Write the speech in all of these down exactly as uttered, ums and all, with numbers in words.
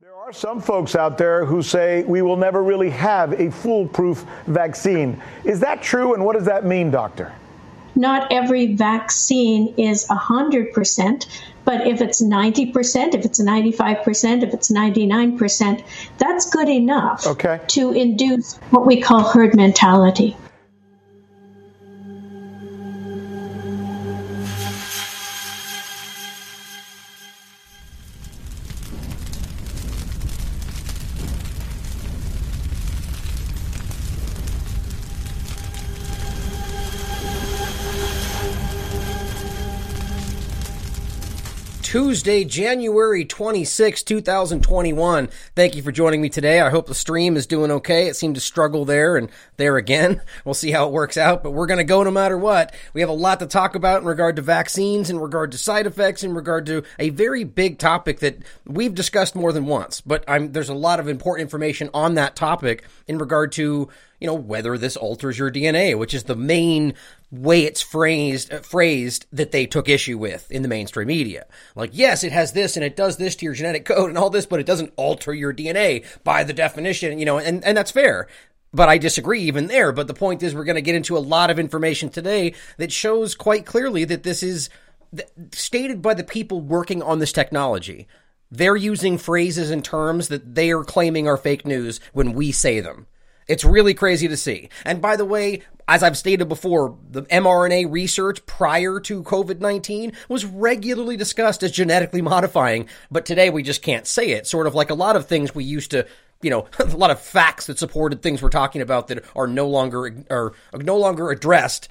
There are some folks out there who say we will never really have a foolproof vaccine. Is that true, and what does that mean, doctor? Not every vaccine is one hundred percent, but if it's ninety percent, if it's ninety-five percent, if it's ninety-nine percent, that's good enough okay. to induce what we call herd mentality. Tuesday, January twenty-sixth, two thousand twenty-one. Thank you for joining me today. I hope the stream is doing okay. It seemed to struggle there and there again. We'll see how it works out, but we're going to go no matter what. We have a lot to talk about in regard to vaccines, in regard to side effects, in regard to a very big topic that we've discussed more than once, but I'm, there's a lot of important information on that topic in regard to, you know, whether this alters your D N A, which is the main way it's phrased, uh, phrased that they took issue with in the mainstream media. Like, yes, it has this and it does this to your genetic code and all this, but it doesn't alter your D N A by the definition, you know, and, and that's fair. But I disagree even there. But the point is we're going to get into a lot of information today that shows quite clearly that this is th- stated by the people working on this technology. They're using phrases and terms that they are claiming are fake news when we say them. It's really crazy to see. And by the way, as I've stated before, the mRNA research prior to COVID nineteen was regularly discussed as genetically modifying, but today we just can't say it. Sort of like a lot of things we used to, you know, a lot of facts that supported things we're talking about that are no longer are no longer addressed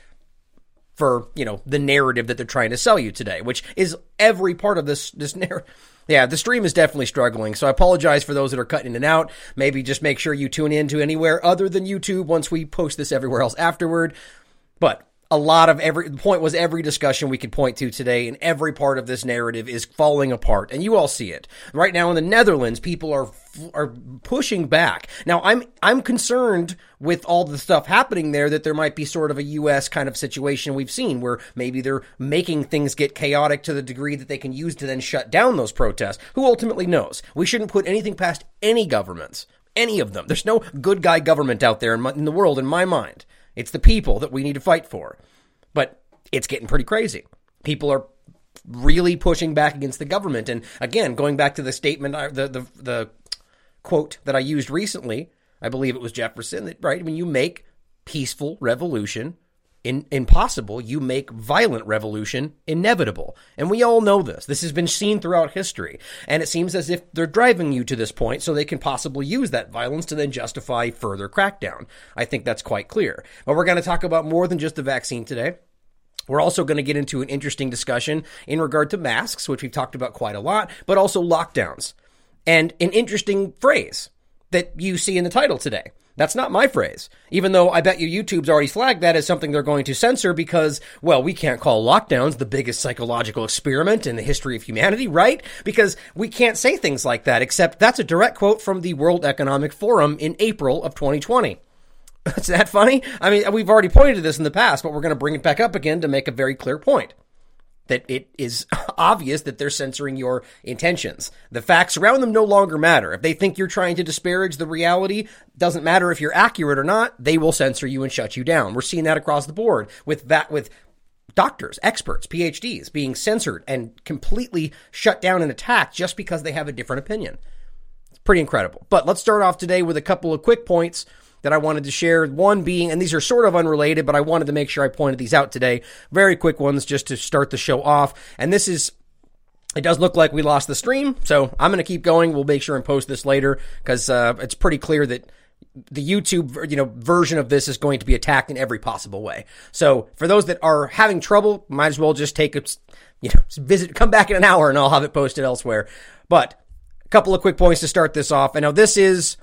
for, you know, the narrative that they're trying to sell you today, which is every part of this this narrative. Yeah, the stream is definitely struggling, so I apologize for those that are cutting in and out. Maybe just make sure you tune in to anywhere other than YouTube once we post this everywhere else afterward. But a lot of every, the point was every discussion we could point to today and every part of this narrative is falling apart, and you all see it. Right now in the Netherlands, people are are pushing back. Now, I'm I'm concerned with all the stuff happening there that there might be sort of a U S kind of situation we've seen where maybe they're making things get chaotic to the degree that they can use to then shut down those protests. Who ultimately knows? We shouldn't put anything past any governments, any of them. There's no good guy government out there in, my, in the world in my mind. It's the people that we need to fight for. But it's getting pretty crazy. People are really pushing back against the government. And again, going back to the statement, the the, the quote that I used recently, I believe it was Jefferson, that, right, when you make peaceful revolution in, impossible, you make violent revolution inevitable. And we all know this. This has been seen throughout history. And it seems as if they're driving you to this point so they can possibly use that violence to then justify further crackdown. I think that's quite clear. But we're going to talk about more than just the vaccine today. We're also going to get into an interesting discussion in regard to masks, which we've talked about quite a lot, but also lockdowns. And an interesting phrase that you see in the title today. That's not my phrase, even though I bet you YouTube's already flagged that as something they're going to censor because, well, we can't call lockdowns the biggest psychological experiment in the history of humanity, right? Because we can't say things like that, except that's a direct quote from the World Economic Forum in April of twenty twenty. Is that funny? I mean, we've already pointed to this in the past, but we're going to bring it back up again to make a very clear point. That it is obvious that they're censoring your intentions. The facts around them no longer matter. If they think you're trying to disparage the reality, doesn't matter if you're accurate or not, they will censor you and shut you down. We're seeing that across the board with that, with doctors, experts, P H Ds being censored and completely shut down and attacked just because they have a different opinion. It's pretty incredible. But let's start off today with a couple of quick points that I wanted to share. One being, and these are sort of unrelated, but I wanted to make sure I pointed these out today. Very quick ones just to start the show off. And this is, it does look like we lost the stream, so I'm going to keep going. We'll make sure and post this later because uh, it's pretty clear that the YouTube, you know, version of this is going to be attacked in every possible way. So for those that are having trouble, might as well just take a, you know, visit, come back in an hour and I'll have it posted elsewhere. But a couple of quick points to start this off. I know this is,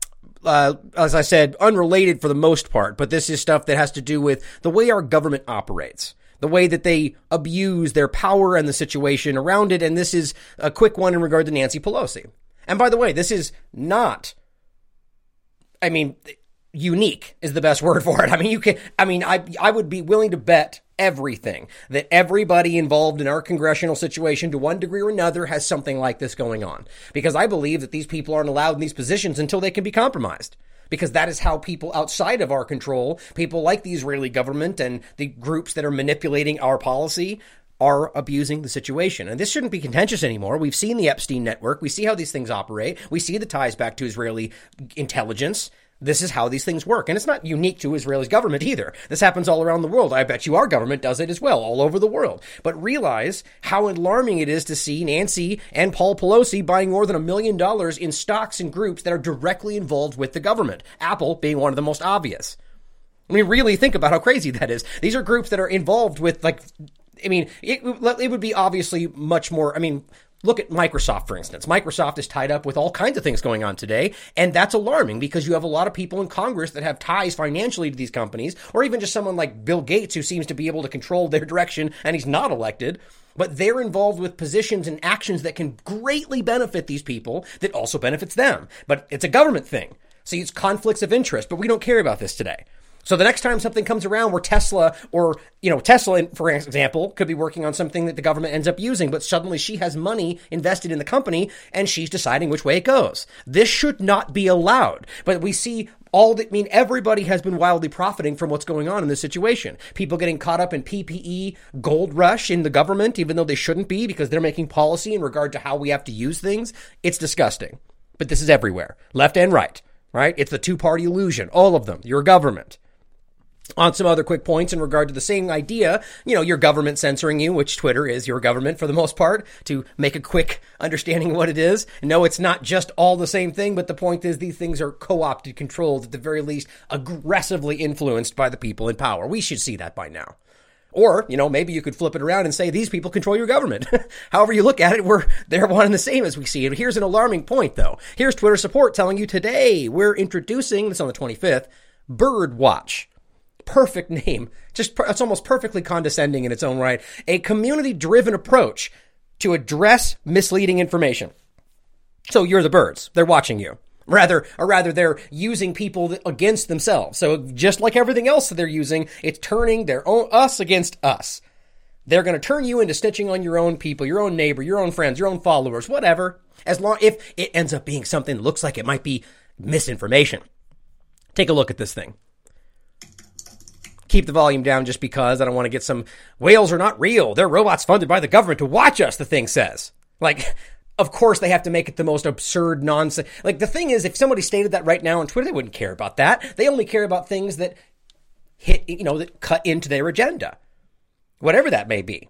Uh, as I said, unrelated for the most part, but this is stuff that has to do with the way our government operates, the way that they abuse their power and the situation around it. And this is a quick one in regard to Nancy Pelosi. And by the way, this is not, I mean, unique is the best word for it. I mean, you can, I mean, I, I would be willing to bet everything, that everybody involved in our congressional situation to one degree or another has something like this going on. Because I believe that these people aren't allowed in these positions until they can be compromised. Because that is how people outside of our control, people like the Israeli government and the groups that are manipulating our policy, are abusing the situation. And this shouldn't be contentious anymore. We've seen the Epstein network. We see how these things operate. We see the ties back to Israeli intelligence. This is how these things work. And it's not unique to Israel's government either. This happens all around the world. I bet you our government does it as well, all over the world. But realize how alarming it is to see Nancy and Paul Pelosi buying more than a million dollars in stocks and groups that are directly involved with the government. Apple being one of the most obvious. I mean, really think about how crazy that is. These are groups that are involved with, like, I mean, it, it would be obviously much more, I mean, look at Microsoft, for instance. Microsoft is tied up with all kinds of things going on today, and that's alarming because you have a lot of people in Congress that have ties financially to these companies, or even just someone like Bill Gates who seems to be able to control their direction, and he's not elected, but they're involved with positions and actions that can greatly benefit these people that also benefits them. But it's a government thing. So it's conflicts of interest, but we don't care about this today. So the next time something comes around where Tesla or, you know, Tesla, for example, could be working on something that the government ends up using, but suddenly she has money invested in the company and she's deciding which way it goes. This should not be allowed. But we see all that, I mean, everybody has been wildly profiting from what's going on in this situation. People getting caught up in P P E gold rush in the government, even though they shouldn't be because they're making policy in regard to how we have to use things. It's disgusting. But this is everywhere, left and right, right? It's the two-party illusion, all of them, your government. On some other quick points in regard to the same idea, you know, your government censoring you, which Twitter is your government for the most part, to make a quick understanding of what it is. No, it's not just all the same thing, but the point is these things are co-opted, controlled, at the very least, aggressively influenced by the people in power. We should see that by now. Or, you know, maybe you could flip it around and say these people control your government. However you look at it, we're they're one and the same as we see it. Here's an alarming point, though. Here's Twitter support telling you today we're introducing, this on the twenty-fifth, Birdwatch. Perfect name. Just, it's almost perfectly condescending in its own right. A community-driven approach to address misleading information. So you're the birds. They're watching you. Rather, or rather, they're using people against themselves. So just like everything else that they're using, it's turning their own, us against us. They're going to turn you into snitching on your own people, your own neighbor, your own friends, your own followers, whatever. As long, if it ends up being something that looks like it might be misinformation. Take a look at this thing. Keep the volume down just because I don't want to get some whales are not real. They're robots funded by the government to watch us, the thing says. Like, of course they have to make it the most absurd nonsense. Like, the thing is, if somebody stated that right now on Twitter, they wouldn't care about that. They only care about things that hit, you know, that cut into their agenda. Whatever that may be.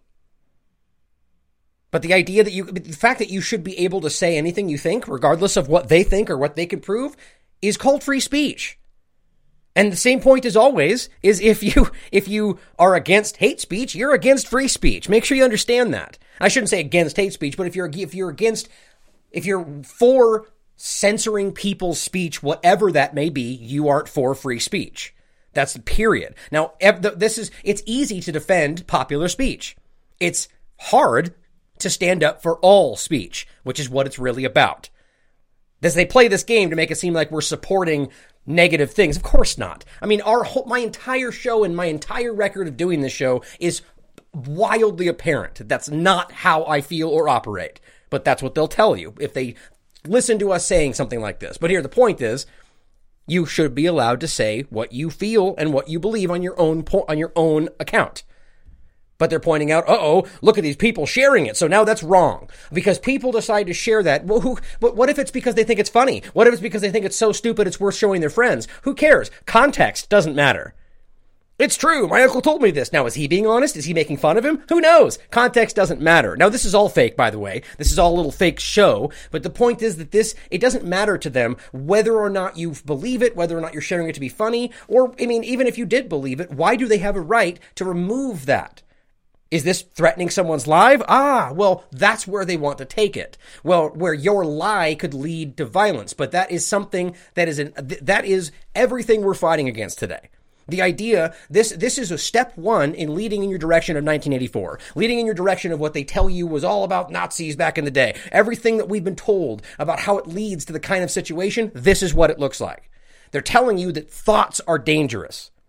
But the idea that you, the fact that you should be able to say anything you think, regardless of what they think or what they can prove, is called free speech. And the same point as always is if you if you are against hate speech, you're against free speech. Make sure you understand that. I shouldn't say against hate speech, but if you're if you're against if you're for censoring people's speech, whatever that may be, you aren't for free speech. That's the period. Now, this is it's easy to defend popular speech. It's hard to stand up for all speech, which is what it's really about. As they play this game to make it seem like we're supporting negative things. Of course not. I mean, our whole, my entire show and my entire record of doing this show is wildly apparent. That's not how I feel or operate. But that's what they'll tell you if they listen to us saying something like this. But here, the point is, you should be allowed to say what you feel and what you believe on your own po- on your own account. But they're pointing out, uh-oh, look at these people sharing it. So now that's wrong. Because people decide to share that. Well, who, but what if it's because they think it's funny? What if it's because they think it's so stupid it's worth showing their friends? Who cares? Context doesn't matter. It's true. My uncle told me this. Now, is he being honest? Is he making fun of him? Who knows? Context doesn't matter. Now, this is all fake, by the way. This is all a little fake show. But the point is that this, it doesn't matter to them whether or not you believe it, whether or not you're sharing it to be funny. Or, I mean, even if you did believe it, why do they have a right to remove that? Is this threatening someone's life? Ah, well, that's where they want to take it. Well, where your lie could lead to violence. But that is something that is an, that is everything we're fighting against today. The idea, this this is a step one in leading in your direction of nineteen eighty-four, leading in your direction of what they tell you was all about Nazis back in the day. Everything that we've been told about how it leads to the kind of situation, this is what it looks like. They're telling you that thoughts are dangerous.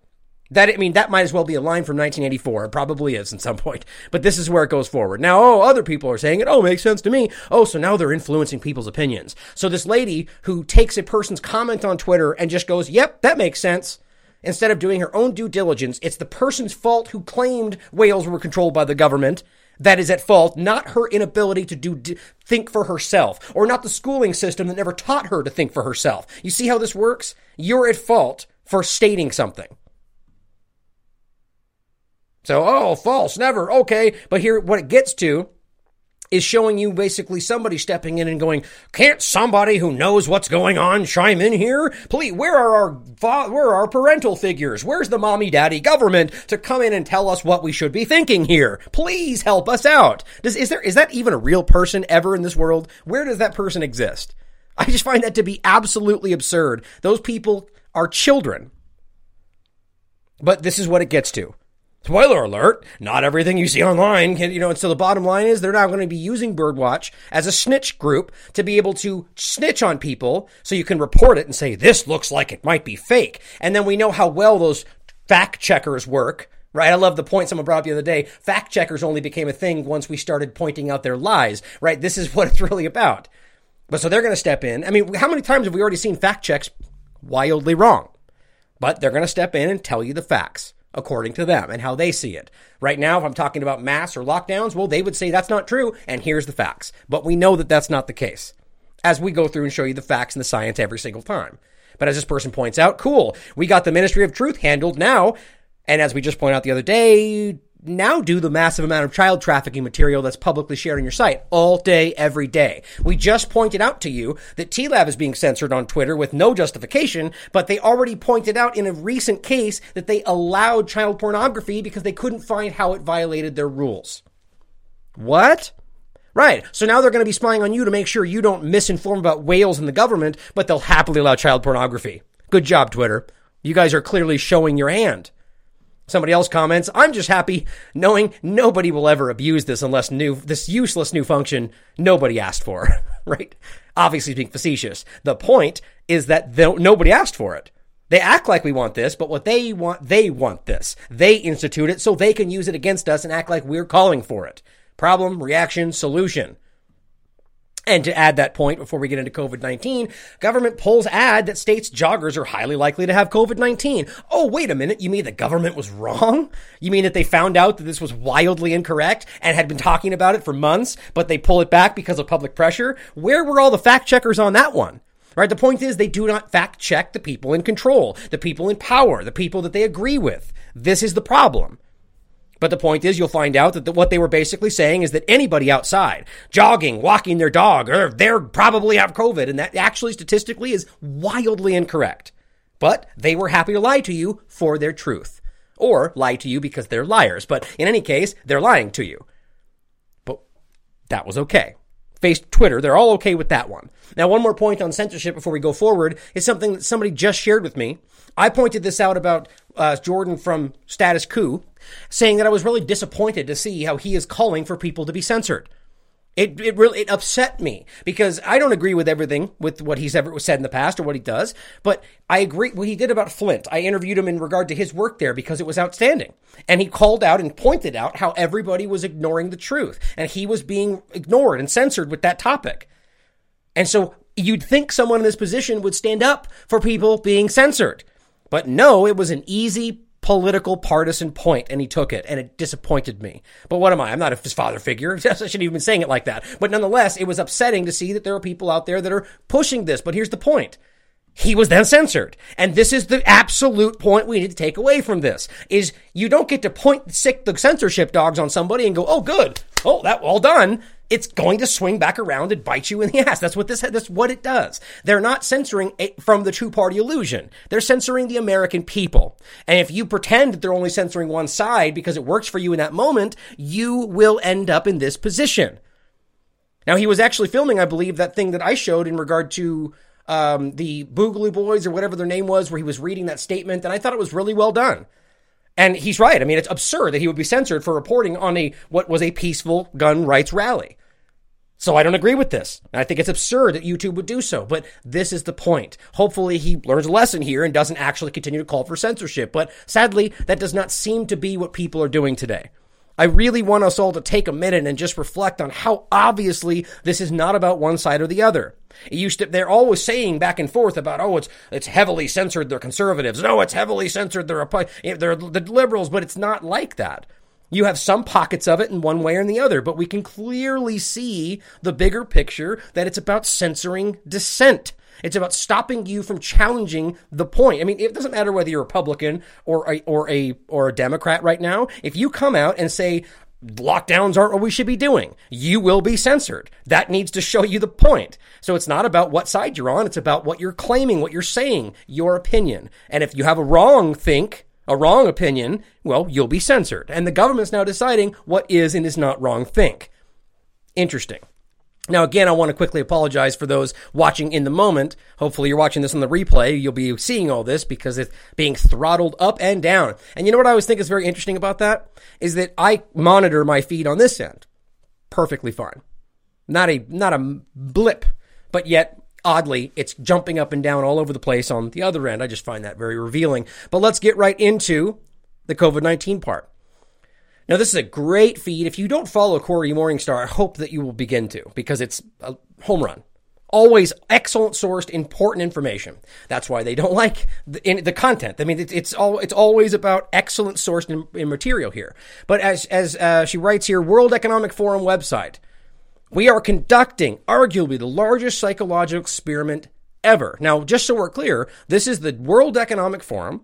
That, I mean, that might as well be a line from nineteen eighty-four. It probably is at some point. But this is where it goes forward. Now, oh, other people are saying it. Oh, makes sense to me. Oh, so now they're influencing people's opinions. So this lady who takes a person's comment on Twitter and just goes, yep, that makes sense. Instead of doing her own due diligence, it's the person's fault who claimed whales were controlled by the government that is at fault, not her inability to do d- think for herself, or not the schooling system that never taught her to think for herself. You see how this works? You're at fault for stating something. So, oh, false, never, okay. But here, what it gets to is showing you basically somebody stepping in and going, can't somebody who knows what's going on chime in here? Please, where are our fa- where are our parental figures? Where's the mommy daddy government to come in and tell us what we should be thinking here? Please help us out. Does, is there, is that even a real person ever in this world? Where does that person exist? I just find that to be absolutely absurd. Those people are children. But this is what it gets to. Spoiler alert, not everything you see online can, you know, and so the bottom line is they're now going to be using Birdwatch as a snitch group to be able to snitch on people so you can report it and say, this looks like it might be fake. And then we know how well those fact checkers work, right? I love the point someone brought up the other day. Fact checkers only became a thing once we started pointing out their lies, right? This is what it's really about. But so they're going to step in. I mean, how many times have we already seen fact checks wildly wrong? But they're going to step in and tell you the facts according to them and how they see it. Right now, if I'm talking about masks or lockdowns, well, they would say that's not true, and here's the facts. But we know that that's not the case as we go through and show you the facts and the science every single time. But as this person points out, cool, we got the Ministry of Truth handled now. And as we just pointed out the other day, now do the massive amount of child trafficking material that's publicly shared on your site all day, every day. We just pointed out to you that T LAV is being censored on Twitter with no justification, but they already pointed out in a recent case that they allowed child pornography because they couldn't find how it violated their rules. What? Right. So now they're going to be spying on you to make sure you don't misinform about whales and the government, but they'll happily allow child pornography. Good job, Twitter. You guys are clearly showing your hand. Somebody else comments, I'm just happy knowing nobody will ever abuse this unless new, this useless new function nobody asked for, right? Obviously being facetious. The point is that nobody asked for it. They act like we want this, but what they want, they want this. They institute it so they can use it against us and act like we're calling for it. Problem, reaction, solution. And to add that point before we get into COVID nineteen, government polls add that states' joggers are highly likely to have COVID nineteen. Oh, wait a minute. You mean the government was wrong? You mean that they found out that this was wildly incorrect and had been talking about it for months, but they pull it back because of public pressure? Where were all the fact checkers on that one? Right? The point is they do not fact check the people in control, the people in power, the people that they agree with. This is the problem. But the point is, you'll find out that the, what they were basically saying is that anybody outside, jogging, walking their dog, or they're probably have COVID. And that actually statistically is wildly incorrect. But they were happy to lie to you for their truth. Or lie to you because they're liars. But in any case, they're lying to you. But that was okay. Face Twitter, they're all okay with that one. Now, one more point on censorship before we go forward is something that somebody just shared with me. I pointed this out about uh, Jordan from Status Coup, saying that I was really disappointed to see how he is calling for people to be censored. It it really it upset me because I don't agree with everything with what he's ever said in the past or what he does, but I agree what he did about Flint. I interviewed him in regard to his work there because it was outstanding. And he called out and pointed out how everybody was ignoring the truth and he was being ignored and censored with that topic. And so you'd think someone in this position would stand up for people being censored. But no, it was an easy political partisan point, and he took it, and it disappointed me. But what am I? I'm not his father figure. I shouldn't even been saying it like that. But nonetheless, it was upsetting to see that there are people out there that are pushing this. But here's the point. He was then censored. And this is the absolute point we need to take away from this, is you don't get to point sick the censorship dogs on somebody and go, oh, good. Oh, that all done. It's going to swing back around and bite you in the ass. That's what this, that's what it does. They're not censoring it from the two-party illusion. They're censoring the American people. And if you pretend that they're only censoring one side because it works for you in that moment, you will end up in this position. Now, he was actually filming, I believe, that thing that I showed in regard to um, the Boogaloo Boys or whatever their name was, where he was reading that statement, and I thought it was really well done. And he's right. I mean, it's absurd that he would be censored for reporting on a what was a peaceful gun rights rally. So I don't agree with this. I think it's absurd that YouTube would do so, but this is the point. Hopefully he learns a lesson here and doesn't actually continue to call for censorship. But sadly, that does not seem to be what people are doing today. I really want us all to take a minute and just reflect on how obviously this is not about one side or the other. It used to, they're always saying back and forth about, oh, it's it's heavily censored, they're conservatives. No, it's heavily censored, they're, they're the liberals, but it's not like that. You have some pockets of it in one way or in the other, but we can clearly see the bigger picture that it's about censoring dissent. It's about stopping you from challenging the point. I mean, it doesn't matter whether you're a Republican or a, or a, or a Democrat right now. If you come out and say lockdowns aren't what we should be doing, you will be censored. That needs to show you the point. So it's not about what side you're on. It's about what you're claiming, what you're saying, your opinion. And if you have a wrong think, a wrong opinion, well, you'll be censored. And the government's now deciding what is and is not wrong think. Interesting. Now, again, I want to quickly apologize for those watching in the moment. Hopefully you're watching this on the replay. You'll be seeing all this because it's being throttled up and down. And you know what I always think is very interesting about that? Is that I monitor my feed on this end perfectly fine. Not a, not a blip, but yet oddly, it's jumping up and down all over the place on the other end. I just find that very revealing. But let's get right into the COVID nineteen part. Now, this is a great feed. If you don't follow Cory Morningstar, I hope that you will begin to, because it's a home run. Always excellent sourced, important information. That's why they don't like the, in, the content. I mean, it, it's all it's always about excellent sourced in, in material here. But as as uh, she writes here, World Economic Forum website. We are conducting arguably the largest psychological experiment ever. Now, just so we're clear, this is the World Economic Forum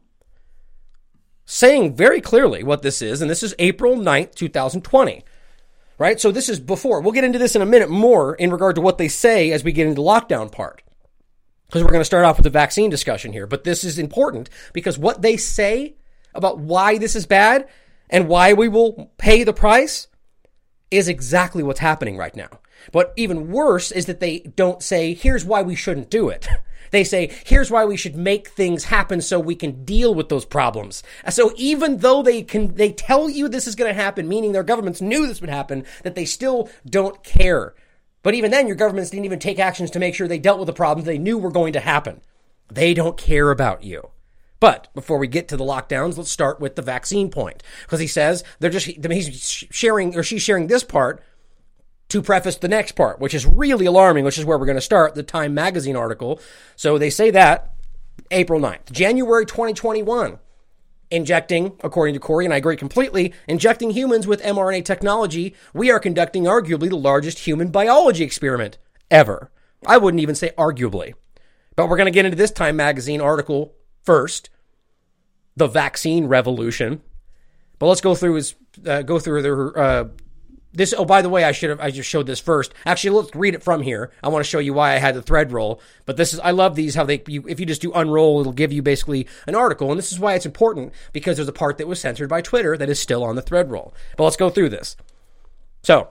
saying very clearly what this is, and this is April ninth, twenty twenty, right? So this is before. We'll get into this in a minute more in regard to what they say as we get into the lockdown part, because we're going to start off with the vaccine discussion here. But this is important because what they say about why this is bad and why we will pay the price is exactly what's happening right now. But even worse is that they don't say, here's why we shouldn't do it. They say, here's why we should make things happen so we can deal with those problems. So even though they can, they tell you this is going to happen, meaning their governments knew this would happen, that they still don't care. But even then, your governments didn't even take actions to make sure they dealt with the problems they knew were going to happen. They don't care about you. But before we get to the lockdowns, let's start with the vaccine point. Because he says they're just, he's sharing, or she's sharing this part to preface the next part, which is really alarming, which is where we're going to start, the Time magazine article. So they say that April ninth, January twenty twenty-one, injecting, according to Cory, and I agree completely, injecting humans with mRNA technology, we are conducting arguably the largest human biology experiment ever. I wouldn't even say arguably. But we're going to get into this Time magazine article first, the vaccine revolution. But let's go through his, uh, go through their, uh, this. Oh, by the way, I should have, I just showed this first. Actually, let's read it from here. I want to show you why I had the thread roll. But this is, I love these, how they, you, if you just do unroll, it'll give you basically an article. And this is why it's important, because there's a part that was censored by Twitter that is still on the thread roll. But let's go through this. So,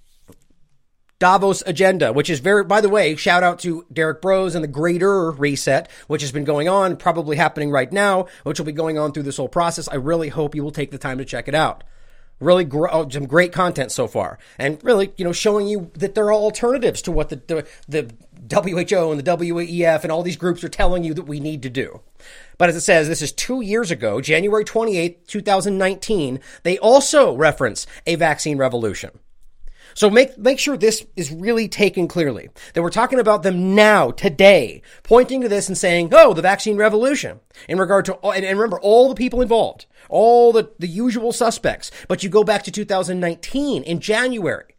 Davos agenda, which is very, by the way, shout out to Derek Bros and the Greater Reset, which has been going on, probably happening right now, which will be going on through this whole process. I really hope you will take the time to check it out. Really gr- oh, some great content so far. And really, you know, showing you that there are alternatives to what the, the, the W H O and the W E F and all these groups are telling you that we need to do. But as it says, this is two years ago, January twenty-eighth, twenty nineteen. They also reference a vaccine revolution. So make make sure this is really taken clearly, that we're talking about them now, today, pointing to this and saying, oh, the vaccine revolution, in regard to, and, and remember, all the people involved, all the, the usual suspects. But you go back to two thousand nineteen in January,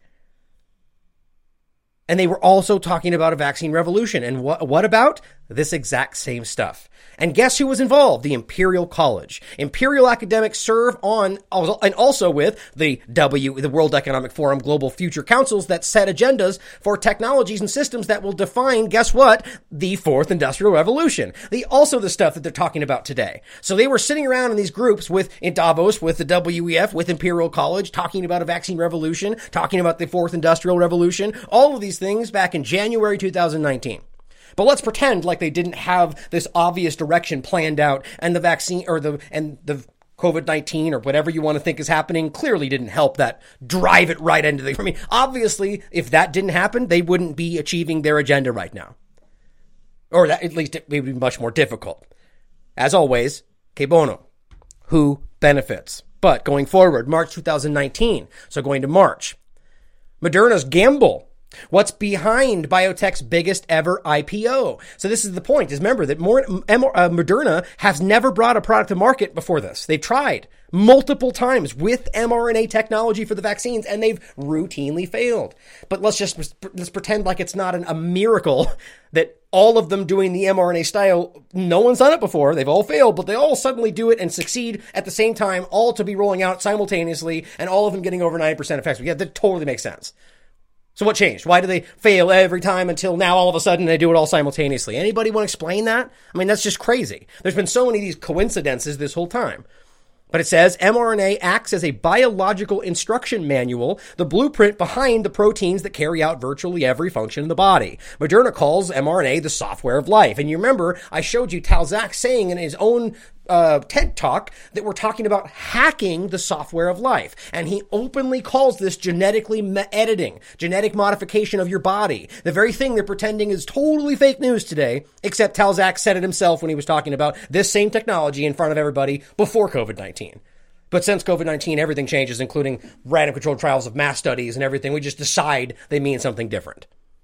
and they were also talking about a vaccine revolution. And what, what about? This exact same stuff. And guess who was involved? The Imperial College. Imperial academics serve on, and also with the W, the World Economic Forum Global Future Councils that set agendas for technologies and systems that will define, guess what? The Fourth Industrial Revolution. The, also the stuff that they're talking about today. So they were sitting around in these groups with, in Davos, with the W E F, with Imperial College, talking about a vaccine revolution, talking about the Fourth Industrial Revolution, all of these things back in January two thousand nineteen. But let's pretend like they didn't have this obvious direction planned out, and the vaccine or the and the COVID nineteen or whatever you want to think is happening clearly didn't help that drive it right into the, I mean, obviously, if that didn't happen, they wouldn't be achieving their agenda right now. Or that, at least it would be much more difficult. As always, que bono. Who benefits? But going forward, March two thousand nineteen, so going to March, Moderna's gamble. What's behind biotech's biggest ever I P O? So this is the point, is remember that more, uh, Moderna has never brought a product to market before this. They've tried multiple times with mRNA technology for the vaccines, and they've routinely failed. But let's just let's pretend like it's not an, a miracle that all of them doing the mRNA style, no one's done it before. They've all failed, but they all suddenly do it and succeed at the same time, all to be rolling out simultaneously, and all of them getting over ninety percent effective. Yeah, that totally makes sense. So what changed? Why do they fail every time until now all of a sudden they do it all simultaneously? Anybody want to explain that? I mean, that's just crazy. There's been so many of these coincidences this whole time. But it says mRNA acts as a biological instruction manual, the blueprint behind the proteins that carry out virtually every function in the body. Moderna calls mRNA the software of life. And you remember, I showed you Tal Zak saying in his own uh, TED Talk that we're talking about hacking the software of life. And he openly calls this genetically me- editing, genetic modification of your body. The very thing they're pretending is totally fake news today, except Tal Zak said it himself when he was talking about this same technology in front of everybody before COVID nineteen. But since COVID nineteen, everything changes, including random controlled trials of mass studies and everything. We just decide they mean something different.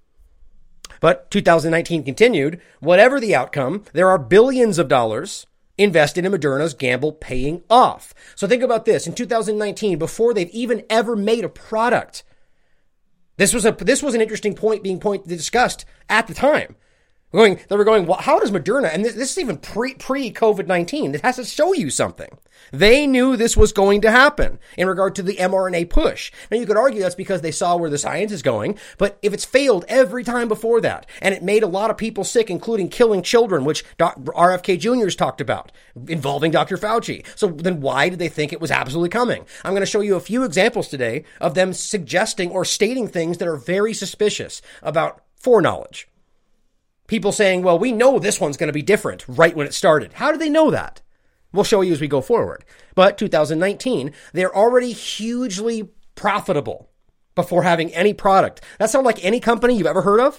But two thousand nineteen continued. Whatever the outcome, there are billions of dollars invested in Moderna's gamble paying off. So think about this. In two thousand nineteen, before they've even ever made a product, this was a this was an interesting point being point discussed at the time. Going, they were going, well, how does Moderna, and this, this is even pre, pre-COVID nineteen, it has to show you something. They knew this was going to happen in regard to the mRNA push. Now, you could argue that's because they saw where the science is going, but if it's failed every time before that, and it made a lot of people sick, including killing children, which R F K Junior's talked about, involving Doctor Fauci, so then why did they think it was absolutely coming? I'm going to show you a few examples today of them suggesting or stating things that are very suspicious about foreknowledge. People saying, well, we know this one's going to be different right when it started. How do they know that? We'll show you as we go forward. But two thousand nineteen, they're already hugely profitable before having any product. That sounds like any company you've ever heard of?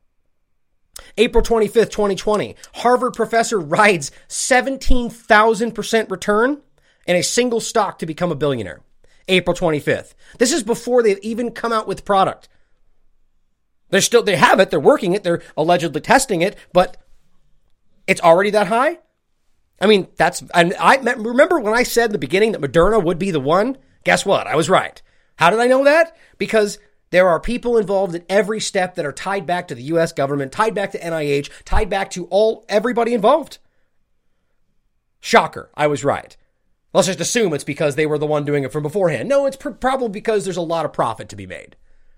April twenty-fifth, twenty twenty, Harvard professor rides seventeen thousand percent return in a single stock to become a billionaire. April twenty-fifth. This is before they've even come out with product. They're still, they have it, they're working it, they're allegedly testing it, but it's already that high? I mean, that's, and I remember when I said in the beginning that Moderna would be the one? Guess what? I was right. How did I know that? Because there are people involved at every step that are tied back to the U S government, tied back to N I H, tied back to all, everybody involved. Shocker. I was right. Let's just assume it's because they were the one doing it from beforehand. No, it's pr- probably because there's a lot of profit to be made.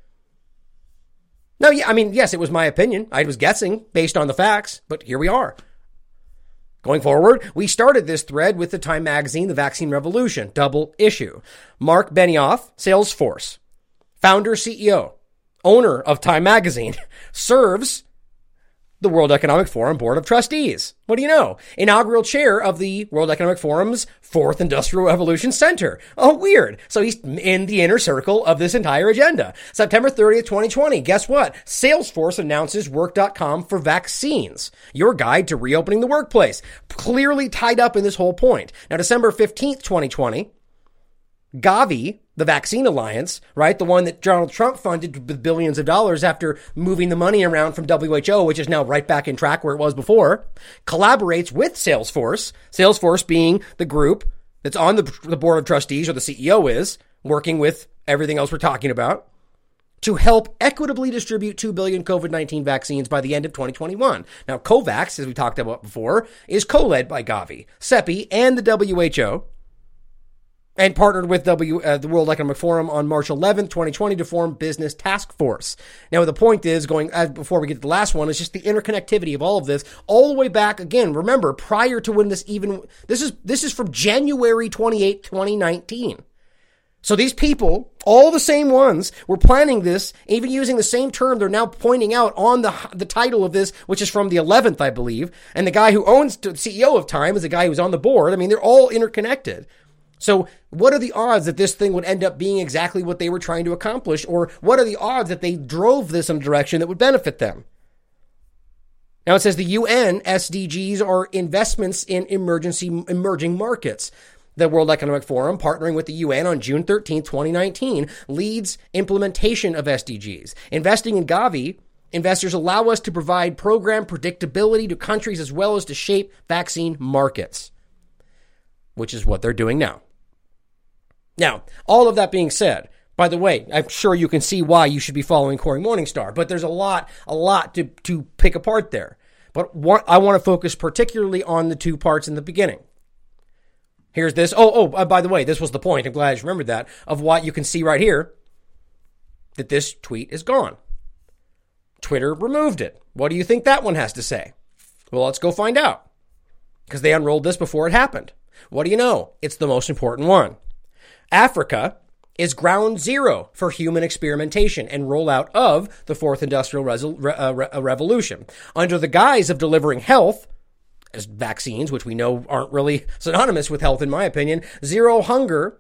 No, yeah, I mean, yes, it was my opinion. I was guessing based on the facts, but here we are. Going forward, we started this thread with the Time magazine, The Vaccine Revolution, double issue. Mark Benioff, Salesforce, founder, C E O, owner of Time magazine, serves the World Economic Forum Board of Trustees. What do you know? Inaugural chair of the World Economic Forum's Fourth Industrial Revolution Center. Oh, weird. So he's in the inner circle of this entire agenda. September thirtieth, twenty twenty. Guess what? Salesforce announces work dot com for vaccines. Your guide to reopening the workplace. Clearly tied up in this whole point. Now, December fifteenth, twenty twenty. Gavi, the Vaccine Alliance, right? The one that Donald Trump funded with billions of dollars after moving the money around from W H O, which is now right back in track where it was before, collaborates with Salesforce, Salesforce being the group that's on the, the board of trustees, or the C E O is, working with everything else we're talking about, to help equitably distribute two billion COVID nineteen vaccines by the end of twenty twenty-one. Now, COVAX, as we talked about before, is co-led by Gavi, CEPI, and the W H O, and partnered with W uh, the World Economic Forum on March eleventh, twenty twenty to form Business Task Force. Now, the point is, going uh, before we get to the last one, is just the interconnectivity of all of this, all the way back, again, remember, prior to when this even, this is this is from January twenty-eighth, twenty nineteen. So these people, all the same ones, were planning this, even using the same term they're now pointing out on the the title of this, which is from the eleventh, I believe, and the guy who owns, the C E O of Time is the guy who's on the board. I mean, they're all interconnected. So what are the odds that this thing would end up being exactly what they were trying to accomplish? Or what are the odds that they drove this in a direction that would benefit them? Now it says the U N S D Gs are investments in emergency emerging markets. The World Economic Forum, partnering with the U N on June thirteenth, twenty nineteen, leads implementation of S D Gs. Investing in Gavi, investors allow us to provide program predictability to countries as well as to shape vaccine markets, which is what they're doing now. Now, all of that being said, by the way, I'm sure you can see why you should be following Cory Morningstar, but there's a lot, a lot to, to pick apart there. But what, I want to focus particularly on the two parts in the beginning. Here's this. Oh, oh, uh, by the way, this was the point. I'm glad I just remembered that, of what you can see right here, that this tweet is gone. Twitter removed it. What do you think that one has to say? Well, let's go find out, because they unrolled this before it happened. What do you know? It's the most important one. Africa is ground zero for human experimentation and rollout of the fourth industrial resol- re- uh, re- uh, revolution. Under the guise of delivering health, as vaccines, which we know aren't really synonymous with health in my opinion, zero hunger,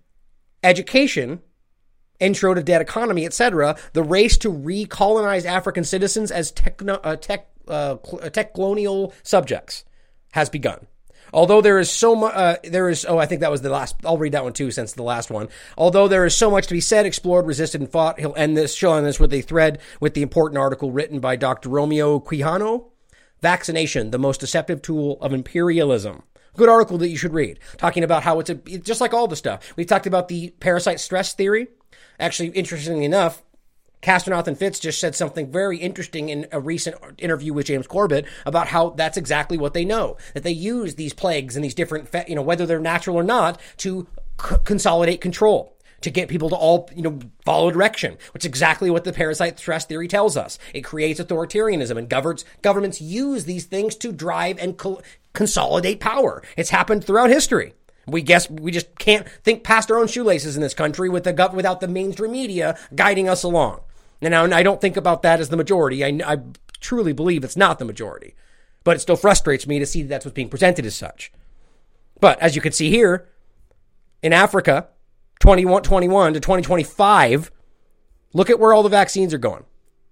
education, intro to debt economy, et cetera, the race to recolonize African citizens as techno, uh, tech, uh, tech colonial subjects has begun. Although there is so much, uh, there is, oh, I think that was the last, I'll read that one too, since the last one. Although there is so much to be said, explored, resisted, and fought, he'll end this, showing this with a thread with the important article written by Doctor Romeo Quijano, Vaccination, the Most Deceptive Tool of Imperialism. Good article that you should read, talking about how it's a, just like all the stuff. We talked about the parasite stress theory. Actually, interestingly enough, Castronauth Fitz just said something very interesting in a recent interview with James Corbett about how that's exactly what they know, that they use these plagues and these different, you know, whether they're natural or not, to c- consolidate control, to get people to all, you know, follow direction, which is exactly what the parasite stress theory tells us. It creates authoritarianism, and governs, governments use these things to drive and co- consolidate power. It's happened throughout history. We guess we just can't think past our own shoelaces in this country with the gov- without the mainstream media guiding us along. Now, I don't think about that as the majority. I, I truly believe it's not the majority. But it still frustrates me to see that that's what's being presented as such. But as you can see here, in Africa, twenty twenty-one to twenty twenty-five, look at where all the vaccines are going.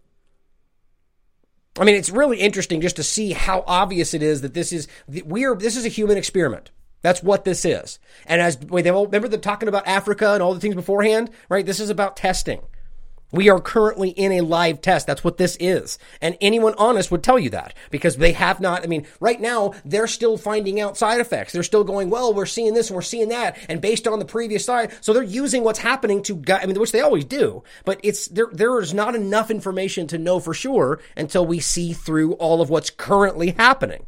I mean, it's really interesting just to see how obvious it is that this is, we are, this is a human experiment. That's what this is. And as, wait, they all, remember them talking about Africa and all the things beforehand, right? This is about testing. We are currently in a live test. That's what this is. And anyone honest would tell you that, because they have not, I mean, right now, they're still finding out side effects. They're still going, well, we're seeing this and we're seeing that. And based on the previous side, so they're using what's happening to, I mean, which they always do, but it's, there, there is not enough information to know for sure until we see through all of what's currently happening.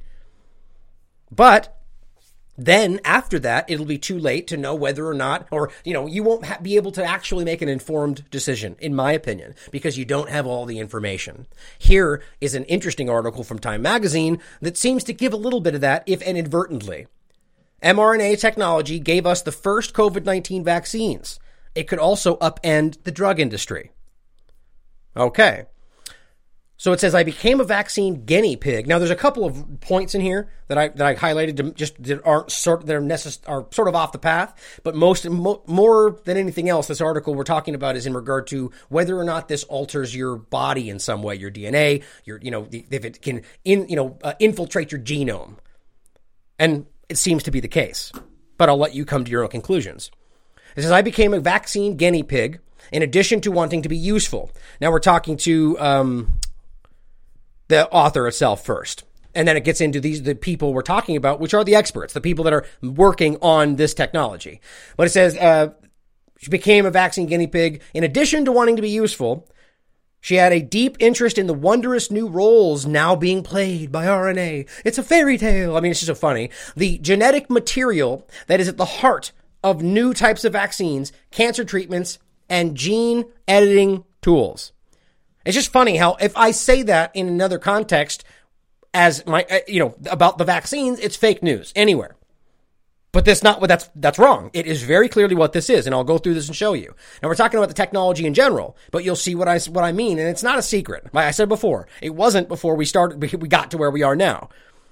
But then after that, it'll be too late to know whether or not, or, you know, you won't ha- be able to actually make an informed decision, in my opinion, because you don't have all the information. Here is an interesting article from Time Magazine that seems to give a little bit of that, if inadvertently. mRNA technology gave us the first covid nineteen vaccines. It could also upend the drug industry. Okay. So it says, I became a vaccine guinea pig. Now, there's a couple of points in here that I that I highlighted to just that aren't sort they're necess- are sort of off the path. But most mo- more than anything else, this article we're talking about is in regard to whether or not this alters your body in some way, your D N A, your you know if it can in you know uh, infiltrate your genome, and it seems to be the case. But I'll let you come to your own conclusions. It says, I became a vaccine guinea pig in addition to wanting to be useful. Now we're talking to um. the author itself first. And then it gets into these, the people we're talking about, which are the experts, the people that are working on this technology. But it says, uh, she became a vaccine guinea pig. In addition to wanting to be useful, she had a deep interest in the wondrous new roles now being played by R N A. It's a fairy tale. I mean, it's just so funny. The genetic material that is at the heart of new types of vaccines, cancer treatments, and gene editing tools. It's just funny how if I say that in another context as my, uh, you know, about the vaccines, it's fake news anywhere. But that's not what that's, that's wrong. It is very clearly what this is. And I'll go through this and show you. Now we're talking about the technology in general, but you'll see what I, what I mean. And it's not a secret. Like I said before, it wasn't before we started, we got to where we are now.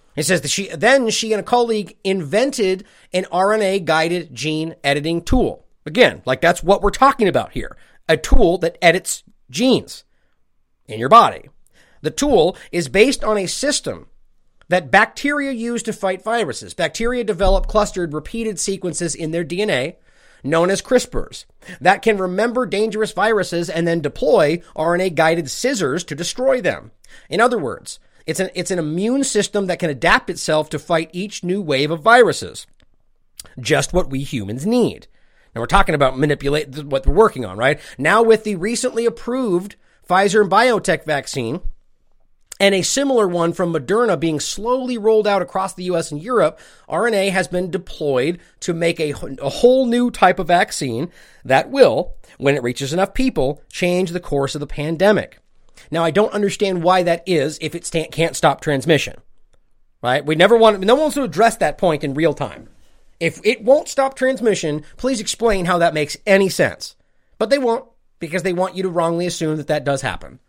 It says that she, then she and a colleague invented an R N A-guided gene editing tool. Again, like that's what we're talking about here. A tool that edits genes in your body. The tool is based on a system that bacteria use to fight viruses. Bacteria develop clustered repeated sequences in their D N A, known as CRISPRs, that can remember dangerous viruses and then deploy R N A-guided scissors to destroy them. In other words, it's an, it's an immune system that can adapt itself to fight each new wave of viruses. Just what we humans need. Now we're talking about manipulate what we're working on, right? Now with the recently approved Pfizer and BioNTech vaccine, and a similar one from Moderna being slowly rolled out across the U S and Europe, R N A has been deployed to make a, a whole new type of vaccine that will, when it reaches enough people, change the course of the pandemic. Now, I don't understand why that is if it st- can't stop transmission, right? We never want, no one wants to address that point in real time. If it won't stop transmission, please explain how that makes any sense. But they won't, because they want you to wrongly assume that that does happen.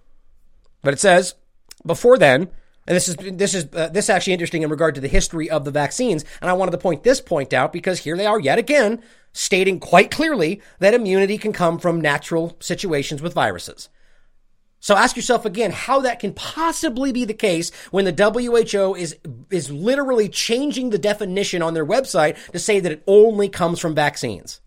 But it says, before then, and this is this is uh, this is actually interesting in regard to the history of the vaccines, and I wanted to point this point out because here they are yet again stating quite clearly that immunity can come from natural situations with viruses. So ask yourself again how that can possibly be the case when the W H O is is literally changing the definition on their website to say that it only comes from vaccines.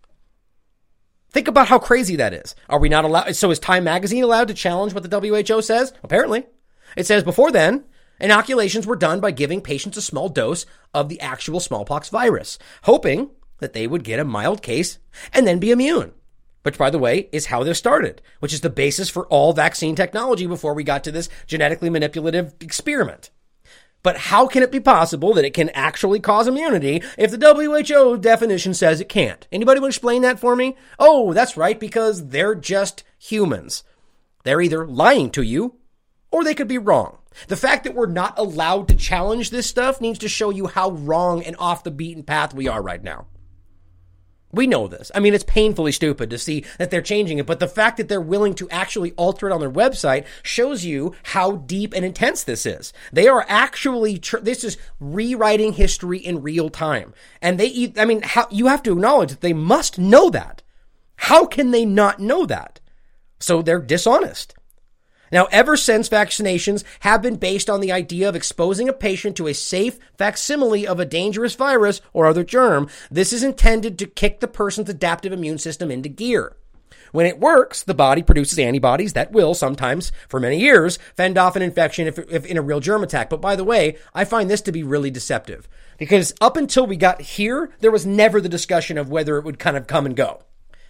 Think about how crazy that is. Are we not allowed? So is Time Magazine allowed to challenge what the W H O says? Apparently. It says before then, inoculations were done by giving patients a small dose of the actual smallpox virus, hoping that they would get a mild case and then be immune. Which, by the way, is how this started, which is the basis for all vaccine technology before we got to this genetically manipulative experiment. But how can it be possible that it can actually cause immunity if the W H O definition says it can't? Anybody want to explain that for me? Oh, that's right, because they're just humans. They're either lying to you or they could be wrong. The fact that we're not allowed to challenge this stuff needs to show you how wrong and off the beaten path we are right now. We know this. I mean, it's painfully stupid to see that they're changing it, but the fact that they're willing to actually alter it on their website shows you how deep and intense this is. They are actually, tr- this is rewriting history in real time. And they, I mean, how, you have to acknowledge that they must know that. How can they not know that? So they're dishonest. Now, ever since vaccinations have been based on the idea of exposing a patient to a safe facsimile of a dangerous virus or other germ, this is intended to kick the person's adaptive immune system into gear. When it works, the body produces antibodies that will sometimes, for many years, fend off an infection if, if in a real germ attack. But by the way, I find this to be really deceptive because up until we got here, there was never the discussion of whether it would kind of come and go.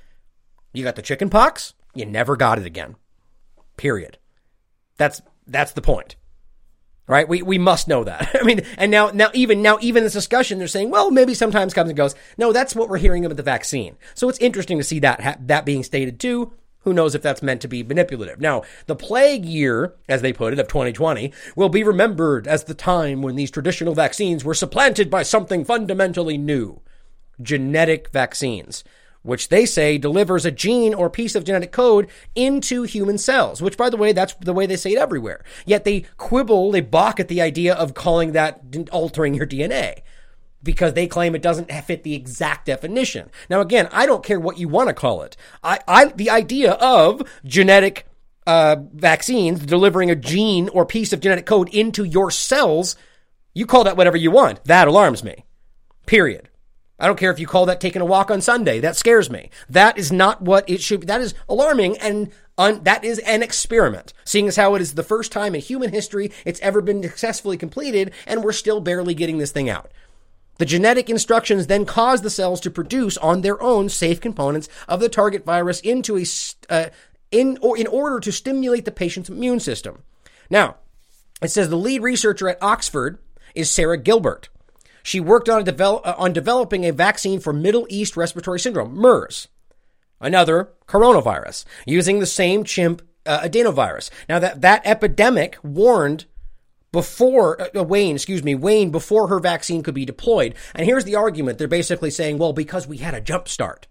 You got the chicken pox, you never got it again. Period. That's that's the point, right? We we must know that. I mean, and now now even now even this discussion, they're saying, well, maybe sometimes comes and goes. No, that's what we're hearing about the vaccine. So it's interesting to see that ha- that being stated too. Who knows if that's meant to be manipulative? Now, the plague year, as they put it, of twenty twenty, will be remembered as the time when these traditional vaccines were supplanted by something fundamentally new: genetic vaccines, which they say delivers a gene or piece of genetic code into human cells, which, by the way, that's the way they say it everywhere. Yet they quibble, they balk at the idea of calling that altering your D N A because they claim it doesn't fit the exact definition. Now, again, I don't care what you want to call it. I, I the idea of genetic uh, vaccines delivering a gene or piece of genetic code into your cells, you call that whatever you want. That alarms me. Period. I don't care if you call that taking a walk on Sunday. That scares me. That is not what it should be. That is alarming, and un- that is an experiment, seeing as how it is the first time in human history it's ever been successfully completed, and we're still barely getting this thing out. The genetic instructions then cause the cells to produce on their own safe components of the target virus into a uh, in or in order to stimulate the patient's immune system. Now, it says the lead researcher at Oxford is Sarah Gilbert. She worked on, a develop, uh, on developing a vaccine for Middle East Respiratory Syndrome, MERS, another coronavirus, using the same chimp uh, adenovirus. Now, that, that epidemic warned before, uh, Wayne, excuse me, Wayne, before her vaccine could be deployed. And here's the argument. They're basically saying, well, because we had a jump start.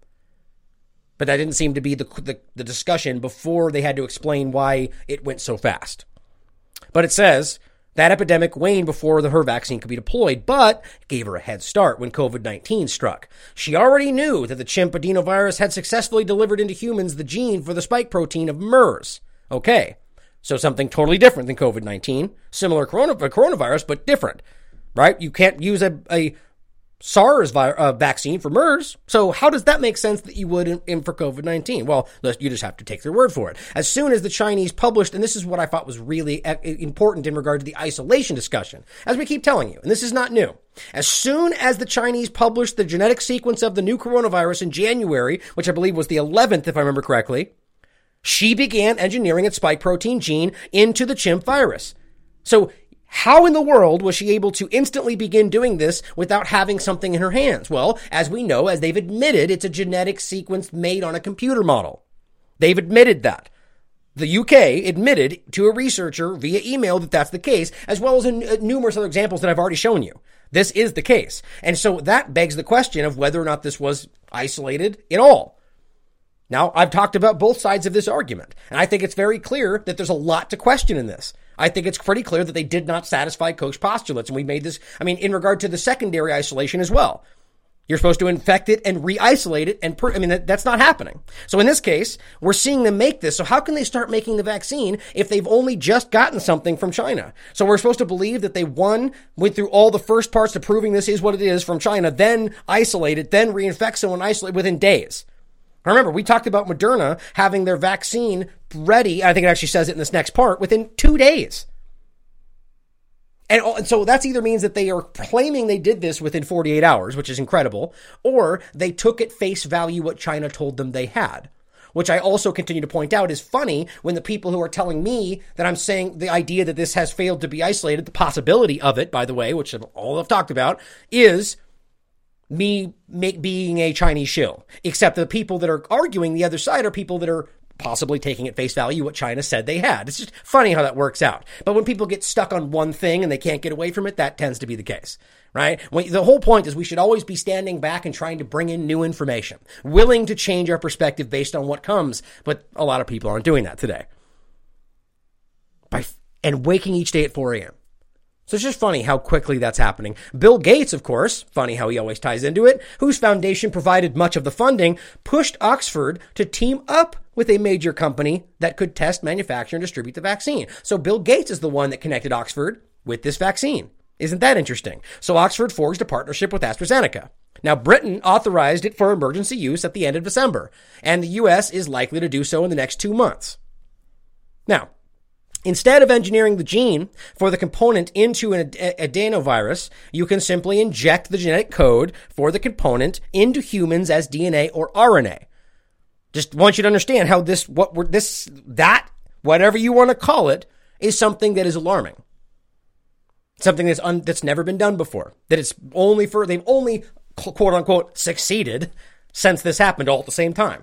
But that didn't seem to be the, the, the discussion before they had to explain why it went so fast. But it says That epidemic waned before the, her vaccine could be deployed, but it gave her a head start when covid nineteen struck. She already knew that the chimp adenovirus had successfully delivered into humans the gene for the spike protein of MERS. Okay, so something totally different than covid nineteen. Similar corona, coronavirus, but different, right? You can't use a, a SARS vi- uh, vaccine for MERS. So how does that make sense that you would in, in for covid nineteen? Well, you just have to take their word for it. As soon as the Chinese published, and this is what I thought was really important in regard to the isolation discussion, as we keep telling you, and this is not new. As soon as the Chinese published the genetic sequence of the new coronavirus in January, which I believe was the eleventh, if I remember correctly, she began engineering its spike protein gene into the chimp virus. So how in the world was she able to instantly begin doing this without having something in her hands? Well, as we know, as they've admitted, it's a genetic sequence made on a computer model. They've admitted that. The U K admitted to a researcher via email that that's the case, as well as in uh, numerous other examples that I've already shown you. This is the case. And so that begs the question of whether or not this was isolated at all. Now, I've talked about both sides of this argument, and I think it's very clear that there's a lot to question in this. I think it's pretty clear that they did not satisfy Koch's postulates, and we made this, I mean, in regard to the secondary isolation as well. You're supposed to infect it and re-isolate it, and per, I mean, that, that's not happening. So in this case, we're seeing them make this. So how can they start making the vaccine if they've only just gotten something from China? So we're supposed to believe that they, one, went through all the first parts to proving this is what it is from China, then isolate it, then reinfect someone, isolate within days. Remember, we talked about Moderna having their vaccine ready. I think it actually says it in this next part within two days. And, and so that's either means that they are claiming they did this within forty-eight hours, which is incredible, or they took at face value what China told them they had, which I also continue to point out is funny when the people who are telling me that I'm saying the idea that this has failed to be isolated, the possibility of it, by the way, which all I've talked about, is me make being a Chinese shill, except the people that are arguing the other side are people that are possibly taking at face value what China said they had. It's just funny how that works out. But when people get stuck on one thing and they can't get away from it, that tends to be the case, right? When, the whole point is we should always be standing back and trying to bring in new information, willing to change our perspective based on what comes. But a lot of people aren't doing that today. By, and waking each day at four a.m. So it's just funny how quickly that's happening. Bill Gates, of course, funny how he always ties into it, whose foundation provided much of the funding, pushed Oxford to team up with a major company that could test, manufacture, and distribute the vaccine. So Bill Gates is the one that connected Oxford with this vaccine. Isn't that interesting? So Oxford forged a partnership with AstraZeneca. Now, Britain authorized it for emergency use at the end of December, and the U S is likely to do so in the next two months. Now, instead of engineering the gene for the component into an adenovirus, you can simply inject the genetic code for the component into humans as D N A or R N A. Just want you to understand how this, what we're, this, that, whatever you want to call it, is something that is alarming. Something that's un, that's never been done before. That it's only for, they've only, quote unquote, succeeded since this happened all at the same time.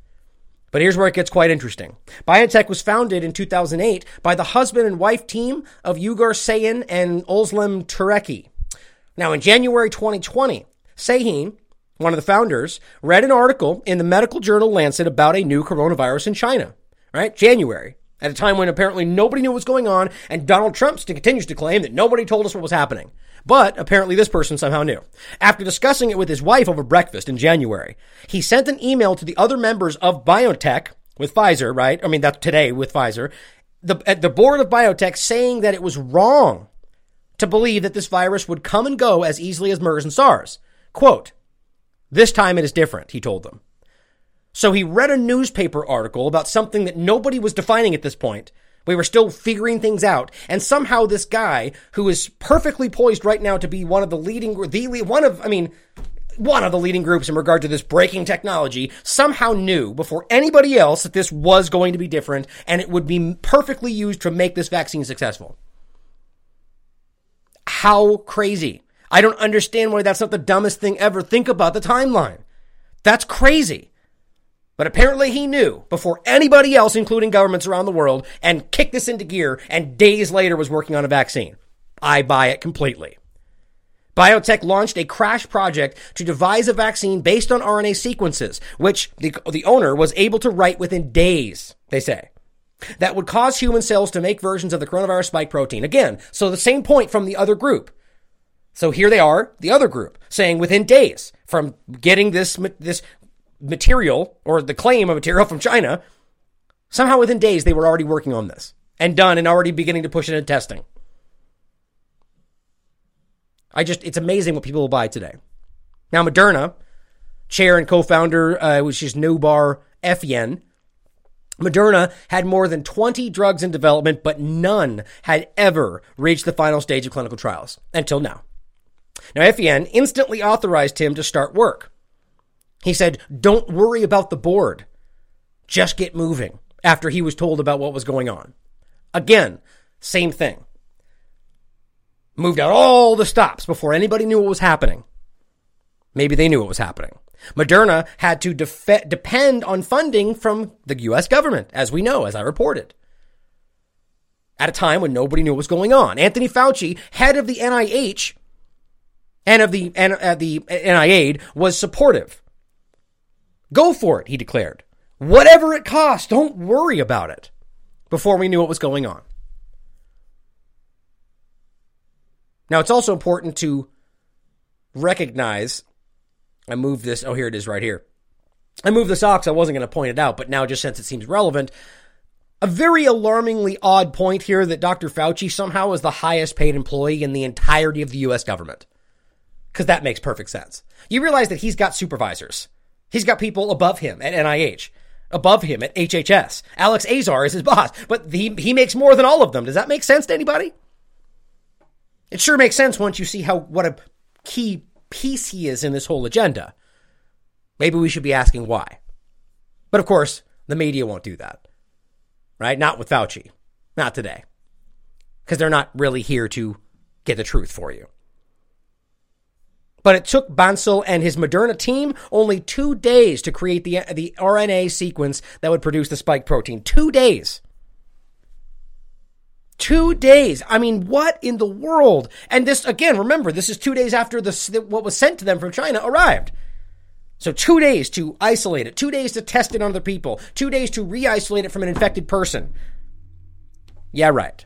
But here's where it gets quite interesting. BioNTech was founded in two thousand eight by the husband and wife team of Ugur Sahin and Özlem Türeci. Now, in January twenty twenty, Sahin, one of the founders, read an article in the medical journal Lancet about a new coronavirus in China, right? January, at a time when apparently nobody knew what was going on, and Donald Trump continues to claim that nobody told us what was happening. But apparently this person somehow knew. After discussing it with his wife over breakfast in January, he sent an email to the other members of BioNTech with Pfizer, right? I mean, that's today with Pfizer. The, at the board of BioNTech saying that it was wrong to believe that this virus would come and go as easily as MERS and SARS. Quote, "This time it is different," he told them. So he read a newspaper article about something that nobody was defining at this point. We were still figuring things out. And somehow this guy, who is perfectly poised right now to be one of the leading, the one of, I mean, one of the leading groups in regard to this breaking technology, somehow knew before anybody else that this was going to be different and it would be perfectly used to make this vaccine successful. How crazy. I don't understand why that's not the dumbest thing ever. Think about the timeline. That's crazy. But apparently he knew before anybody else, including governments around the world, and kicked this into gear, and days later was working on a vaccine. I buy it completely. BioNTech launched a crash project to devise a vaccine based on R N A sequences, which the, the owner was able to write within days, they say. that would cause human cells to make versions of the coronavirus spike protein. Again, so the same point from the other group. So here they are, the other group, saying within days from getting this this material, or the claim of material from China, somehow within days they were already working on this and done and already beginning to push it into testing. I just, it's amazing what people will buy today. Now, Moderna, chair and co-founder, uh, which is Noubar Afeyan, Moderna had more than twenty drugs in development, but none had ever reached the final stage of clinical trials until now. Now, Afeyan instantly authorized him to start work. He said, don't worry about the board. Just get moving, after he was told about what was going on. Again, same thing. Moved out all the stops before anybody knew what was happening. Maybe they knew what was happening. Moderna had to def- depend on funding from the U S government, as we know, as I reported, at a time when nobody knew what was going on. Anthony Fauci, head of the N I H and of the, and, uh, the NIAID, was supportive. Go for it, he declared. Whatever it costs, don't worry about it, before we knew what was going on. Now, it's also important to recognize, I moved this, oh, here it is right here. I moved this out because I wasn't going to point it out, but now just since it seems relevant, a very alarmingly odd point here that Doctor Fauci somehow is the highest paid employee in the entirety of the U S government. Because that makes perfect sense. You realize that he's got supervisors. He's got people above him at N I H, above him at H H S. Alex Azar is his boss, but he, he makes more than all of them. Does that make sense to anybody? It sure makes sense once you see how, what a key piece he is in this whole agenda. Maybe we should be asking why. But of course, the media won't do that. Right? Not with Fauci. Not today. Because they're not really here to get the truth for you. But it took Bansal and his Moderna team only two days to create the, the R N A sequence that would produce the spike protein. Two days. Two days. I mean, what in the world? And this, again, remember, this is two days after the, what was sent to them from China arrived. So two days to isolate it, two days to test it on other people, two days to re-isolate it from an infected person. Yeah, right.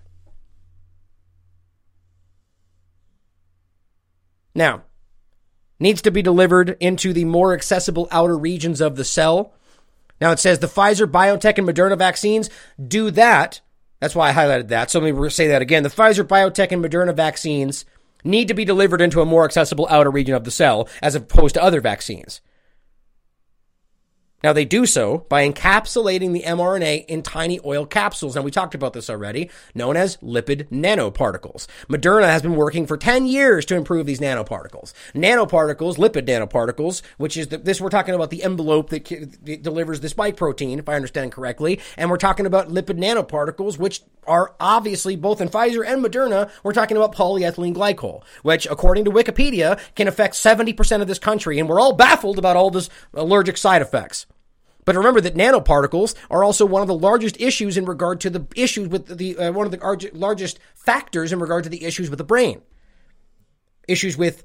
Now, needs to be delivered into the more accessible outer regions of the cell. Now, it says the Pfizer, BioNTech, and Moderna vaccines do that. That's why I highlighted that. So let me say that again. The Pfizer, BioNTech, and Moderna vaccines need to be delivered into a more accessible outer region of the cell as opposed to other vaccines. Now, they do so by encapsulating the mRNA in tiny oil capsules. Now, we talked about this already, known as lipid nanoparticles. Moderna has been working for ten years to improve these nanoparticles. Nanoparticles, lipid nanoparticles, which is the, this, we're talking about the envelope that c- delivers the spike protein, if I understand correctly. And we're talking about lipid nanoparticles, which are obviously both in Pfizer and Moderna, we're talking about polyethylene glycol, which, according to Wikipedia, can affect seventy percent of this country. And we're all baffled about all this allergic side effects. But remember that nanoparticles are also one of the largest issues in regard to the issues with the, uh, one of the arg- largest factors in regard to the issues with the brain. Issues with,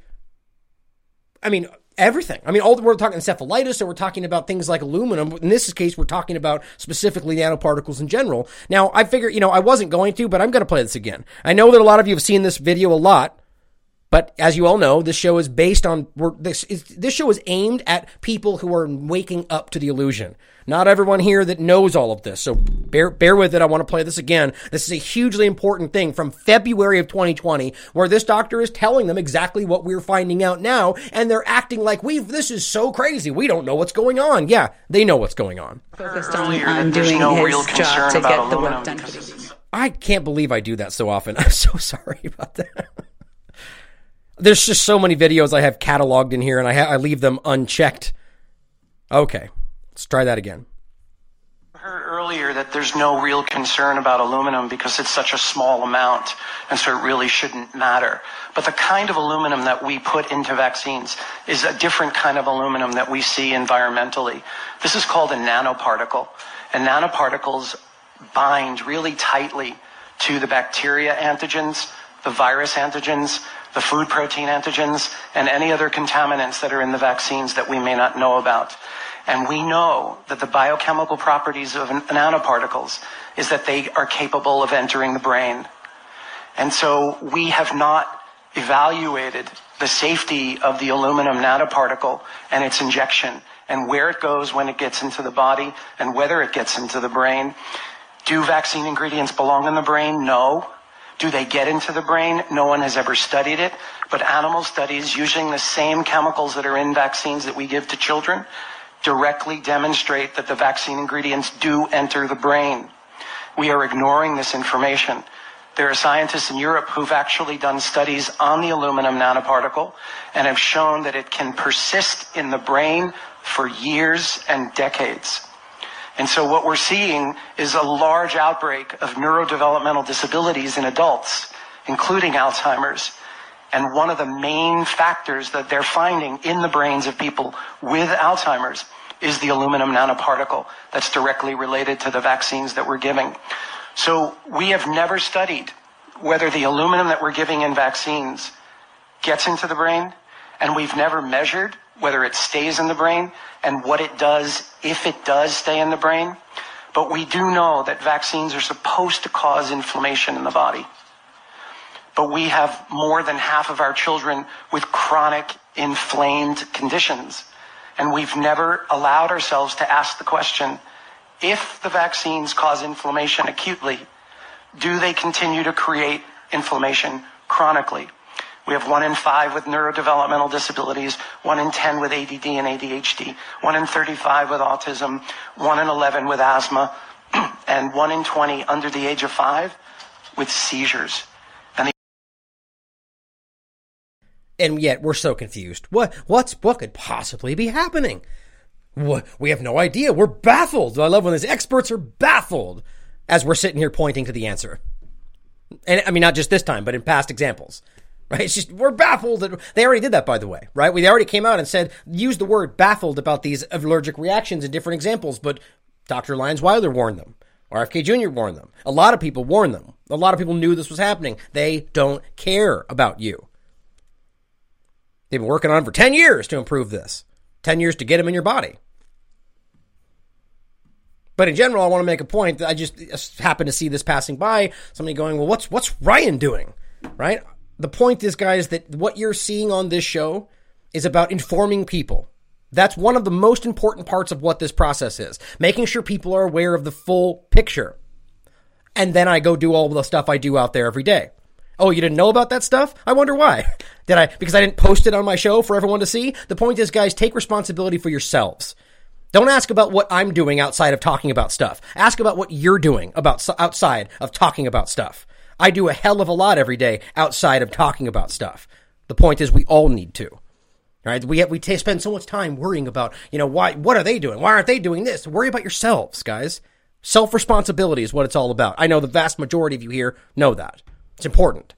I mean, everything. I mean, all the, we're talking encephalitis, or we're talking about things like aluminum. In this case, we're talking about specifically nanoparticles in general. Now, I figure, you know, I wasn't going to, but I'm going to play this again. I know that a lot of you have seen this video a lot. But as you all know, this show is based on, we're, this is, this show is aimed at people who are waking up to the illusion. Not everyone here that knows all of this. So bear, bear with it. I want to play this again. This is a hugely important thing from February of twenty twenty, where this doctor is telling them exactly what we're finding out now. And they're acting like we've, this is so crazy. We don't know what's going on. Yeah, they know what's going on. Focused on, on doing no his job to get the work done. I can't believe I do that so often. I'm so sorry about that. There's just so many videos I have cataloged in here, and I, ha- I leave them unchecked. Okay, let's try that again. I heard earlier that there's no real concern about aluminum because it's such a small amount, and so it really shouldn't matter. But the kind of aluminum that we put into vaccines is a different kind of aluminum that we see environmentally. This is called a nanoparticle, and nanoparticles bind really tightly to the bacteria antigens, the virus antigens, the food protein antigens, and any other contaminants that are in the vaccines that we may not know about. And we know that the biochemical properties of nanoparticles is that they are capable of entering the brain. And so we have not evaluated the safety of the aluminum nanoparticle and its injection and where it goes when it gets into the body and whether it gets into the brain. Do vaccine ingredients belong in the brain? No. Do they get into the brain? No one has ever studied it. But animal studies using the same chemicals that are in vaccines that we give to children directly demonstrate that the vaccine ingredients do enter the brain. We are ignoring this information. There are scientists in Europe who've actually done studies on the aluminum nanoparticle and have shown that it can persist in the brain for years and decades. And so what we're seeing is a large outbreak of neurodevelopmental disabilities in adults, including Alzheimer's. And one of the main factors that they're finding in the brains of people with Alzheimer's is the aluminum nanoparticle that's directly related to the vaccines that we're giving. So we have never studied whether the aluminum that we're giving in vaccines gets into the brain, and we've never measured whether it stays in the brain and what it does if it does stay in the brain. But we do know that vaccines are supposed to cause inflammation in the body. But we have more than half of our children with chronic inflamed conditions. And we've never allowed ourselves to ask the question, if the vaccines cause inflammation acutely, do they continue to create inflammation chronically? We have one in five with neurodevelopmental disabilities, one in ten with A D D and A D H D, one in thirty-five with autism, one in eleven with asthma, and one in twenty under the age of five with seizures. And the And yet we're so confused. What what's what could possibly be happening? What, we have no idea. We're baffled. I love when these experts are baffled as we're sitting here pointing to the answer. And I mean, not just this time, but in past examples, right? It's just, we're baffled. They already did that, by the way, right? We already came out and said, use the word baffled about these allergic reactions in different examples, but Doctor Lyons Weiler warned them. R F K Junior warned them. A lot of people warned them. A lot of people knew this was happening. They don't care about you. They've been working on it for ten years to improve this. ten years to get them in your body. But in general, I want to make a point that I just happened to see this passing by. Somebody going, well, what's what's Ryan doing? Right? The point is, guys, that what you're seeing on this show is about informing people. That's one of the most important parts of what this process is. Making sure people are aware of the full picture. And then I go do all the stuff I do out there every day. Oh, you didn't know about that stuff? I wonder why. Did I? Because I didn't post it on my show for everyone to see? The point is, guys, take responsibility for yourselves. Don't ask about what I'm doing outside of talking about stuff. Ask about what you're doing about outside of talking about stuff. I do a hell of a lot every day outside of talking about stuff. The point is, we all need to. Right? We have, we t- spend so much time worrying about, you know, why, what are they doing? Why aren't they doing this? Worry about yourselves, guys. Self-responsibility is what it's all about. I know the vast majority of you here know that. It's important.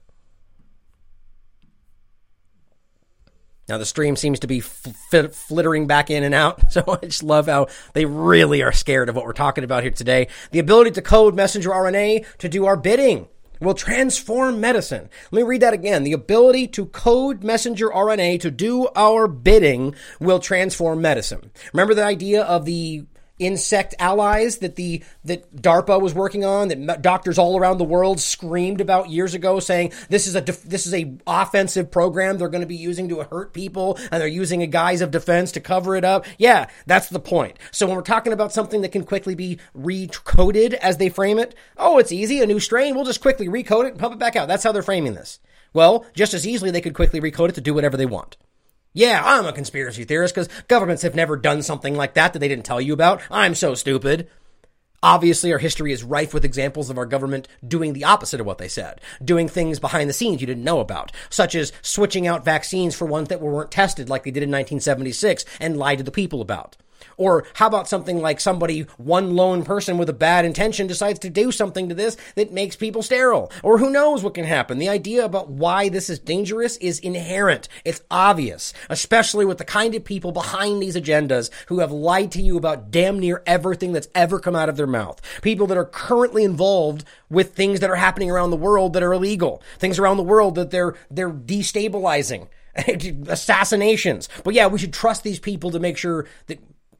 Now, the stream seems to be f- flittering back in and out, so I just love how they really are scared of what we're talking about here today. The ability to code messenger R N A to do our bidding will transform medicine. Let me read that again. The ability to code messenger R N A to do our bidding will transform medicine. Remember the idea of the insect allies that the that DARPA was working on, that doctors all around the world screamed about years ago, saying this is a def- this is a offensive program they're going to be using to hurt people, and they're using a guise of defense to cover it up. Yeah, that's the point. So when we're talking about something that can quickly be recoded, as they frame it, oh, it's easy, a new strain, we'll just quickly recode it and pump it back out. That's how they're framing this. Well, just as easily they could quickly recode it to do whatever they want. Yeah, I'm a conspiracy theorist because governments have never done something like that that they didn't tell you about. I'm so stupid. Obviously, our history is rife with examples of our government doing the opposite of what they said, doing things behind the scenes you didn't know about, such as switching out vaccines for ones that weren't tested like they did in nineteen seventy-six and lied to the people about. Or how about something like somebody, one lone person with a bad intention decides to do something to this that makes people sterile? Or who knows what can happen? The idea about why this is dangerous is inherent. It's obvious, especially with the kind of people behind these agendas who have lied to you about damn near everything that's ever come out of their mouth. People that are currently involved with things that are happening around the world that are illegal. Things around the world that they're they're destabilizing. Assassinations. But yeah, we should trust these people to make sure that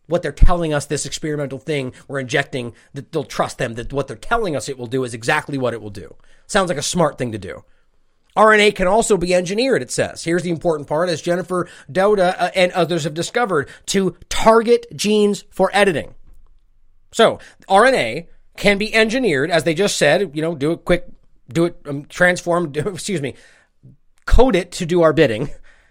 what they're telling us, this experimental thing we're injecting, that they'll trust them, that what they're telling us it will do is exactly what it will do. Sounds like a smart thing to do. R N A can also be engineered, it says. Here's the important part, as Jennifer Doudna uh, and others have discovered, to target genes for editing. So R N A can be engineered, as they just said, you know, do it quick, do it, um, transform, do, excuse me, code it to do our bidding.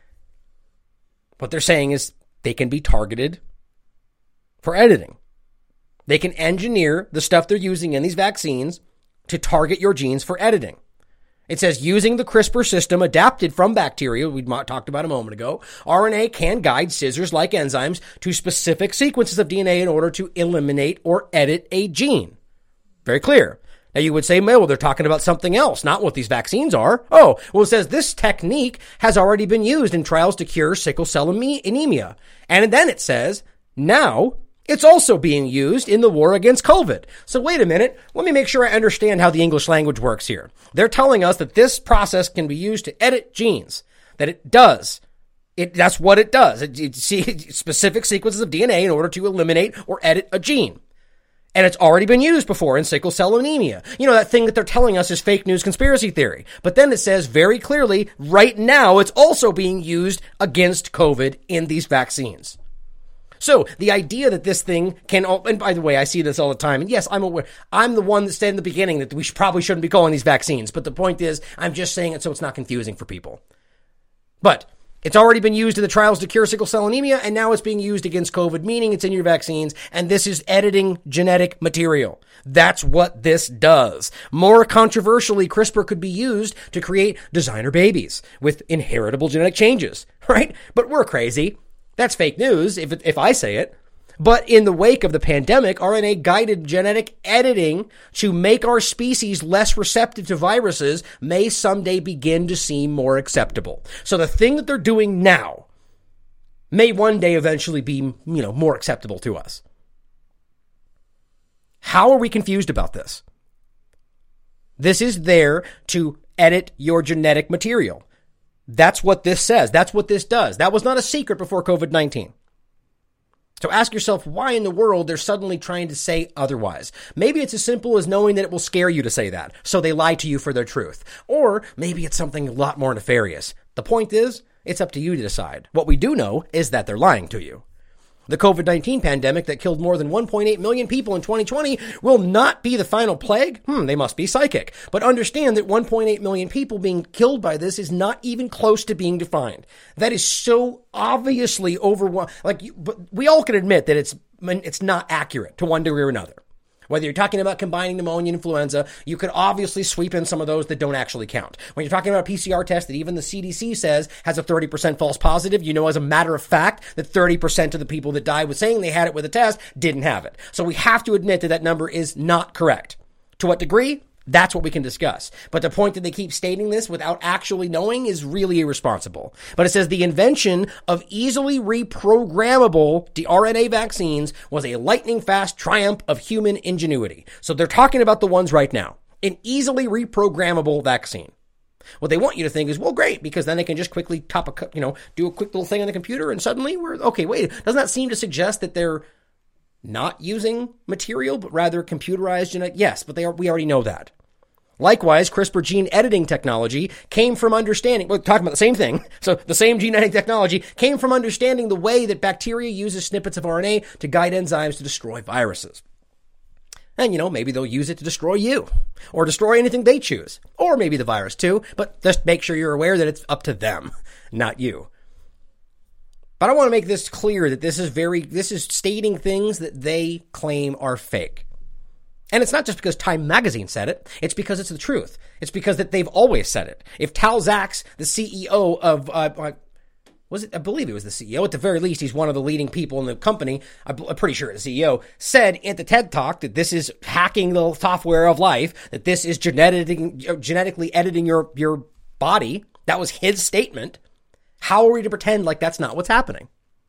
What they're saying is they can be targeted for editing. They can engineer the stuff they're using in these vaccines to target your genes for editing. It says using the CRISPR system adapted from bacteria, we talked about a moment ago, R N A can guide scissors-like enzymes to specific sequences of D N A in order to eliminate or edit a gene. Very clear. Now you would say, well, they're talking about something else, not what these vaccines are. Oh, well, it says this technique has already been used in trials to cure sickle cell anemia. And then it says, now it's also being used in the war against COVID. So wait a minute. Let me make sure I understand how the English language works here. They're telling us that this process can be used to edit genes, that it does. It, that's what it does. It, it see specific sequences of D N A in order to eliminate or edit a gene. And it's already been used before in sickle cell anemia. You know, that thing that they're telling us is fake news conspiracy theory. But then it says very clearly, right now, it's also being used against COVID in these vaccines. So the idea that this thing can, and by the way, I see this all the time. And yes, I'm aware. I'm the one that said in the beginning that we should, probably shouldn't be calling these vaccines. But the point is, I'm just saying it so it's not confusing for people. But it's already been used in the trials to cure sickle cell anemia, and now it's being used against COVID, meaning it's in your vaccines, and this is editing genetic material. That's what this does. More controversially, CRISPR could be used to create designer babies with inheritable genetic changes, right? But we're crazy. That's fake news if if I say it. But in the wake of the pandemic, R N A-guided genetic editing to make our species less receptive to viruses may someday begin to seem more acceptable. So the thing that they're doing now may one day eventually be, you know, more acceptable to us. How are we confused about this? This is there to edit your genetic material. That's what this says. That's what this does. That was not a secret before COVID nineteen. So ask yourself why in the world they're suddenly trying to say otherwise. Maybe it's as simple as knowing that it will scare you to say that, so they lie to you for their truth. Or maybe it's something a lot more nefarious. The point is, it's up to you to decide. What we do know is that they're lying to you. The COVID nineteen pandemic that killed more than one point eight million people in twenty twenty will not be the final plague. Hmm, they must be psychic. But understand that one point eight million people being killed by this is not even close to being defined. That is so obviously overwhelming. Like, but we all can admit that it's it's not accurate to one degree or another. Whether you're talking about combining pneumonia and influenza, you could obviously sweep in some of those that don't actually count. When you're talking about a P C R test that even the C D C says has a thirty percent false positive, you know as a matter of fact that thirty percent of the people that died with saying they had it with a test didn't have it. So we have to admit that that number is not correct. To what degree? That's what we can discuss. But the point that they keep stating this without actually knowing is really irresponsible. But it says the invention of easily reprogrammable R N A vaccines was a lightning-fast triumph of human ingenuity. So they're talking about the ones right now. An easily reprogrammable vaccine. What they want you to think is, well, great, because then they can just quickly top a, you know, do a quick little thing on the computer and suddenly we're, okay, wait, doesn't that seem to suggest that they're not using material, but rather computerized genetic? Yes, but they are, we already know that. Likewise, CRISPR gene editing technology came from understanding, we're talking about the same thing, so the same gene editing technology came from understanding the way that bacteria uses snippets of R N A to guide enzymes to destroy viruses. And, you know, maybe they'll use it to destroy you, or destroy anything they choose, or maybe the virus too, but just make sure you're aware that it's up to them, not you. But I want to make this clear that this is very, this is stating things that they claim are fake. And it's not just because Time Magazine said it. It's because it's the truth. It's because that they've always said it. If Tal Zaks, the C E O of, uh, uh, was it? I believe it was the C E O. At the very least, he's one of the leading people in the company. I'm pretty sure it's the C E O. Said at the TED Talk that this is hacking the software of life. That this is genetic, genetically editing your your body. That was his statement. How are we to pretend like that's not what's happening?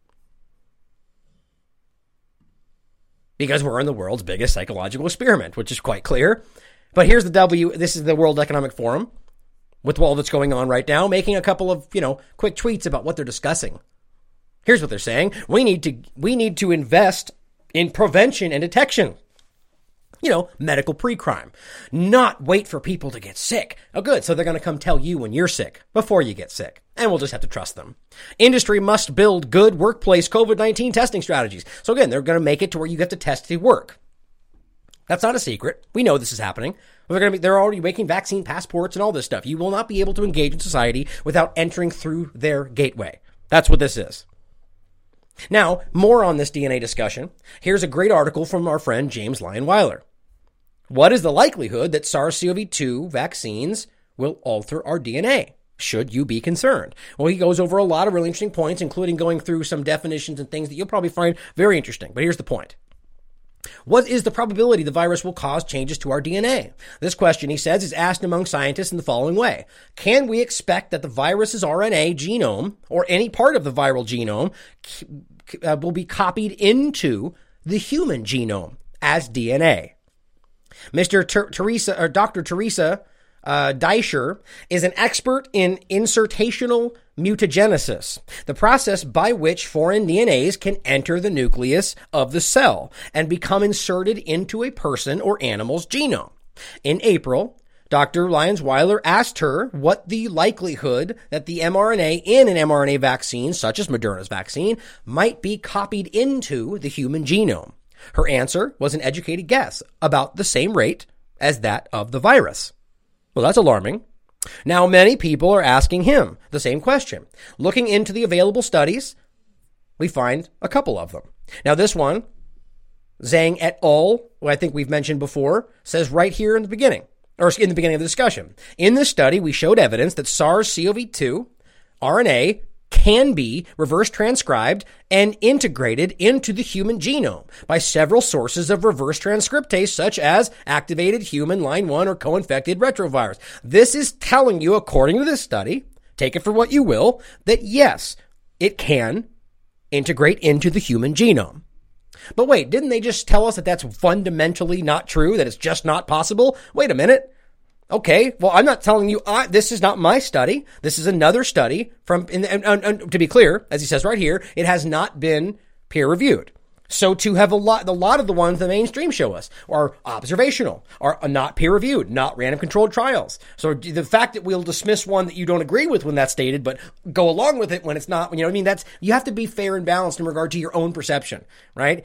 Because we're in the world's biggest psychological experiment, which is quite clear. But here's the W, this is the World Economic Forum, with all that's going on right now, making a couple of, you know, quick tweets about what they're discussing. Here's what they're saying. We need to, we need to invest in prevention and detection. You know, medical pre-crime. Not wait for people to get sick. Oh, good. So they're going to come tell you when you're sick before you get sick. And we'll just have to trust them. Industry must build good workplace COVID nineteen testing strategies. So again, they're going to make it to where you get to test to work. That's not a secret. We know this is happening. They're going to be, they're already making vaccine passports and all this stuff. You will not be able to engage in society without entering through their gateway. That's what this is. Now, more on this D N A discussion. Here's a great article from our friend James Lyon Weiler. What is the likelihood that SARS-C o V two vaccines will alter our D N A? Should you be concerned? Well, he goes over a lot of really interesting points, including going through some definitions and things that you'll probably find very interesting. But here's the point. What is the probability the virus will cause changes to our D N A? This question, he says, is asked among scientists in the following way. Can we expect that the virus's R N A genome or any part of the viral genome uh, will be copied into the human genome as D N A? Mister Ter- Teresa, or Doctor Teresa uh, Deisher is an expert in insertational mutagenesis, the process by which foreign D N As can enter the nucleus of the cell and become inserted into a person or animal's genome. In April, Doctor Lyons Weiler asked her what the likelihood that the mRNA in an mRNA vaccine, such as Moderna's vaccine, might be copied into the human genome. Her answer was an educated guess, about the same rate as that of the virus. Well, that's alarming. Now, many people are asking him the same question. Looking into the available studies, we find a couple of them. Now, this one, Zhang et al., who I think we've mentioned before, says right here in the beginning, or in the beginning of the discussion. In this study, we showed evidence that SARS-C o V two R N A can be reverse transcribed and integrated into the human genome by several sources of reverse transcriptase, such as activated human line one or co-infected retrovirus. This is telling you, according to this study, take it for what you will, that yes, it can integrate into the human genome. But wait, didn't they just tell us that that's fundamentally not true, that it's just not possible? Wait a minute. Okay, well, I'm not telling you, I, this is not my study. This is another study from, and, and, and to be clear, as he says right here, it has not been peer reviewed. So to have a lot, a lot of the ones the mainstream show us are observational, are not peer reviewed, not random controlled trials. So the fact that we'll dismiss one that you don't agree with when that's stated, but go along with it when it's not, you know what I mean? That's, you have to be fair and balanced in regard to your own perception, right?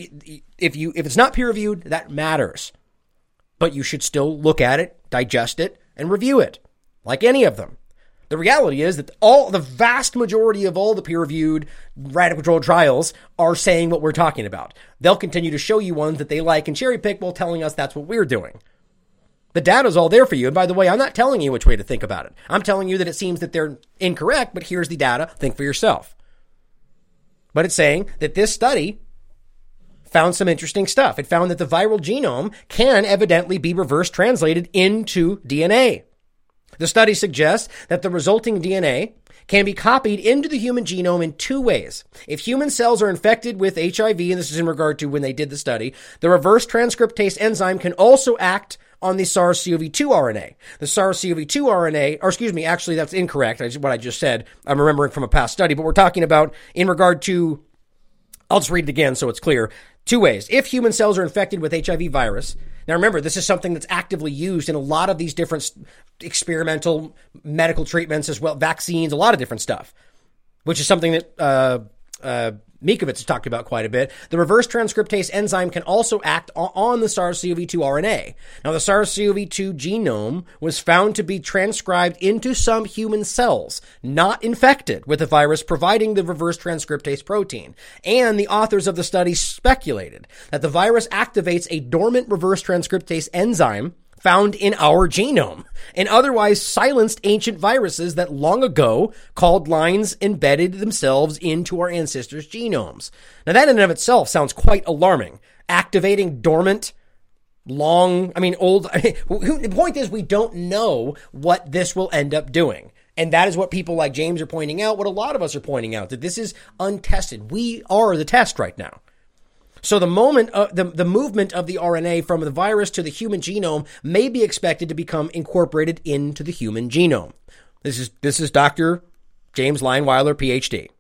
If you, if it's not peer reviewed, that matters. But you should still look at it, digest it, and review it, like any of them. The reality is that all the vast majority of all the peer-reviewed random controlled trials are saying what we're talking about. They'll continue to show you ones that they like and cherry pick while telling us that's what we're doing. The data's all there for you. And by the way, I'm not telling you which way to think about it. I'm telling you that it seems that they're incorrect, but here's the data. Think for yourself. But it's saying that this study found some interesting stuff. It found that the viral genome can evidently be reverse translated into D N A. The study suggests that the resulting D N A can be copied into the human genome in two ways. If human cells are infected with H I V, and this is in regard to when they did the study, the reverse transcriptase enzyme can also act on the SARS-C o V two R N A. The SARS-C o V two R N A, or excuse me, actually that's incorrect. That's what I just said. I'm remembering from a past study, but we're talking about in regard to, I'll just read it again so it's clear. Two ways. If human cells are infected with H I V virus, now remember, this is something that's actively used in a lot of these different experimental medical treatments as well, vaccines, a lot of different stuff, which is something that uh, uh, Mikovits has talked about quite a bit. The reverse transcriptase enzyme can also act on the SARS-C o V two R N A. Now, the SARS-C o V two genome was found to be transcribed into some human cells, not infected with the virus, providing the reverse transcriptase protein. And the authors of the study speculated that the virus activates a dormant reverse transcriptase enzyme found in our genome and otherwise silenced ancient viruses that long ago called lines embedded themselves into our ancestors' genomes. Now that in and of itself sounds quite alarming. Activating dormant, long, I mean, old, I mean, the point is we don't know what this will end up doing. And that is what people like James are pointing out, what a lot of us are pointing out, that this is untested. We are the test right now. So the moment, uh, the, the movement of the R N A from the virus to the human genome may be expected to become incorporated into the human genome. This is, this is Doctor James Lyon Weiler, P H D.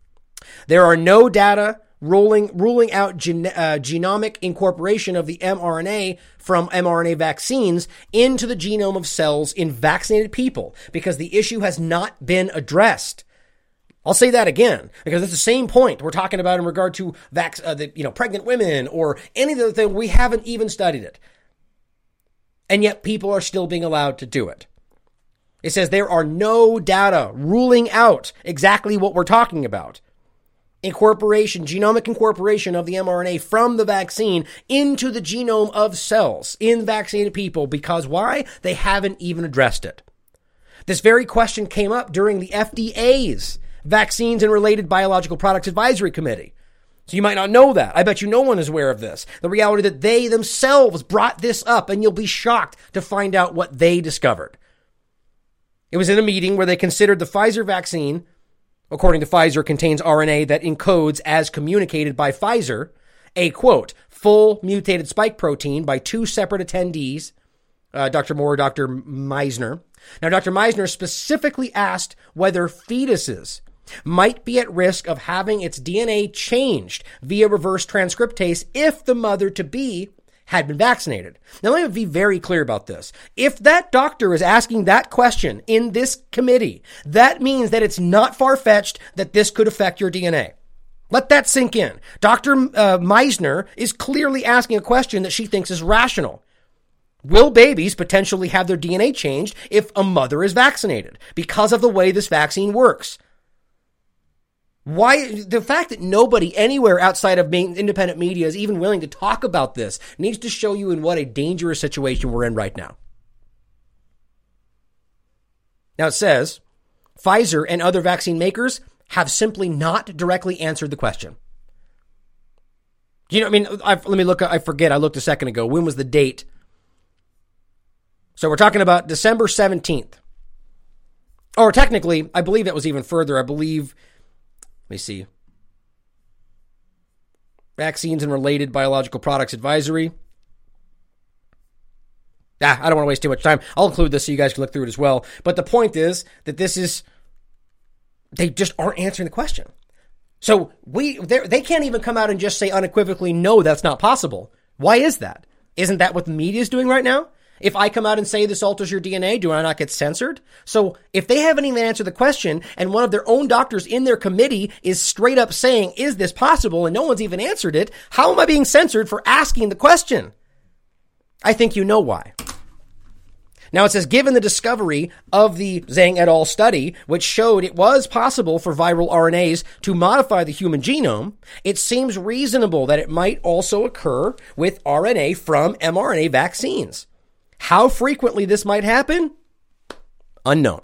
There are no data ruling ruling out gen, uh, genomic incorporation of the mRNA from mRNA vaccines into the genome of cells in vaccinated people because the issue has not been addressed. I'll say that again because it's the same point we're talking about in regard to vac- uh, the, you know, pregnant women or any of the things. We haven't even studied it. And yet people are still being allowed to do it. It says there are no data ruling out exactly what we're talking about. Incorporation, genomic incorporation of the mRNA from the vaccine into the genome of cells in vaccinated people because why? They haven't even addressed it. This very question came up during the F D A's Vaccines and Related Biological Products Advisory Committee. So you might not know that. I bet you no one is aware of this. The reality that they themselves brought this up, and you'll be shocked to find out what they discovered. It was in a meeting where they considered the Pfizer vaccine, according to Pfizer, contains R N A that encodes as communicated by Pfizer, a, quote, full mutated spike protein by two separate attendees, uh, Doctor Moore, Doctor Meisner. Now, Doctor Meisner specifically asked whether fetuses might be at risk of having its D N A changed via reverse transcriptase if the mother-to-be had been vaccinated. Now, let me be very clear about this. If that doctor is asking that question in this committee, that means that it's not far-fetched that this could affect your D N A. Let that sink in. Doctor Uh, Meisner is clearly asking a question that she thinks is rational. Will babies potentially have their D N A changed if a mother is vaccinated because of the way this vaccine works? Why, the fact that nobody anywhere outside of main independent media is even willing to talk about this needs to show you in what a dangerous situation we're in right now. Now it says, Pfizer and other vaccine makers have simply not directly answered the question. You know, I mean, I've, let me look, I forget, I looked a second ago. When was the date? So we're talking about December seventeenth. Or technically, I believe that was even further. I believe... Let me see. Vaccines and Related Biological Products Advisory. Ah, I don't want to waste too much time. I'll include this so you guys can look through it as well. But the point is that this is, they just aren't answering the question. So we, they can't even come out and just say unequivocally, no, that's not possible. Why is that? Isn't that what the media is doing right now? If I come out and say this alters your D N A, do I not get censored? So if they haven't even answered the question and one of their own doctors in their committee is straight up saying, is this possible? And no one's even answered it. How am I being censored for asking the question? I think you know why. Now it says, given the discovery of the Zhang et al. Study, which showed it was possible for viral R N As to modify the human genome, it seems reasonable that it might also occur with R N A from mRNA vaccines. How frequently this might happen? Unknown.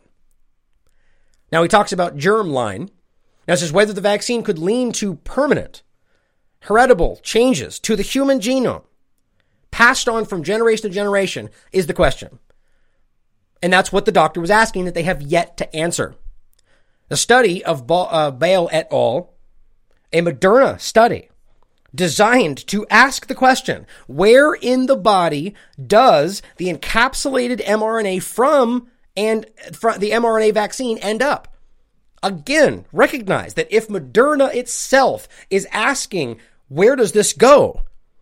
Now he talks about germline. Now it says whether the vaccine could lead to permanent, heritable changes to the human genome, passed on from generation to generation, is the question. And that's what the doctor was asking that they have yet to answer. The study of ba- uh, Bale et al., a Moderna study, designed to ask the question, where in the body does the encapsulated mRNA from and from the mRNA vaccine end up? Again, recognize that if Moderna itself is asking, where does this go?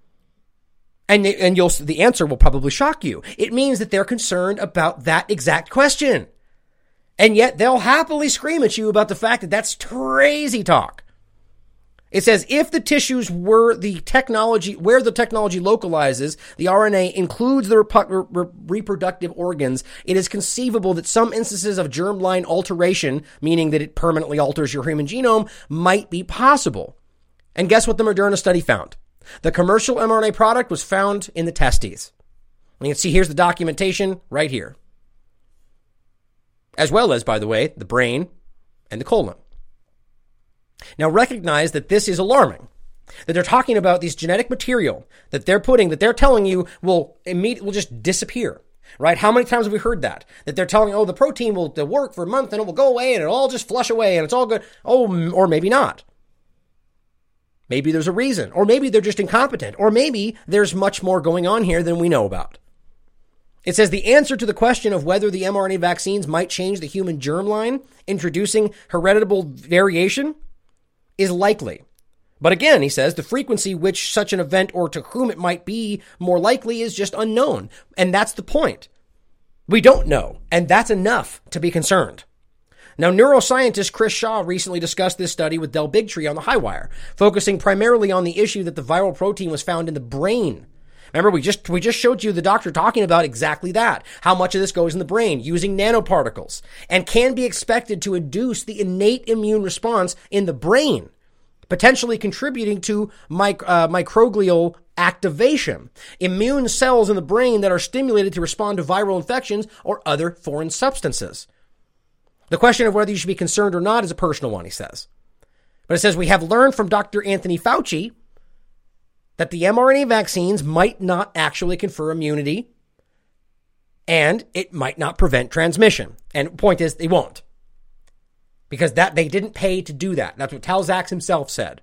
And, and you'll, the answer will probably shock you. It means that they're concerned about that exact question. And yet they'll happily scream at you about the fact that that's crazy talk. It says, if the tissues were the technology, where the technology localizes, the R N A includes the rep- re- reproductive organs, it is conceivable that some instances of germline alteration, meaning that it permanently alters your human genome, might be possible. And guess what the Moderna study found? The commercial mRNA product was found in the testes. And you can see here's the documentation right here. As well as, by the way, the brain and the colon. Now recognize that this is alarming, that they're talking about these genetic material that they're putting, that they're telling you will immediately will just disappear, right? How many times have we heard that? That they're telling, oh, the protein will work for a month and it will go away and it'll all just flush away and it's all good. Oh, or maybe not. Maybe there's a reason, or maybe they're just incompetent, or maybe there's much more going on here than we know about. It says the answer to the question of whether the mRNA vaccines might change the human germline, introducing heritable variation, is likely. But again, he says the frequency which such an event or to whom it might be more likely is just unknown. And that's the point. We don't know. And that's enough to be concerned. Now, neuroscientist Chris Shaw recently discussed this study with Del Bigtree on the Highwire, focusing primarily on the issue that the viral protein was found in the brain. Remember, we just we just showed you the doctor talking about exactly that, how much of this goes in the brain using nanoparticles, and can be expected to induce the innate immune response in the brain, potentially contributing to mic- uh, microglial activation, immune cells in the brain that are stimulated to respond to viral infections or other foreign substances. The question of whether you should be concerned or not is a personal one, he says. But it says, we have learned from Doctor Anthony Fauci that the mRNA vaccines might not actually confer immunity and it might not prevent transmission. And the point is, they won't. Because that they didn't pay to do that. That's what Tal Zaks himself said.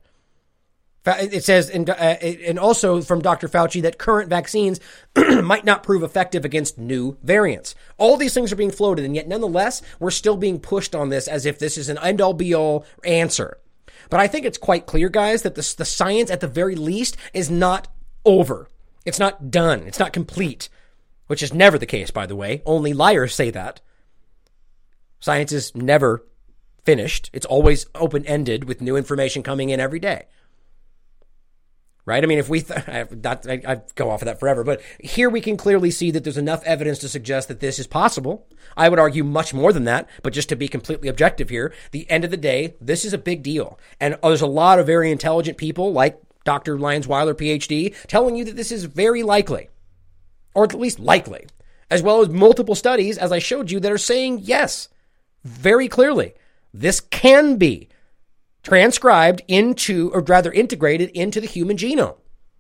It says, and, uh, and also from Doctor Fauci, that current vaccines might not prove effective against new variants. All these things are being floated, and yet nonetheless, we're still being pushed on this as if this is an end-all be-all answer. But I think it's quite clear, guys, that the, the science, at the very least, is not over. It's not done. It's not complete, which is never the case, by the way. Only liars say that. Science is never finished. It's always open-ended with new information coming in every day. Right? I mean, if we, th- I, I, I go off of that forever, but here we can clearly see that there's enough evidence to suggest that this is possible. I would argue much more than that, but just to be completely objective here, the end of the day, this is a big deal. And there's a lot of very intelligent people like Doctor Lyons Weiler, P H D, telling you that this is very likely, or at least likely, as well as multiple studies, as I showed you, that are saying yes, very clearly, this can be transcribed into, or rather integrated into the human genome.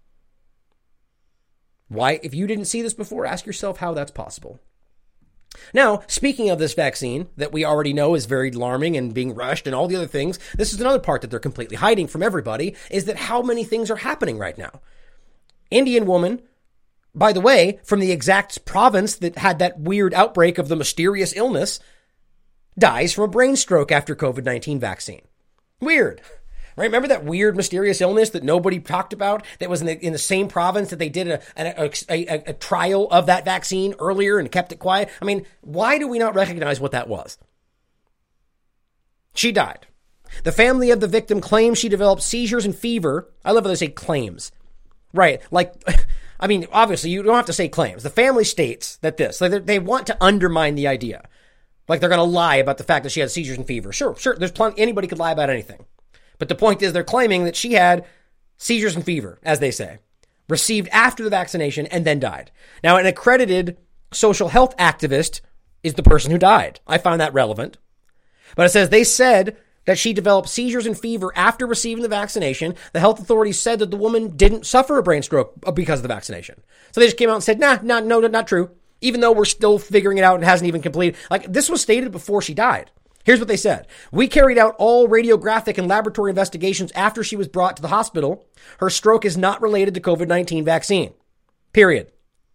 Why, if you didn't see this before, ask yourself how that's possible. Now, speaking of this vaccine that we already know is very alarming and being rushed and all the other things, this is another part that they're completely hiding from everybody, is that how many things are happening right now. Indian woman, by the way, from the exact province that had that weird outbreak of the mysterious illness, dies from a brain stroke after covid nineteen vaccine. Weird, right? Remember that weird, mysterious illness that nobody talked about that was in the, in the same province that they did a, a, a, a trial of that vaccine earlier and kept it quiet? I mean, why do we not recognize what that was? She died. The family of the victim claims she developed seizures and fever. I love how they say claims. Right, like, I mean, obviously, you don't have to say claims. The family states that this, like they want to undermine the idea. Like they're going to lie about the fact that she had seizures and fever. Sure, sure. There's plenty, anybody could lie about anything. But the point is they're claiming that she had seizures and fever, as they say, received after the vaccination and then died. Now, an accredited social health activist is the person who died. I find that relevant. But it says they said that she developed seizures and fever after receiving the vaccination. The health authorities said that the woman didn't suffer a brain stroke because of the vaccination. So they just came out and said, nah, nah, no, not true. Even though we're still figuring it out and hasn't even completed. Like, this was stated before she died. Here's what they said. We carried out all radiographic and laboratory investigations after she was brought to the hospital. Her stroke is not related to covid nineteen vaccine. Period.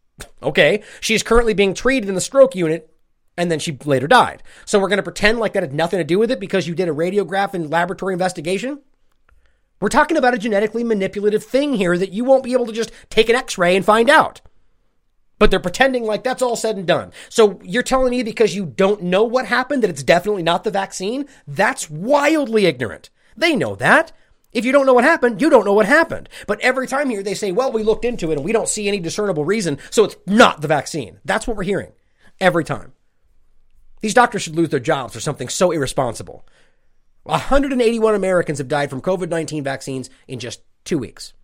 Okay. She is currently being treated in the stroke unit, and then she later died. So we're going to pretend like that had nothing to do with it because you did a radiograph and laboratory investigation? We're talking about a genetically manipulative thing here that you won't be able to just take an x-ray and find out. But they're pretending like that's all said and done. So you're telling me because you don't know what happened that it's definitely not the vaccine? That's wildly ignorant. They know that. If you don't know what happened, you don't know what happened. But every time here they say, well, we looked into it and we don't see any discernible reason, so it's not the vaccine. That's what we're hearing every time. These doctors should lose their jobs for something so irresponsible. one hundred eighty-one Americans have died from covid nineteen vaccines in just two weeks.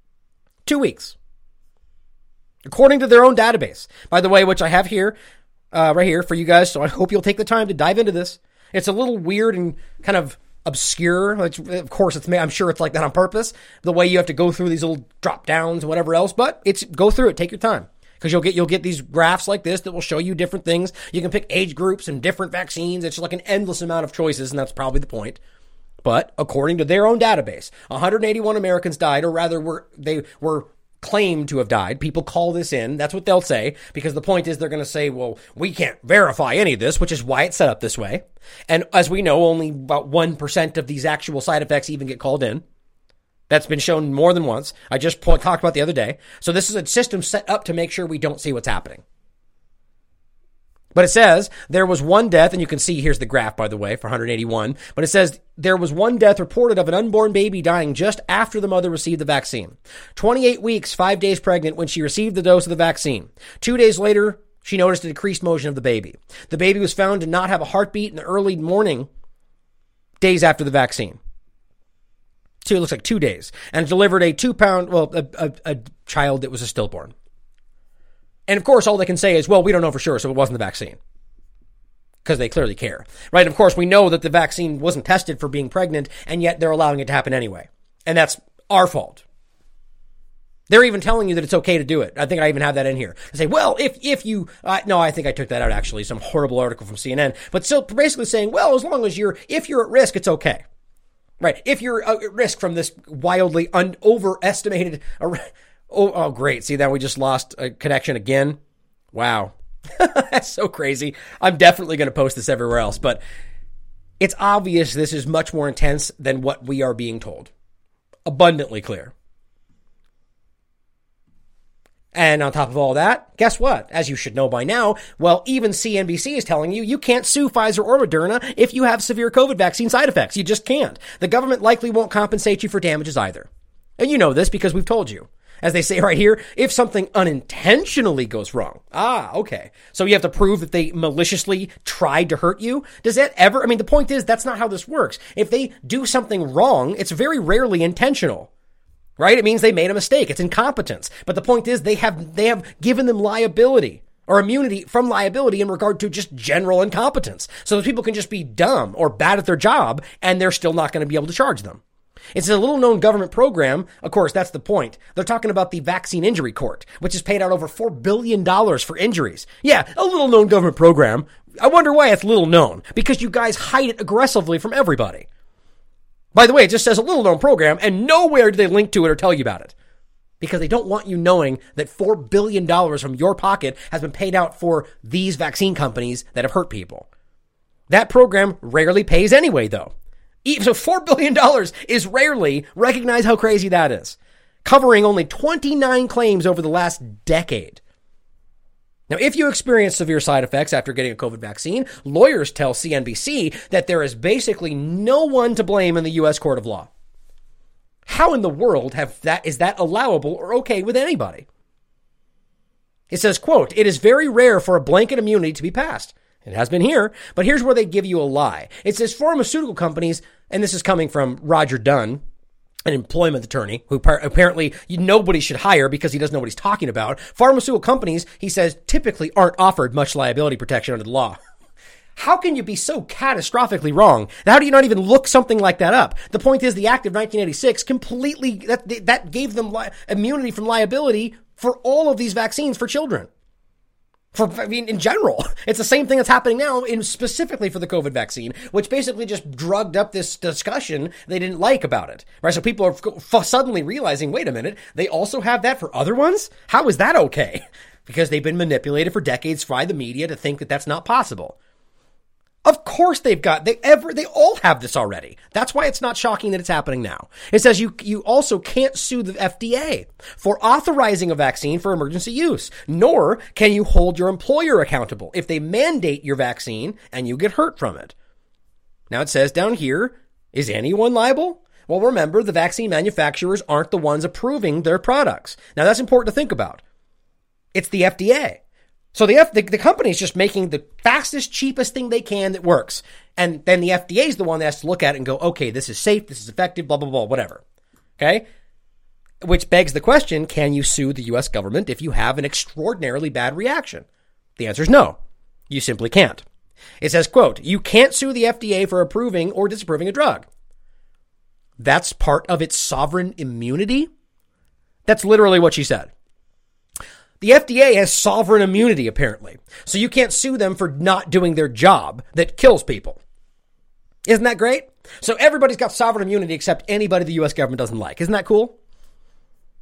Two weeks. According to their own database, by the way, which I have here, uh, right here for you guys. So I hope you'll take the time to dive into this. It's a little weird and kind of obscure. Which, of course, it's I'm sure it's like that on purpose. The way you have to go through these little drop downs and whatever else, but it's go through it. Take your time because you'll get you'll get these graphs like this that will show you different things. You can pick age groups and different vaccines. It's like an endless amount of choices, and that's probably the point. But according to their own database, one hundred eighty-one Americans died, or rather, were they were claim to have died. People call this in. That's what they'll say, because the point is they're going to say, well, we can't verify any of this, which is why it's set up this way. And as we know, only about one percent of these actual side effects even get called in. That's been shown more than once. I just talked about the other day. So this is a system set up to make sure we don't see what's happening. But it says there was one death, and you can see here's the graph, by the way, for one hundred eighty-one. But it says there was one death reported of an unborn baby dying just after the mother received the vaccine. twenty-eight weeks, five days pregnant when she received the dose of the vaccine. Two days later, she noticed a decreased motion of the baby. The baby was found to not have a heartbeat in the early morning, days after the vaccine. So it looks like two days. And delivered a two-pound, well, a, a, a child that was a stillborn. And of course, all they can say is, well, we don't know for sure, so it wasn't the vaccine. Because they clearly care, right? Of course, we know that the vaccine wasn't tested for being pregnant, and yet they're allowing it to happen anyway. And that's our fault. They're even telling you that it's okay to do it. I think I even have that in here. They say, well, if if you, uh, no, I think I took that out actually, some horrible article from C N N. But still basically saying, well, as long as you're, if you're at risk, it's okay. Right? If you're at risk from this wildly un- overestimated... Uh, Oh, oh, great. See that we just lost a connection again? Wow. That's so crazy. I'm definitely going to post this everywhere else, but it's obvious this is much more intense than what we are being told. Abundantly clear. And on top of all that, guess what? As you should know by now, well, even C N B C is telling you you can't sue Pfizer or Moderna if you have severe COVID vaccine side effects. You just can't. The government likely won't compensate you for damages either. And you know this because we've told you. As they say right here, if something unintentionally goes wrong. Ah, okay. So you have to prove that they maliciously tried to hurt you? Does that ever? I mean, the point is, that's not how this works. If they do something wrong, it's very rarely intentional. Right? It means they made a mistake. It's incompetence. But the point is, they have, they have given them liability or immunity from liability in regard to just general incompetence. So that people can just be dumb or bad at their job and they're still not going to be able to charge them. It's a little-known government program. Of course, that's the point. They're talking about the Vaccine Injury Court, which has paid out over four billion dollars for injuries. Yeah, a little-known government program. I wonder why it's little-known. Because you guys hide it aggressively from everybody. By the way, it just says a little-known program, and nowhere do they link to it or tell you about it. Because they don't want you knowing that four billion dollars from your pocket has been paid out for these vaccine companies that have hurt people. That program rarely pays anyway, though. So four billion dollars is rarely, recognize how crazy that is, covering only twenty-nine claims over the last decade. Now, if you experience severe side effects after getting a COVID vaccine, lawyers tell C N B C that there is basically no one to blame in the U S court of law. How in the world have that, is that allowable or okay with anybody? It says, quote, it is very rare for a blanket immunity to be passed. It has been here, but here's where they give you a lie. It says pharmaceutical companies, and this is coming from Roger Dunn, an employment attorney who par- apparently nobody should hire because he doesn't know what he's talking about. Pharmaceutical companies, he says, typically aren't offered much liability protection under the law. How can you be so catastrophically wrong? How do you not even look something like that up? The point is the Act of nineteen eighty-six completely, that, that gave them li- immunity from liability for all of these vaccines for children. For, I mean, in general, it's the same thing that's happening now in specifically for the COVID vaccine, which basically just drugged up this discussion they didn't like about it, right? So people are f- suddenly realizing, wait a minute, they also have that for other ones? How is that okay? Because they've been manipulated for decades by the media to think that that's not possible. Of course they've got, they ever, they all have this already. That's why it's not shocking that it's happening now. It says you, you also can't sue the F D A for authorizing a vaccine for emergency use, nor can you hold your employer accountable if they mandate your vaccine and you get hurt from it. Now it says down here, is anyone liable? Well, remember, the vaccine manufacturers aren't the ones approving their products. Now that's important to think about. It's the F D A. So the, F, the the company's just making the fastest, cheapest thing they can that works. And then the F D A is the one that has to look at it and go, okay, this is safe, this is effective, blah, blah, blah, whatever. Okay? Which begs the question, can you sue the U S government if you have an extraordinarily bad reaction? The answer is no. You simply can't. It says, quote, you can't sue the F D A for approving or disapproving a drug. That's part of its sovereign immunity? That's literally what she said. The F D A has sovereign immunity, apparently. So you can't sue them for not doing their job that kills people. Isn't that great? So everybody's got sovereign immunity except anybody the U S government doesn't like. Isn't that cool?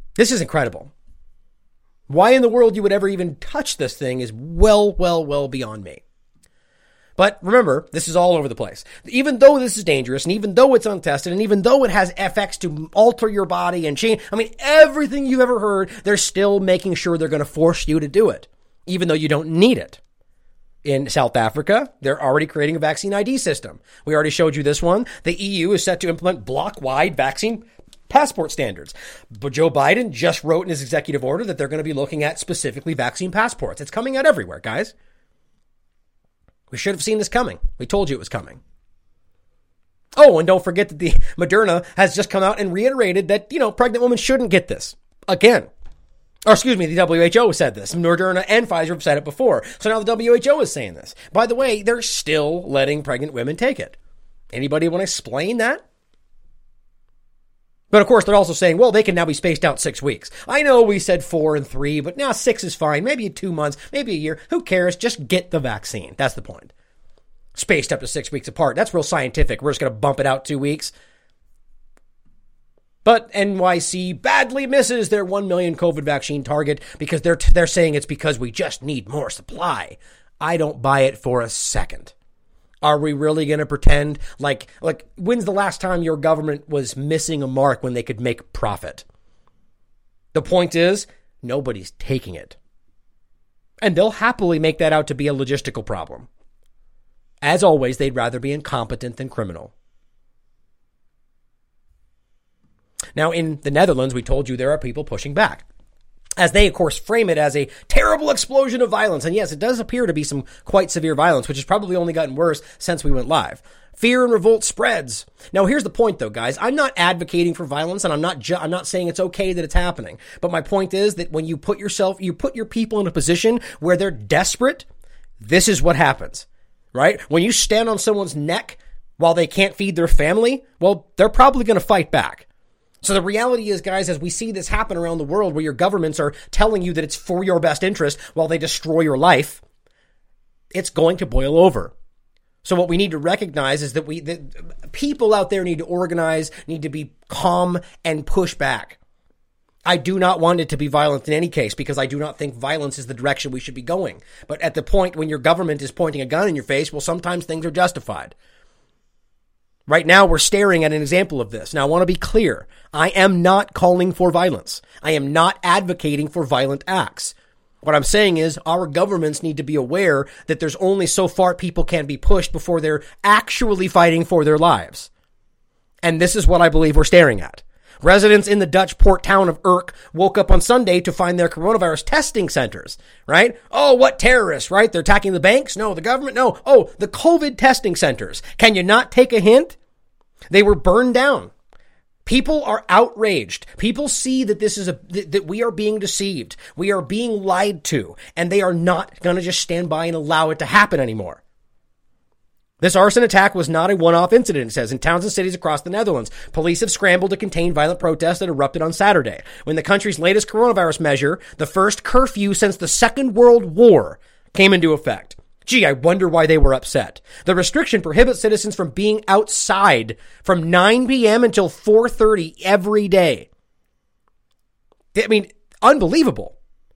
This is incredible. Why in the world you would ever even touch this thing is well, well, well beyond me. But remember, this is all over the place. Even though this is dangerous, and even though it's untested, and even though it has effects to alter your body and change, I mean, everything you've ever heard, they're still making sure they're going to force you to do it, even though you don't need it. In South Africa, they're already creating a vaccine I D system. We already showed you this one. The E U is set to implement block-wide vaccine passport standards. But Joe Biden just wrote in his executive order that they're going to be looking at specifically vaccine passports. It's coming out everywhere, guys. We should have seen this coming. We told you it was coming. Oh, and don't forget that the Moderna has just come out and reiterated that, you know, pregnant women shouldn't get this again. Or excuse me, the W H O said this. Moderna and Pfizer have said it before. So now the W H O is saying this. By the way, they're still letting pregnant women take it. Anybody want to explain that? But of course, they're also saying, well, they can now be spaced out six weeks. I know we said four and three, but now six is fine. Maybe two months, maybe a year. Who cares? Just get the vaccine. That's the point. Spaced up to six weeks apart. That's real scientific. We're just going to bump it out two weeks. But N Y C badly misses their one million COVID vaccine target because they're they're saying it's because we just need more supply. I don't buy it for a second. Are we really going to pretend like, like, when's the last time your government was missing a mark when they could make profit? The point is, nobody's taking it. And they'll happily make that out to be a logistical problem. As always, they'd rather be incompetent than criminal. Now, in the Netherlands, we told you there are people pushing back, as they, of course, frame it as a terrible explosion of violence. And yes, it does appear to be some quite severe violence, which has probably only gotten worse since we went live. Fear and revolt spreads. Now, here's the point, though, guys. I'm not advocating for violence, and I'm not ju- I'm not saying it's okay that it's happening. But my point is that when you put yourself, you put your people in a position where they're desperate, this is what happens, right? When you stand on someone's neck while they can't feed their family, well, they're probably going to fight back. So the reality is, guys, as we see this happen around the world where your governments are telling you that it's for your best interest while they destroy your life, it's going to boil over. So what we need to recognize is that we, that people out there need to organize, need to be calm and push back. I do not want it to be violent in any case because I do not think violence is the direction we should be going. But at the point when your government is pointing a gun in your face, well, sometimes things are justified. Right now, we're staring at an example of this. Now, I want to be clear. I am not calling for violence. I am not advocating for violent acts. What I'm saying is our governments need to be aware that there's only so far people can be pushed before they're actually fighting for their lives. And this is what I believe we're staring at. Residents in the Dutch port town of Urk woke up on Sunday to find their coronavirus testing centers, right? Oh, what terrorists, right? They're attacking the banks? No, the government? No. Oh, the COVID testing centers. Can you not take a hint? They were burned down. People are outraged. People see that this is a, that we are being deceived. We are being lied to, and they are not going to just stand by and allow it to happen anymore. This arson attack was not a one-off incident, it says, in towns and cities across the Netherlands. Police have scrambled to contain violent protests that erupted on Saturday, when the country's latest coronavirus measure, the first curfew since the Second World War, came into effect. Gee, I wonder why they were upset. The restriction prohibits citizens from being outside from nine p.m. until four thirty every day. I mean, unbelievable.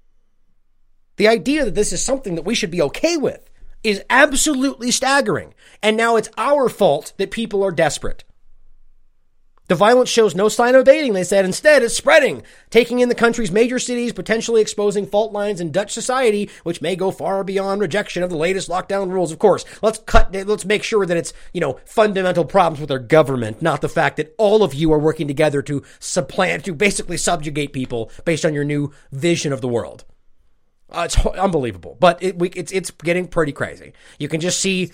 The idea that this is something that we should be okay with is absolutely staggering. And now it's our fault that people are desperate. The violence shows no sign of abating, they said. Instead, it's spreading, taking in the country's major cities, potentially exposing fault lines in Dutch society, which may go far beyond rejection of the latest lockdown rules. Of course, let's cut, let's make sure that it's, you know, fundamental problems with our government, not the fact that all of you are working together to supplant, to basically subjugate people based on your new vision of the world. Uh, it's unbelievable, but it, we, it's it's getting pretty crazy. You can just see.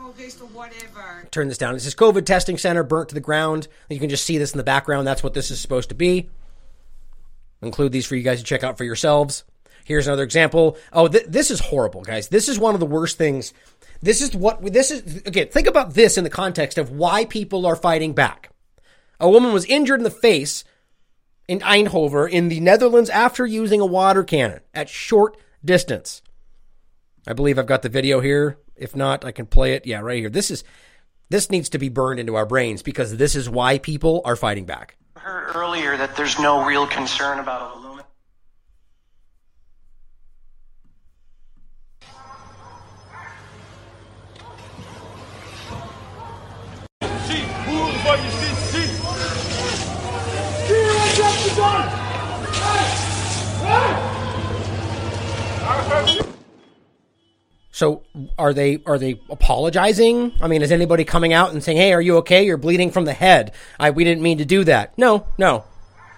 Turn this down. It says COVID testing center burnt to the ground. You can just see this in the background. That's what this is supposed to be. I'll include these for you guys to check out for yourselves. Here's another example. Oh, th- this is horrible, guys. This is one of the worst things. This is what this is. Again, think about this in the context of why people are fighting back. A woman was injured in the face in Eindhoven in the Netherlands after using a water cannon at short distance. I believe I've got the video here. If not, I can play it. Yeah, right here. This is this needs to be burned into our brains because this is why people are fighting back. I heard earlier that there's no real concern about aluminum. So are they are they apologizing? I mean, is anybody coming out and saying, hey, are you okay? You're bleeding from the head. I, we didn't mean to do that. No, no.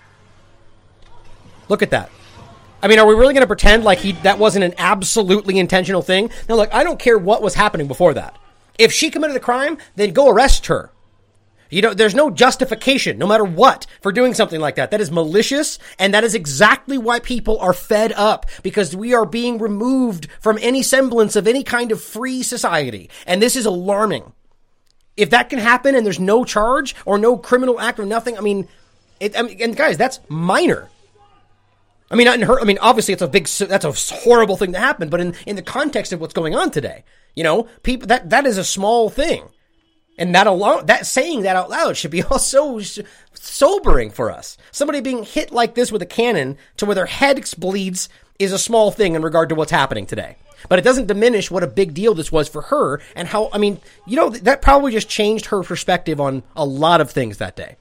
Look at that. I mean, are we really going to pretend like he that wasn't an absolutely intentional thing? Now, look, I don't care what was happening before that. If she committed a crime, then go arrest her. You know, there's no justification, no matter what, for doing something like that. That is malicious, and that is exactly why people are fed up, because we are being removed from any semblance of any kind of free society. And this is alarming. If that can happen and there's no charge or no criminal act or nothing, I mean, it, I mean and guys, that's minor. I mean, not in her, I mean, obviously it's a big, that's a horrible thing to happen, but in, in the context of what's going on today, you know, people, that, that is a small thing. And that alone, that saying that out loud should be also sobering for us. Somebody being hit like this with a cannon to where their head bleeds is a small thing in regard to what's happening today. But it doesn't diminish what a big deal this was for her and how, I mean, you know, that probably just changed her perspective on a lot of things that day.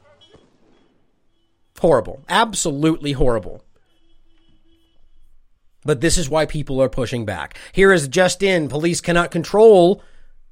Horrible. Absolutely horrible. But this is why people are pushing back. Here is just in, police cannot control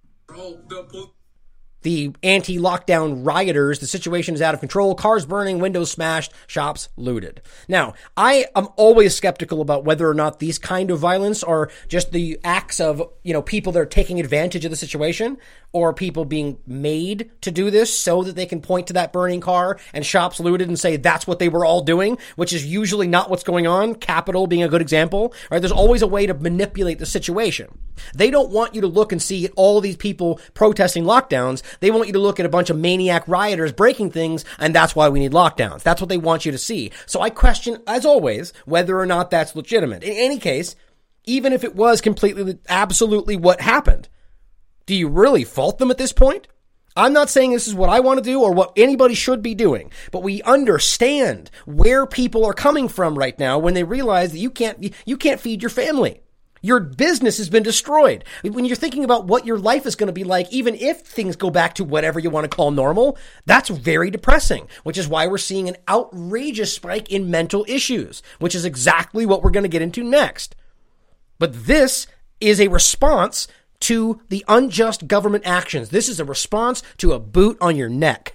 the anti-lockdown rioters. The situation is out of control. Cars burning, windows smashed, shops looted. Now, I am always skeptical about whether or not these kind of violence are just the acts of, you know, people that are taking advantage of the situation, or people being made to do this so that they can point to that burning car and shops looted and say that's what they were all doing, which is usually not what's going on. Capitol being a good example, right? There's always a way to manipulate the situation. They don't want you to look and see all these people protesting lockdowns. They want you to look at a bunch of maniac rioters breaking things, and that's why we need lockdowns. That's what they want you to see. So I question, as always, whether or not that's legitimate. In any case, even if it was completely, absolutely what happened, do you really fault them at this point? I'm not saying this is what I want to do or what anybody should be doing, but we understand where people are coming from right now when they realize that you can't, you can't feed your family. Your business has been destroyed. When you're thinking about what your life is going to be like, even if things go back to whatever you want to call normal, that's very depressing, which is why we're seeing an outrageous spike in mental issues, which is exactly what we're going to get into next. But this is a response to the unjust government actions. This is a response to a boot on your neck.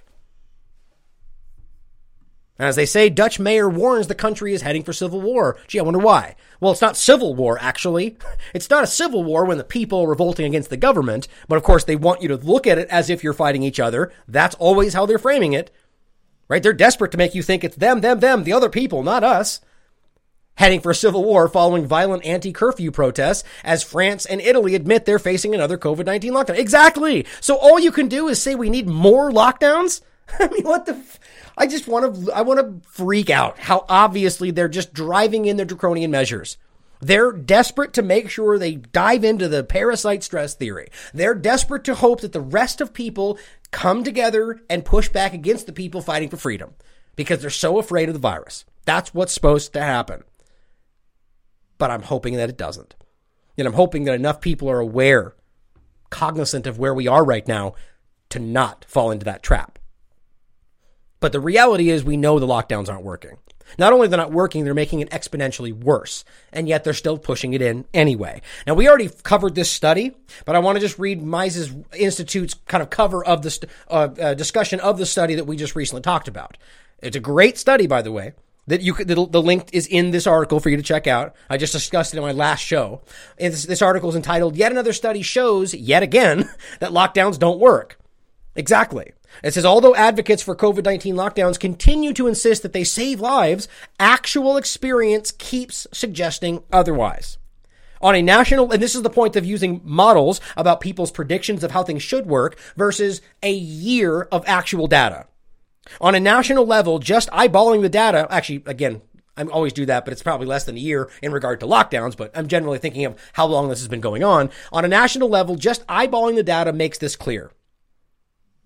As they say, Dutch mayor warns the country is heading for civil war. Gee, I wonder why. Well, it's not civil war, actually. It's not a civil war when the people are revolting against the government, but of course they want you to look at it as if you're fighting each other. That's always how they're framing it, right? They're desperate to make you think it's them, them, them, the other people, not us. Heading for a civil war following violent anti-curfew protests as France and Italy admit they're facing another covid nineteen lockdown. Exactly. So all you can do is say we need more lockdowns? I mean, what the... F- I just want to, I want to freak out how obviously they're just driving in their draconian measures. They're desperate to make sure they dive into the parasite stress theory. They're desperate to hope that the rest of people come together and push back against the people fighting for freedom because they're so afraid of the virus. That's what's supposed to happen. But I'm hoping that it doesn't. And I'm hoping that enough people are aware, cognizant of where we are right now, to not fall into that trap. But the reality is we know the lockdowns aren't working. Not only they're not working, they're making it exponentially worse. And yet they're still pushing it in anyway. Now, we already covered this study, but I want to just read Mises Institute's kind of cover of the st- uh, uh, discussion of the study that we just recently talked about. It's a great study, by the way. That you could, the, the link is in this article for you to check out. I just discussed it in my last show. And this, this article is entitled, Yet Another Study Shows, Yet Again, that Lockdowns Don't Work. Exactly. It says, although advocates for covid nineteen lockdowns continue to insist that they save lives, actual experience keeps suggesting otherwise. On a national, and this is the point of using models about people's predictions of how things should work versus a year of actual data. On a national level, just eyeballing the data, actually, again, I always do that, but it's probably less than a year in regard to lockdowns, but I'm generally thinking of how long this has been going on. On a national level, just eyeballing the data makes this clear.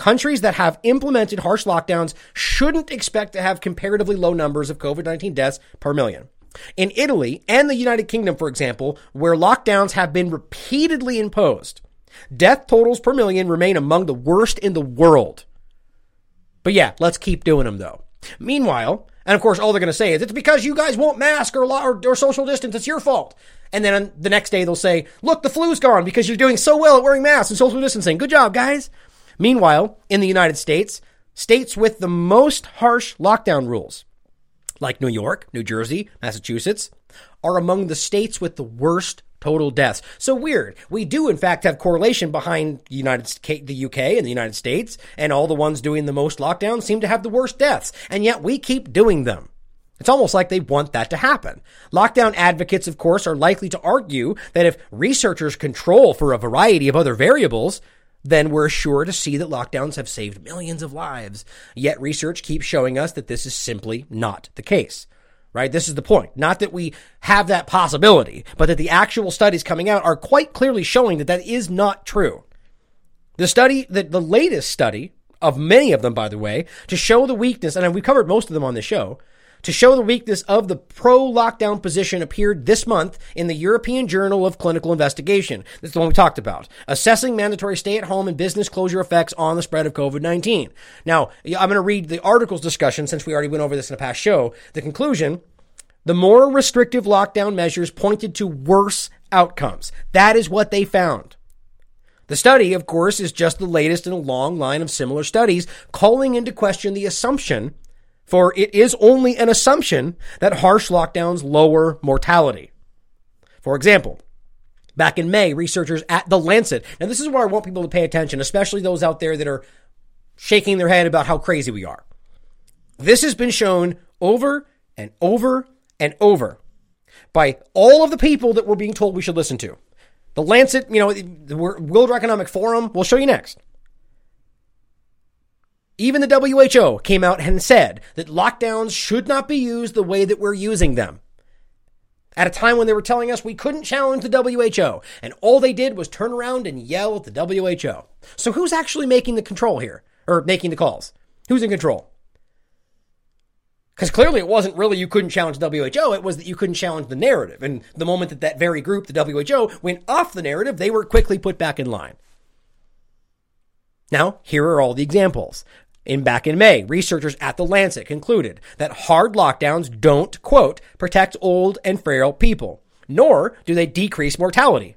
countries that have implemented harsh lockdowns shouldn't expect to have comparatively low numbers of COVID nineteen deaths per million. In Italy and the United Kingdom, for example, where lockdowns have been repeatedly imposed, death totals per million remain among the worst in the world. But yeah, let's keep doing them though. Meanwhile, and of course, all they're going to say is, it's because you guys won't mask or, or, or social distance. It's your fault. And then the next day they'll say, look, the flu's gone because you're doing so well at wearing masks and social distancing. Good job, guys. Meanwhile, in the United States, states with the most harsh lockdown rules, like New York, New Jersey, Massachusetts, are among the states with the worst total deaths. So weird. We do, in fact, have correlation behind United the U K and the United States, and all the ones doing the most lockdowns seem to have the worst deaths, and yet we keep doing them. It's almost like they want that to happen. Lockdown advocates, of course, are likely to argue that if researchers control for a variety of other variables, then we're sure to see that lockdowns have saved millions of lives. Yet research keeps showing us that this is simply not the case. Right? This is the point. Not that we have that possibility, but that the actual studies coming out are quite clearly showing that that is not true. The study, the, the latest study of many of them, by the way, to show the weakness, and we've covered most of them on the show, to show the weakness of the pro-lockdown position appeared this month in the European Journal of Clinical Investigation. This is the one we talked about. Assessing mandatory stay-at-home and business closure effects on the spread of COVID nineteen. Now, I'm going to read the article's discussion since we already went over this in a past show. The conclusion, the more restrictive lockdown measures pointed to worse outcomes. That is what they found. The study, of course, is just the latest in a long line of similar studies calling into question the assumption, for it is only an assumption, that harsh lockdowns lower mortality. For example, back in May, researchers at The Lancet, now this is where I want people to pay attention, especially those out there that are shaking their head about how crazy we are. This has been shown over and over and over by all of the people that we're being told we should listen to. The Lancet, you know, the World Economic Forum, we'll show you next. Even the W H O came out and said that lockdowns should not be used the way that we're using them. At a time when they were telling us we couldn't challenge the W H O, and all they did was turn around and yell at the W H O. So who's actually making the control here, or making the calls? Who's in control? Because clearly it wasn't really you couldn't challenge the W H O, it was that you couldn't challenge the narrative. And the moment that that very group, the W H O, went off the narrative, they were quickly put back in line. Now, here are all the examples. In back in May, researchers at The Lancet concluded that hard lockdowns don't, quote, protect old and frail people, nor do they decrease mortality.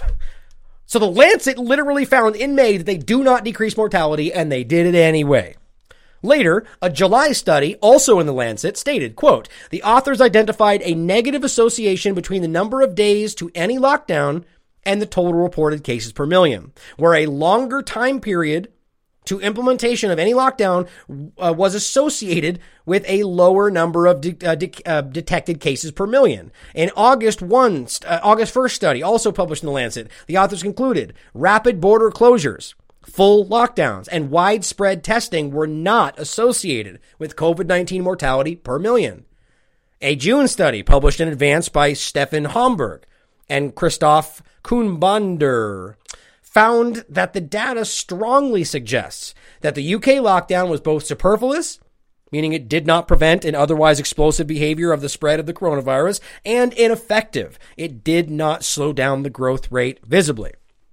So The Lancet literally found in May that they do not decrease mortality, and they did it anyway. Later, a July study, also in The Lancet, stated, quote, the authors identified a negative association between the number of days to any lockdown and the total reported cases per million, where a longer time period to implementation of any lockdown uh, was associated with a lower number of de- uh, de- uh, detected cases per million. An August first, uh, August first study, also published in The Lancet, the authors concluded rapid border closures, full lockdowns, and widespread testing were not associated with COVID nineteen mortality per million. A June study published in advance by Stefan Homburg and Christoph Kuhnbander found that the data strongly suggests that the U K lockdown was both superfluous, meaning it did not prevent an otherwise explosive behavior of the spread of the coronavirus, and ineffective. It did not slow down the growth rate visibly.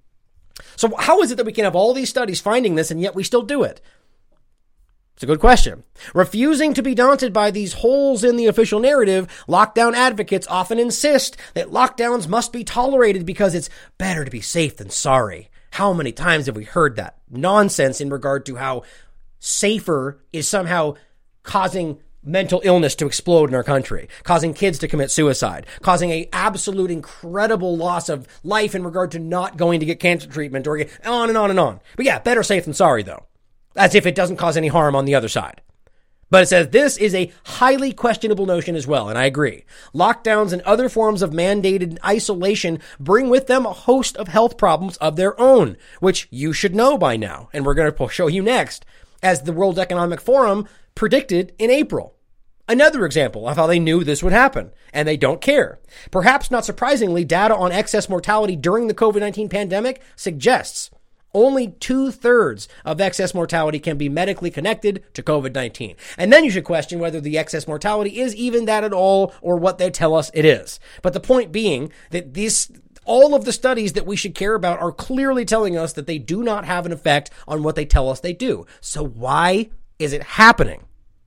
So how is it that we can have all these studies finding this and yet we still do it? It's a good question. Refusing to be daunted by these holes in the official narrative, lockdown advocates often insist that lockdowns must be tolerated because it's better to be safe than sorry. How many times have we heard that nonsense in regard to how safer is somehow causing mental illness to explode in our country, causing kids to commit suicide, causing a absolute incredible loss of life in regard to not going to get cancer treatment, or get on and on and on. But yeah, better safe than sorry though. As if it doesn't cause any harm on the other side. But it says this is a highly questionable notion as well, and I agree. Lockdowns and other forms of mandated isolation bring with them a host of health problems of their own, which you should know by now, and we're going to show you next, as the World Economic Forum predicted in April. Another example of how they knew this would happen, and they don't care. Perhaps not surprisingly, data on excess mortality during the COVID nineteen pandemic suggests Only two-thirds of excess mortality can be medically connected to COVID nineteen. And then you should question whether the excess mortality is even that at all or what they tell us it is. But the point being that these, all of the studies that we should care about are clearly telling us that they do not have an effect on what they tell us they do. So why is it happening?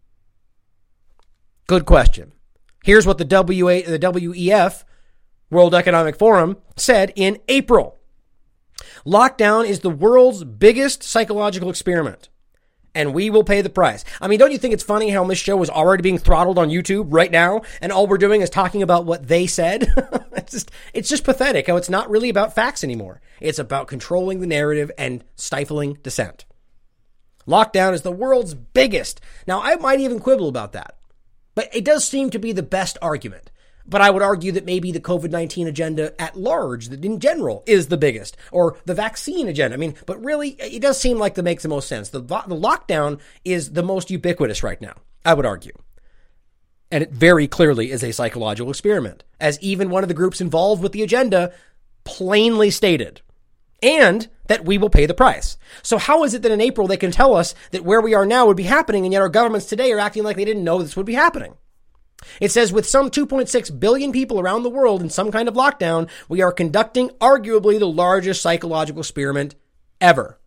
Good question. Here's what the W A, the W E F, World Economic Forum, said in April. Lockdown is the world's biggest psychological experiment, and we will pay the price. I mean, don't you think it's funny how this show is already being throttled on YouTube right now, and all we're doing is talking about what they said? it's just, it's just pathetic how it's not really about facts anymore. It's about controlling the narrative and stifling dissent. Lockdown is the world's biggest. Now, I might even quibble about that, but it does seem to be the best argument. But I would argue that maybe the COVID nineteen agenda at large, that in general, is the biggest, or the vaccine agenda. I mean, but really, it does seem like that makes the most sense. The, the lockdown is the most ubiquitous right now, I would argue. And it very clearly is a psychological experiment, as even one of the groups involved with the agenda plainly stated, and that we will pay the price. So how is it that in April they can tell us that where we are now would be happening, and yet our governments today are acting like they didn't know this would be happening? It says with some two point six billion people around the world in some kind of lockdown, we are conducting arguably the largest psychological experiment ever.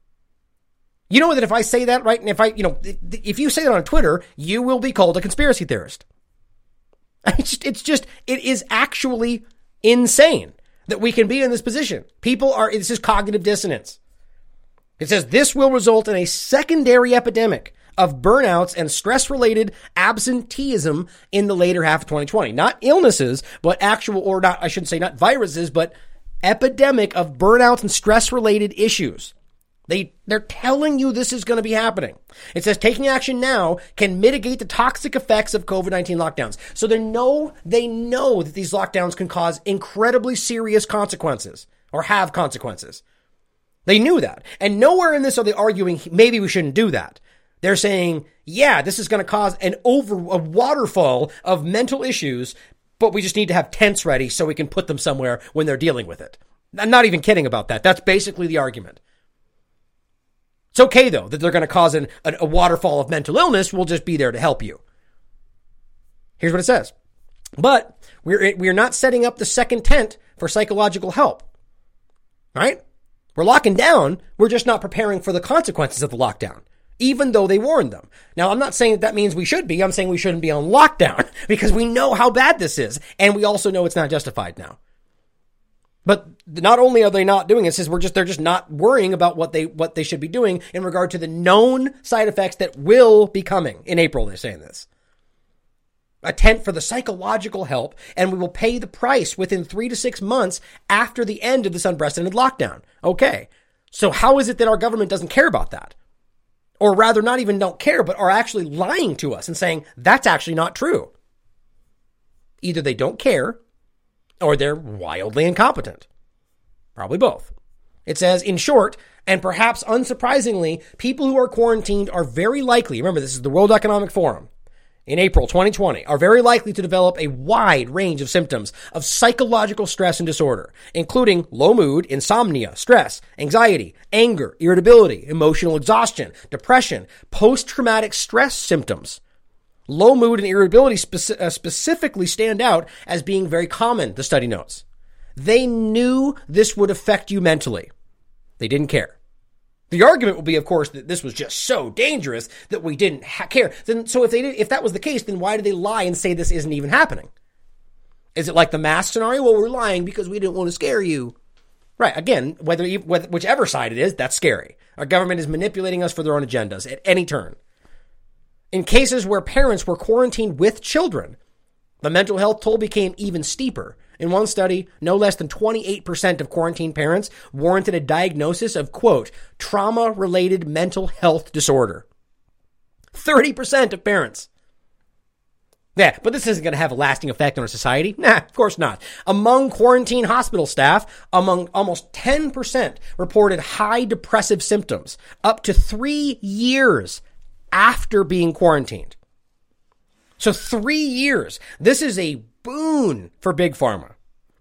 You know that if I say that, right, and if I, you know, if you say that on Twitter, you will be called a conspiracy theorist. It's just, it's just, it is actually insane that we can be in this position. People are, this is cognitive dissonance. It says this will result in a secondary epidemic of burnouts and stress-related absenteeism in the later half of twenty twenty. Not illnesses, but actual, or not, I shouldn't say not viruses, but epidemic of burnouts and stress-related issues. They, they're telling you this is going to be happening. It says taking action now can mitigate the toxic effects of COVID nineteen lockdowns. So they know, they know that these lockdowns can cause incredibly serious consequences, or have consequences. They knew that. And nowhere in this are they arguing, maybe we shouldn't do that. They're saying, yeah, this is going to cause an over a waterfall of mental issues, but we just need to have tents ready so we can put them somewhere when they're dealing with it. I'm not even kidding about that. That's basically the argument. It's okay, though, that they're going to cause an, a, a waterfall of mental illness. We'll just be there to help you. Here's what it says. But we're, we're not setting up the second tent for psychological help. Right? We're locking down. We're just not preparing for the consequences of the lockdown, even though they warned them. Now, I'm not saying that that means we should be. I'm saying we shouldn't be on lockdown because we know how bad this is. And we also know it's not justified now. But not only are they not doing this, is we're just, they're just not worrying about what they, what they should be doing in regard to the known side effects that will be coming in April. They're saying this. A tent for the psychological help, and we will pay the price within three to six months after the end of this unprecedented lockdown. Okay. So how is it that our government doesn't care about that? Or rather, not even don't care, but are actually lying to us and saying that's actually not true. Either they don't care or they're wildly incompetent. Probably both. It says, in short, and perhaps unsurprisingly, people who are quarantined are very likely, remember this is the World Economic Forum, in April twenty twenty, are very likely to develop a wide range of symptoms of psychological stress and disorder, including low mood, insomnia, stress, anxiety, anger, irritability, emotional exhaustion, depression, post-traumatic stress symptoms. Low mood and irritability speci- uh, specifically stand out as being very common, the study notes. They knew this would affect you mentally. They didn't care. The argument will be, of course, that this was just so dangerous that we didn't ha- care. Then, so if they did, if that was the case, then why did they lie and say this isn't even happening? Is it like the mask scenario? Well, we're lying because we didn't want to scare you. Right. Again, whether, you, whether whichever side it is, that's scary. Our government is manipulating us for their own agendas at any turn. In cases where parents were quarantined with children, the mental health toll became even steeper. In one study, no less than twenty-eight percent of quarantined parents warranted a diagnosis of, quote, trauma-related mental health disorder. thirty percent of parents. Yeah, but this isn't going to have a lasting effect on our society. Nah, of course not. Among quarantine hospital staff, among almost ten percent reported high depressive symptoms up to three years after being quarantined. So three years. This is a boon for Big Pharma.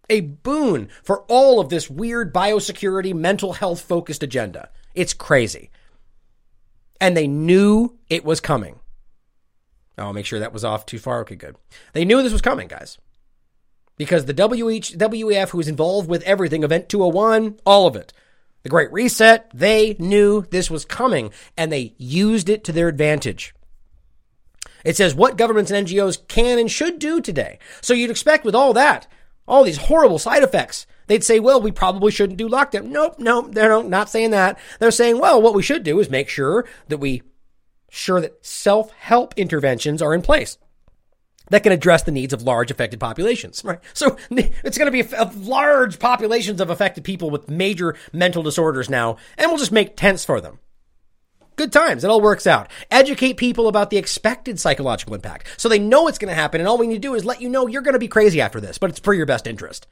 A boon for all of this weird biosecurity, mental health focused agenda. It's crazy. And they knew it was coming. Oh, I'll make sure that was off too far. Okay, good. They knew this was coming, guys. Because the W E F, who is involved with everything, Event two oh one, all of it, the Great Reset, they knew this was coming, and they used it to their advantage. It says what governments and N G Os can and should do today. So you'd expect with all that, all these horrible side effects, they'd say, well, we probably shouldn't do lockdown. Nope, nope, they're not saying that. They're saying, well, what we should do is make sure that we sure that self-help interventions are in place that can address the needs of large affected populations, right? So it's going to be a, a large populations of affected people with major mental disorders now, and we'll just make tents for them. Good times. It all works out. Educate people about the expected psychological impact so they know it's going to happen, and all we need to do is let you know you're going to be crazy after this, but it's for your best interest.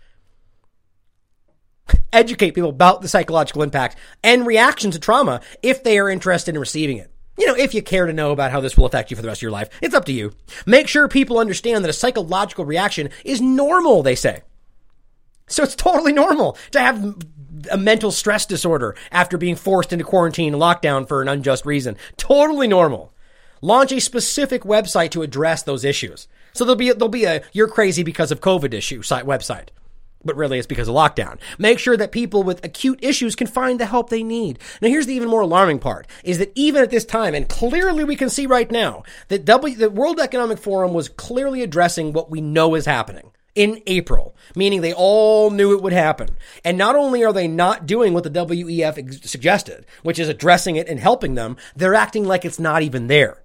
Educate people about the psychological impact and reaction to trauma if they are interested in receiving it. You know, if you care to know about how this will affect you for the rest of your life, it's up to you. Make sure people understand that a psychological reaction is normal, they say. So it's totally normal to have a mental stress disorder after being forced into quarantine and lockdown for an unjust reason. Totally normal. Launch a specific website to address those issues. So there'll be, there'll be a you're crazy because of COVID issue site website. But really it's because of lockdown. Make sure that people with acute issues can find the help they need. Now here's the even more alarming part, is that even at this time, and clearly we can see right now, that w, the World Economic Forum was clearly addressing what we know is happening in April, meaning they all knew it would happen. And not only are they not doing what the W E F ex- suggested, which is addressing it and helping them, they're acting like it's not even there.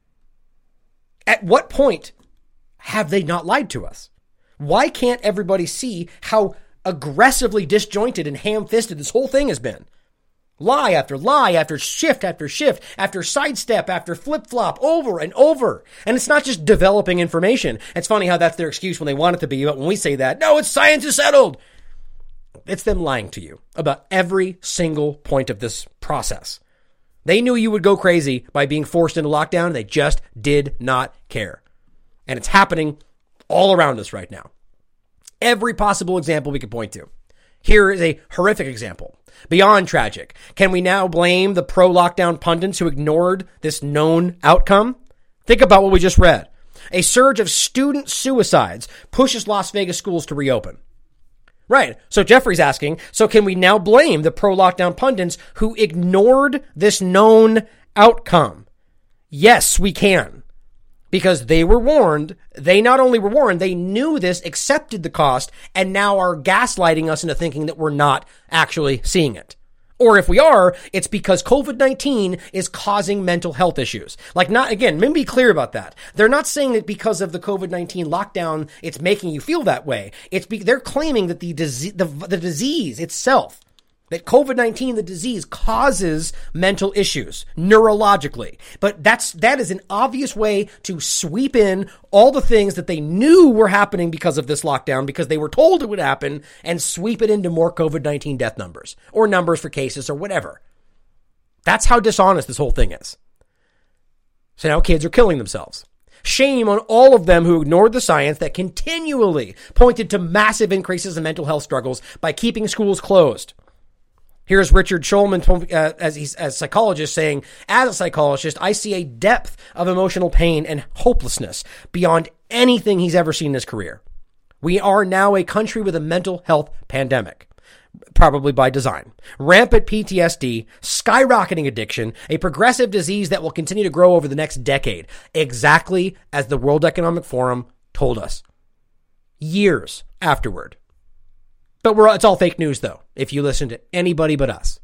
At what point have they not lied to us? Why can't everybody see how aggressively disjointed and ham-fisted this whole thing has been? Lie after lie, after shift after shift, after sidestep, after flip-flop, over and over. And it's not just developing information. It's funny how that's their excuse when they want it to be, but when we say that, no, it's science is settled. It's them lying to you about every single point of this process. They knew you would go crazy by being forced into lockdown. They just did not care. And it's happening all around us right now. Every possible example we could point to. Here is a horrific example. Beyond tragic. Can we now blame the pro-lockdown pundits who ignored this known outcome? Think about what we just read. A surge of student suicides pushes Las Vegas schools to reopen. Right. So Jeffrey's asking, so can we now blame the pro-lockdown pundits who ignored this known outcome? Yes, we can. Because they were warned, they not only were warned, they knew this, accepted the cost, and now are gaslighting us into thinking that we're not actually seeing it. Or if we are, it's because COVID nineteen is causing mental health issues. Like not, again, let me be clear about that. They're not saying that because of the COVID nineteen lockdown, it's making you feel that way. It's be, they're claiming that the disease, the, the disease itself, that COVID nineteen, the disease, causes mental issues neurologically. But that's, that is an obvious way to sweep in all the things that they knew were happening because of this lockdown, because they were told it would happen, and sweep it into more COVID nineteen death numbers or numbers for cases or whatever. That's how dishonest this whole thing is. So now kids are killing themselves. Shame on all of them who ignored the science that continually pointed to massive increases in mental health struggles by keeping schools closed. Here's Richard Schulman, uh, as he's as a psychologist, saying, as a psychologist, I see a depth of emotional pain and hopelessness beyond anything he's ever seen in his career. We are now a country with a mental health pandemic, probably by design. Rampant P T S D, skyrocketing addiction, a progressive disease that will continue to grow over the next decade, exactly as the World Economic Forum told us. Years afterward. But we're, it's all fake news, though, if you listen to anybody but us.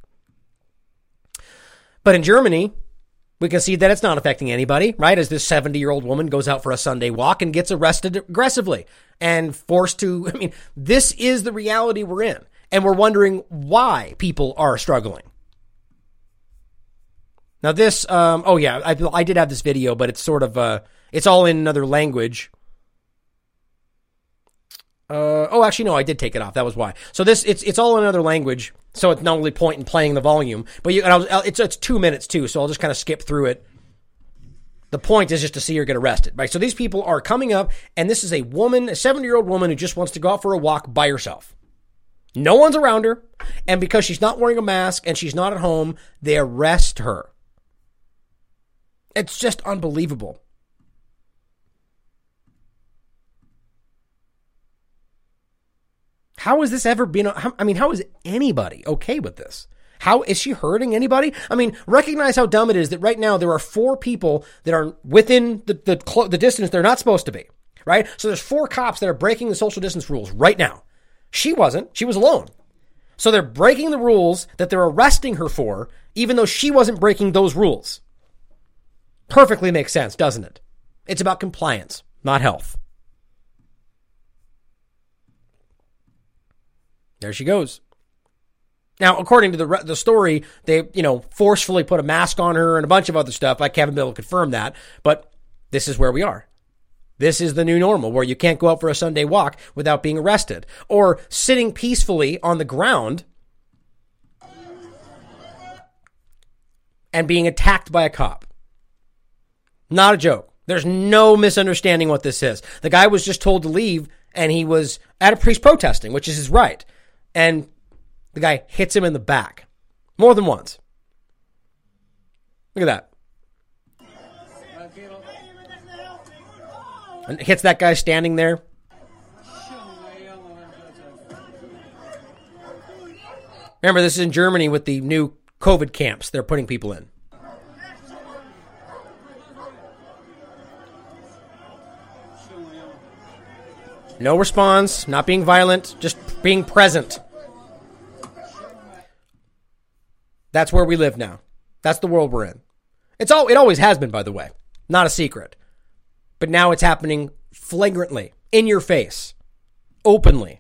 But in Germany, we can see that it's not affecting anybody, right? As this seventy-year-old woman goes out for a Sunday walk and gets arrested aggressively and forced to, I mean, this is the reality we're in. And we're wondering why people are struggling. Now this, um, oh yeah, I, I did have this video, but it's sort of, uh, it's all in another language. Uh, oh, actually, no, I did take it off. That was why. So this, it's it's all in another language. So it's not only point in playing the volume, but you, and I'll, it's it's two minutes too. So I'll just kind of skip through it. The point is just to see her get arrested, right? So these people are coming up, and this is a woman, a seventy-year-old woman who just wants to go out for a walk by herself. No one's around her, and because she's not wearing a mask and she's not at home, they arrest her. It's just unbelievable. How has this ever been? I mean, how is anybody okay with this? How is she hurting anybody? I mean, recognize how dumb it is that right now there are four people that are within the, the, the distance they're not supposed to be, right? So there's four cops that are breaking the social distance rules right now. She wasn't. She was alone. So they're breaking the rules that they're arresting her for, even though she wasn't breaking those rules. Perfectly makes sense, doesn't it? It's about compliance, not health. There she goes. Now, according to the the story, they, you know, forcefully put a mask on her and a bunch of other stuff. I haven't been able to confirm that, but this is where we are. This is the new normal, where you can't go out for a Sunday walk without being arrested, or sitting peacefully on the ground and being attacked by a cop. Not a joke. There's no misunderstanding what this is. The guy was just told to leave, and he was at a priest protesting, which is his right. And the guy hits him in the back more than once. Look at that. And hits that guy standing there. Remember, this is in Germany with the new COVID camps they're putting people in. No response, not being violent, just being present. That's where we live now. That's the world we're in. It's all, it always has been, by the way. Not a secret. But now it's happening flagrantly, in your face, openly.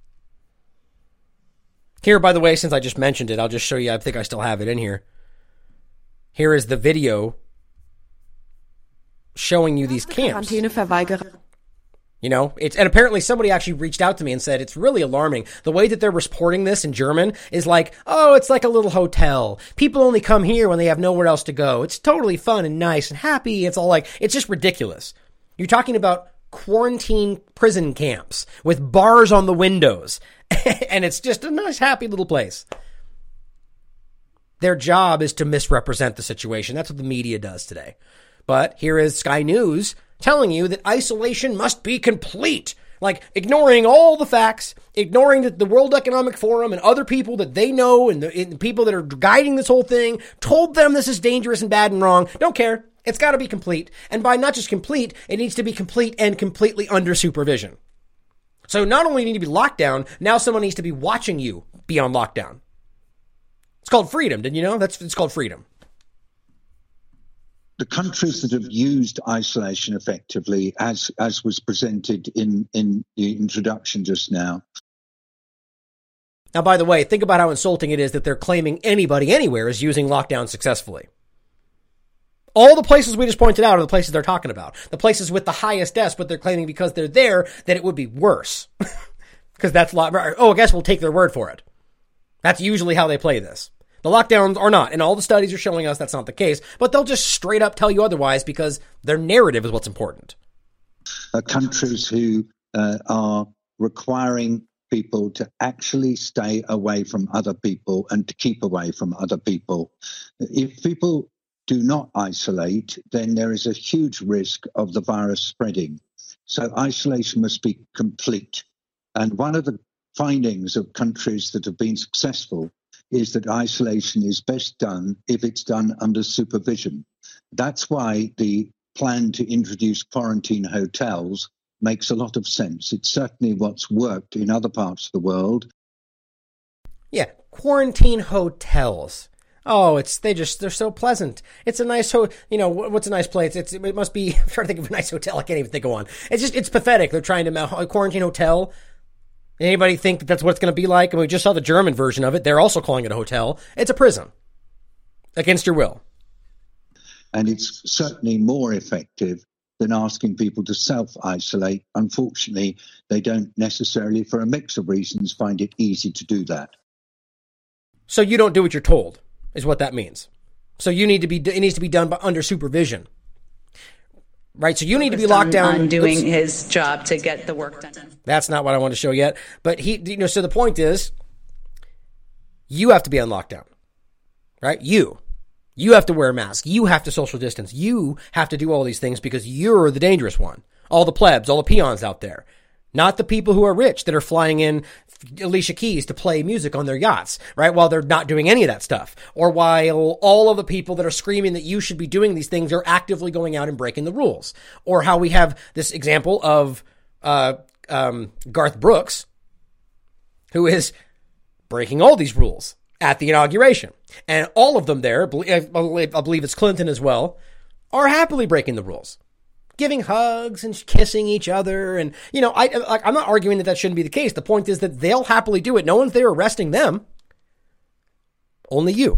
Here, by the way, since I just mentioned it, I'll just show you. I think I still have it in here. Here is the video showing you these camps. You know, it's, and apparently somebody actually reached out to me and said it's really alarming. The way that they're reporting this in German is like, oh, it's like a little hotel. People only come here when they have nowhere else to go. It's totally fun and nice and happy. It's all like, it's just ridiculous. You're talking about quarantine prison camps with bars on the windows. And it's just a nice, happy little place. Their job is to misrepresent the situation. That's what the media does today. But here is Sky News telling you that isolation must be complete. Like ignoring all the facts, ignoring the, the World Economic Forum and other people that they know and the, and the people that are guiding this whole thing, told them this is dangerous and bad and wrong. Don't care. It's got to be complete. And by not just complete, it needs to be complete and completely under supervision. So not only do you need to be locked down, now someone needs to be watching you be on lockdown. It's called freedom. Didn't you know? That's it's called freedom. The countries that have used isolation effectively, as as was presented in, in the introduction just now. Now, by the way, think about how insulting it is that they're claiming anybody anywhere is using lockdown successfully. All the places we just pointed out are the places they're talking about. The places with the highest deaths, but they're claiming because they're there that it would be worse. Because that's a lot. Oh, I guess we'll take their word for it. That's usually how they play this. The lockdowns are not, and all the studies are showing us that's not the case, but they'll just straight up tell you otherwise because their narrative is what's important. Uh, countries who uh, are requiring people to actually stay away from other people and to keep away from other people. If people do not isolate, then there is a huge risk of the virus spreading. So isolation must be complete. And one of the findings of countries that have been successful is that isolation is best done if it's done under supervision. That's why the plan to introduce quarantine hotels makes a lot of sense. It's certainly what's worked in other parts of the world. Yeah, quarantine hotels. Oh, it's they just they're so pleasant. It's a nice ho. You know what's a nice place? It's it must be. I'm trying to think of a nice hotel. I can't even think of one. It's just it's pathetic. They're trying to a quarantine hotel. Anybody think that that's what it's going to be like? I mean, we just saw the German version of it. They're also calling it a hotel. It's a prison against your will. And it's certainly more effective than asking people to self-isolate. Unfortunately, they don't necessarily, for a mix of reasons, find it easy to do that. So you don't do what you're told, is what that means. So you need to be, it needs to be done by, under supervision. right? So you need to be locked down. On doing Oops. his job to get the work done. That's not what I want to show yet. But he, you know, so the point is, you have to be on lockdown, right? You. You have to wear a mask. You have to social distance. You have to do all these things because you're the dangerous one. All the plebs, all the peons out there. Not the people who are rich that are flying in Alicia Keys to play music on their yachts, right? While they're not doing any of that stuff. Or while all of the people that are screaming that you should be doing these things are actively going out and breaking the rules. Or how we have this example of uh, um, Garth Brooks, who is breaking all these rules at the inauguration. And all of them there, I believe it's Clinton as well, are happily breaking the rules. Giving hugs and kissing each other. And, you know, I, like, I'm not arguing that that shouldn't be the case. The point is that they'll happily do it. No one's there arresting them. Only you.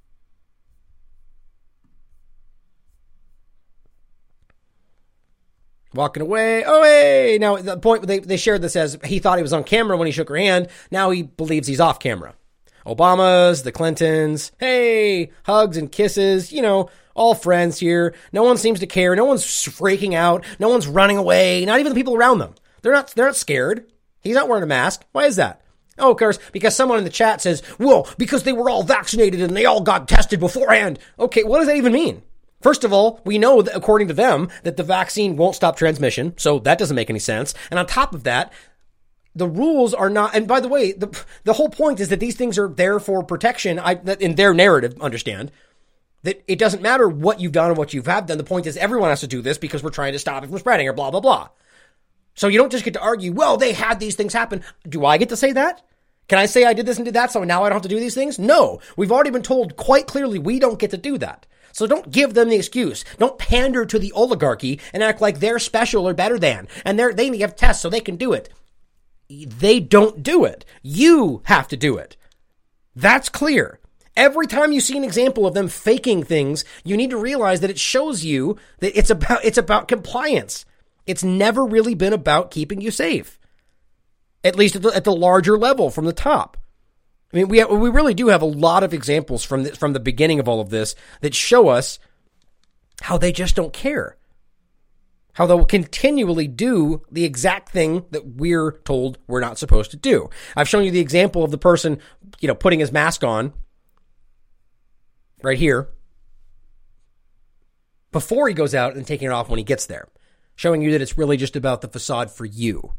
Walking away. Oh, hey. Now, the point, they, they shared this as he thought he was on camera when he shook her hand. Now he believes he's off camera. Obama's, the Clintons. Hey, hugs and kisses, you know, all friends here. No one seems to care. No one's freaking out. No one's running away. Not even the people around them. They're not, they're not scared. He's not wearing a mask. Why is that? Oh, of course, because someone in the chat says, well, because they were all vaccinated and they all got tested beforehand. Okay, what does that even mean? First of all, we know that according to them that the vaccine won't stop transmission. So that doesn't make any sense. And on top of that, the rules are not, and by the way, the the whole point is that these things are there for protection. I, in their narrative, understand that it doesn't matter what you've done or what you have done. The point is everyone has to do this because we're trying to stop it from spreading or blah, blah, blah. So you don't just get to argue, well, they had these things happen. Do I get to say that? Can I say I did this and did that, so now I don't have to do these things? No, we've already been told quite clearly we don't get to do that. So don't give them the excuse. Don't pander to the oligarchy and act like they're special or better than, and they're, they have tests so they can do it. They don't do it. You have to do it. That's clear. Every time you see an example of them faking things, you need to realize that it shows you that it's about, it's about compliance. It's never really been about keeping you safe. At least at the, at the larger level from the top. I mean, we have, we really do have a lot of examples from the, from the beginning of all of this that show us how they just don't care. How they'll continually do the exact thing that we're told we're not supposed to do. I've shown you the example of the person, you know, putting his mask on right here before he goes out and taking it off when he gets there, showing you that it's really just about the facade for you.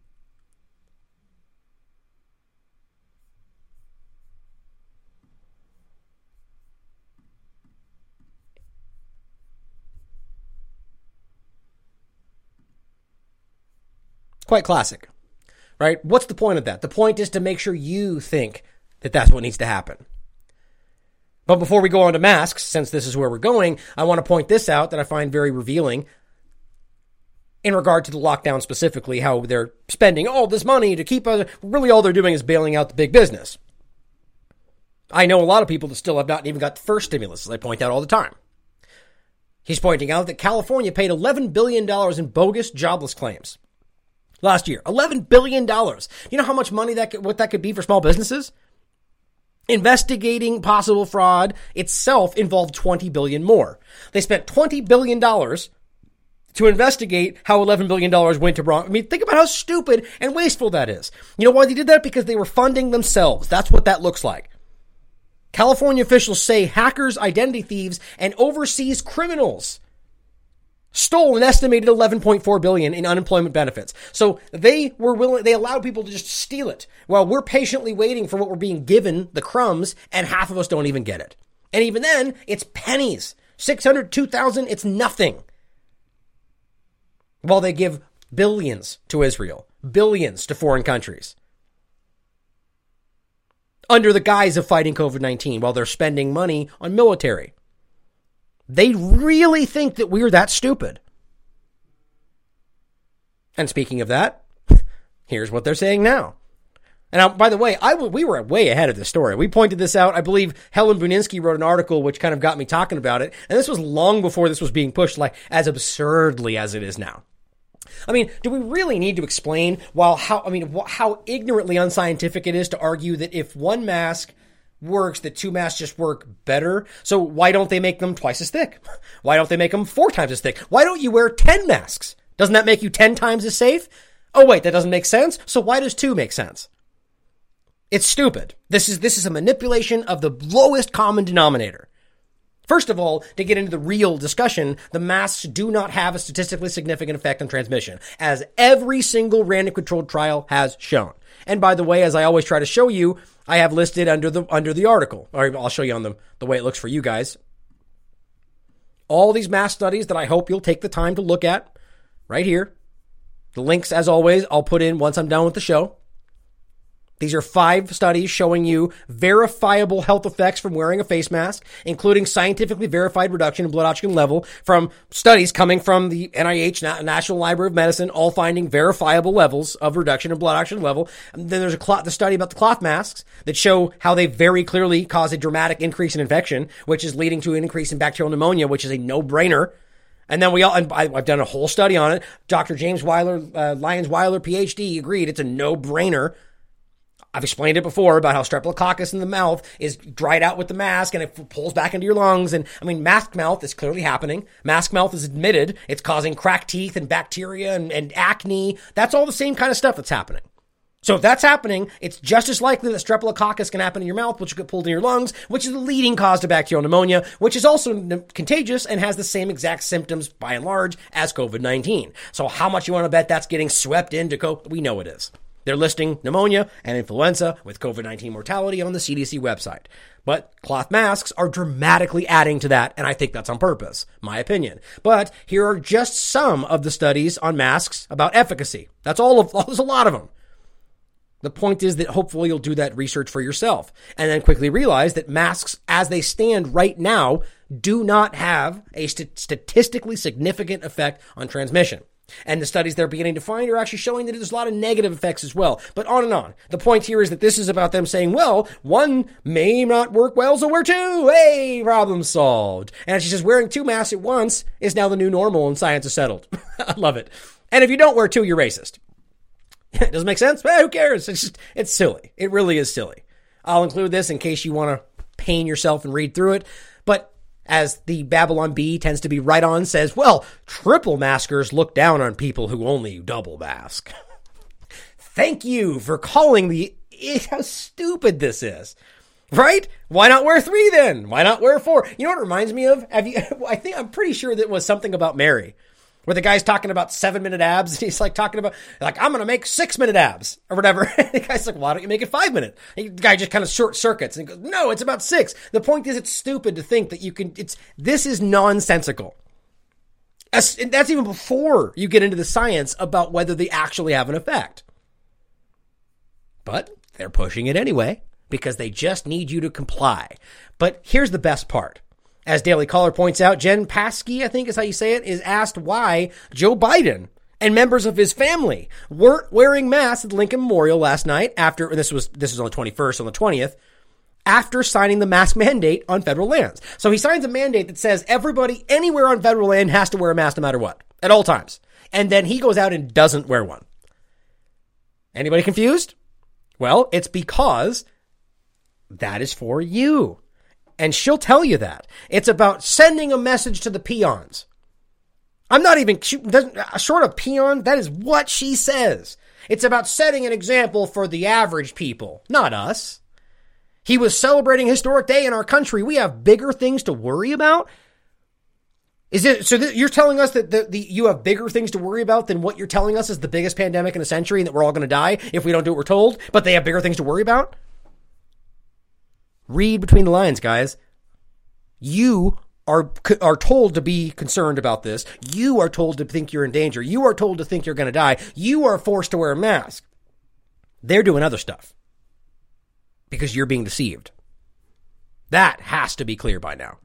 Quite classic, right? What's the point of that? The point is to make sure you think that that's what needs to happen. But before we go on to masks, since this is where we're going, I want to point this out that I find very revealing in regard to the lockdown specifically, how they're spending all this money to keep us. Really all they're doing is bailing out the big business. I know a lot of people that still have not even got the first stimulus, as I point out all the time. He's pointing out that California paid eleven billion dollars in bogus jobless claims last year. eleven billion dollars. You know how much money that could, what that could be for small businesses? Investigating possible fraud itself involved twenty billion dollars more. They spent twenty billion dollars to investigate how eleven billion dollars went to wrong. I mean, think about how stupid and wasteful that is. You know why they did that? Because they were funding themselves. That's what that looks like. California officials say hackers, identity thieves, and overseas criminals stole an estimated eleven point four billion dollars in unemployment benefits. So they were willing, they allowed people to just steal it while we're patiently waiting for what we're being given, the crumbs, and half of us don't even get it. And even then, it's pennies. six hundred, two thousand, it's nothing. While they give billions to Israel, billions to foreign countries. Under the guise of fighting covid nineteen while they're spending money on military. They really think that we're that stupid. And speaking of that, here's what they're saying now. And now, by the way, I w- we were way ahead of this story. We pointed this out. I believe Helen Buninsky wrote an article which kind of got me talking about it. And this was long before this was being pushed like as absurdly as it is now. I mean, do we really need to explain while how, I mean, how ignorantly unscientific it is to argue that if one mask works that two masks just work better. So why don't they make them twice as thick? Why don't they make them four times as thick? Why don't you wear ten masks? Doesn't that make you ten times as safe? Oh, wait, that doesn't make sense. So why does two make sense? It's stupid. This is, this is a manipulation of the lowest common denominator. First of all, to get into the real discussion, the masks do not have a statistically significant effect on transmission, as every single random controlled trial has shown. And by the way, as I always try to show you, I have listed under the under the article, or I'll show you on the, the way it looks for you guys, all these mask studies that I hope you'll take the time to look at right here. The links, as always, I'll put in once I'm done with the show. These are five studies showing you verifiable health effects from wearing a face mask, including scientifically verified reduction in blood oxygen level from studies coming from the N I H, National Library of Medicine, all finding verifiable levels of reduction in blood oxygen level. And then there's a cloth, the study about the cloth masks that show how they very clearly cause a dramatic increase in infection, which is leading to an increase in bacterial pneumonia, which is a no-brainer. And then we all, and I, I've done a whole study on it. Doctor James Weiler, uh, Lyons Weiler, P H D, agreed it's a no-brainer. I've explained it before about how streptococcus in the mouth is dried out with the mask and it pulls back into your lungs. And I mean, mask mouth is clearly happening. Mask mouth is admitted. It's causing cracked teeth and bacteria and, and acne. That's all the same kind of stuff that's happening. So if that's happening, it's just as likely that streptococcus can happen in your mouth, which will get pulled in your lungs, which is the leading cause to bacterial pneumonia, which is also contagious and has the same exact symptoms by and large as COVID nineteen. So how much you want to bet that's getting swept into COVID? We know it is. They're listing pneumonia and influenza with COVID nineteen mortality on the C D C website. But cloth masks are dramatically adding to that, and I think that's on purpose, my opinion. But here are just some of the studies on masks about efficacy. That's all of, there's a lot of them. The point is that hopefully you'll do that research for yourself and then quickly realize that masks as they stand right now do not have a st- statistically significant effect on transmission. And the studies they're beginning to find are actually showing that there's a lot of negative effects as well. But on and on. The point here is that this is about them saying, well, one may not work well, so wear two. Hey, problem solved. And she says wearing two masks at once is now the new normal and science is settled. I love it. And if you don't wear two, you're racist. It doesn't make sense? Well, who cares? It's just, it's silly. It really is silly. I'll include this in case you want to pain yourself and read through it. But as the Babylon Bee tends to be right on, says, well, triple maskers look down on people who only double mask. Thank you for calling the, how stupid this is, right? Why not wear three then? Why not wear four? You know what it reminds me of? Have you, I think, I'm pretty sure that it was something about Mary, where the guy's talking about seven minute abs. And he's like talking about, like, I'm going to make six minute abs or whatever. The guy's like, why don't you make it five minute? And the guy just kind of short circuits and he goes, no, it's about six. The point is it's stupid to think that you can, it's, this is nonsensical. That's, that's even before you get into the science about whether they actually have an effect. But they're pushing it anyway because they just need you to comply. But here's the best part. As Daily Caller points out, Jen Psaki, I think is how you say it, is asked why Joe Biden and members of his family weren't wearing masks at the Lincoln Memorial last night after, and this was, this was on the twenty-first, on the twentieth, after signing the mask mandate on federal lands. So he signs a mandate that says everybody anywhere on federal land has to wear a mask no matter what, at all times. And then he goes out and doesn't wear one. Anybody confused? Well, it's because that is for you. And she'll tell you that. It's about sending a message to the peons. I'm not even, she doesn't, short of peon, that is what she says. It's about setting an example for the average people, not us. He was celebrating a historic day in our country. We have bigger things to worry about. Is it, so th- you're telling us that the, the, you have bigger things to worry about than what you're telling us is the biggest pandemic in a century and that we're all going to die if we don't do what we're told, but they have bigger things to worry about? Read between the lines, guys. You are are told to be concerned about this. You are told to think you're in danger. You are told to think you're going to die. You are forced to wear a mask. They're doing other stuff because you're being deceived. That has to be clear by now.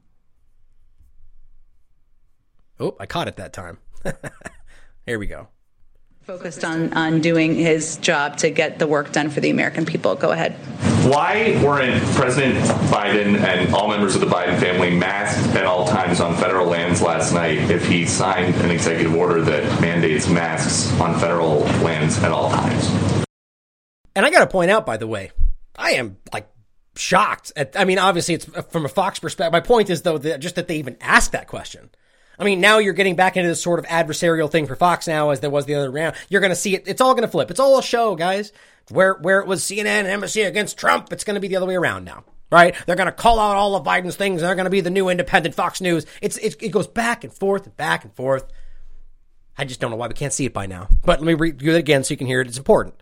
Oh, I caught it that time. Here we go. Focused on, on doing his job to get the work done for the American people. Go ahead. Why weren't President Biden and all members of the Biden family masked at all times on federal lands last night if he signed an executive order that mandates masks on federal lands at all times? And I got to point out, by the way, I am like shocked at, I mean, obviously it's from a Fox perspective. My point is though, that just that they even asked that question. I mean, now you're getting back into this sort of adversarial thing for Fox now as there was the other round. You're going to see it. It's all going to flip. It's all a show, guys. Where, where it was C N N and M S C against Trump, it's going to be the other way around now, right? They're going to call out all of Biden's things. And they're going to be the new independent Fox News. It's, it's, it goes back and forth and back and forth. I just don't know why we can't see it by now. But let me read it again so you can hear it. It's important.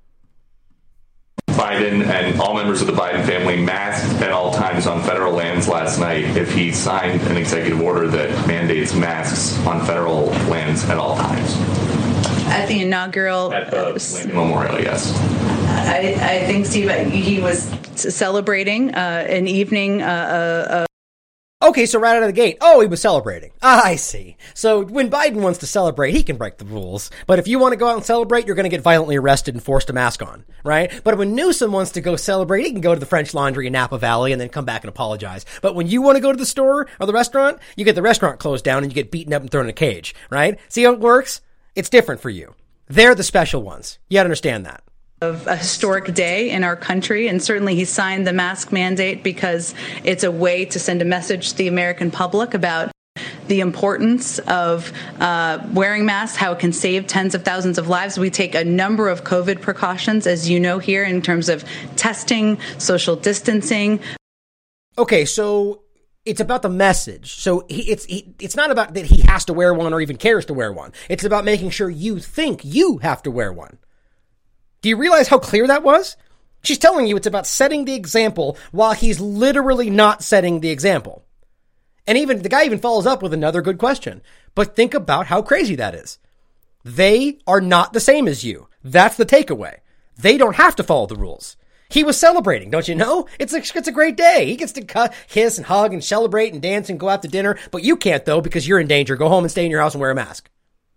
Biden and all members of the Biden family masked at all times on federal lands last night if he signed an executive order that mandates masks on federal lands at all times. At the inaugural... At the Lincoln Memorial, yes. I, I think, Steve, he was celebrating uh, an evening... Uh, uh, Okay, so right out of the gate, oh, he was celebrating. Ah, I see. So when Biden wants to celebrate, he can break the rules. But if you want to go out and celebrate, you're going to get violently arrested and forced a mask on, right? But when Newsom wants to go celebrate, he can go to the French Laundry in Napa Valley and then come back and apologize. But when you want to go to the store or the restaurant, you get the restaurant closed down and you get beaten up and thrown in a cage, right? See how it works? It's different for you. They're the special ones. You got to understand that. Of a historic day in our country, and certainly he signed the mask mandate because it's a way to send a message to the American public about the importance of uh, wearing masks, how it can save tens of thousands of lives. We take a number of COVID precautions, as you know, here in terms of testing, social distancing. Okay, so it's about the message. So he, it's he, it's not about that he has to wear one or even cares to wear one. It's about making sure you think you have to wear one. Do you realize how clear that was? She's telling you it's about setting the example while he's literally not setting the example. And even the guy even follows up with another good question. But think about how crazy that is. They are not the same as you. That's the takeaway. They don't have to follow the rules. He was celebrating, don't you know? It's a, it's a great day. He gets to cut, kiss and hug and celebrate and dance and go out to dinner. But you can't, though, because you're in danger. Go home and stay in your house and wear a mask.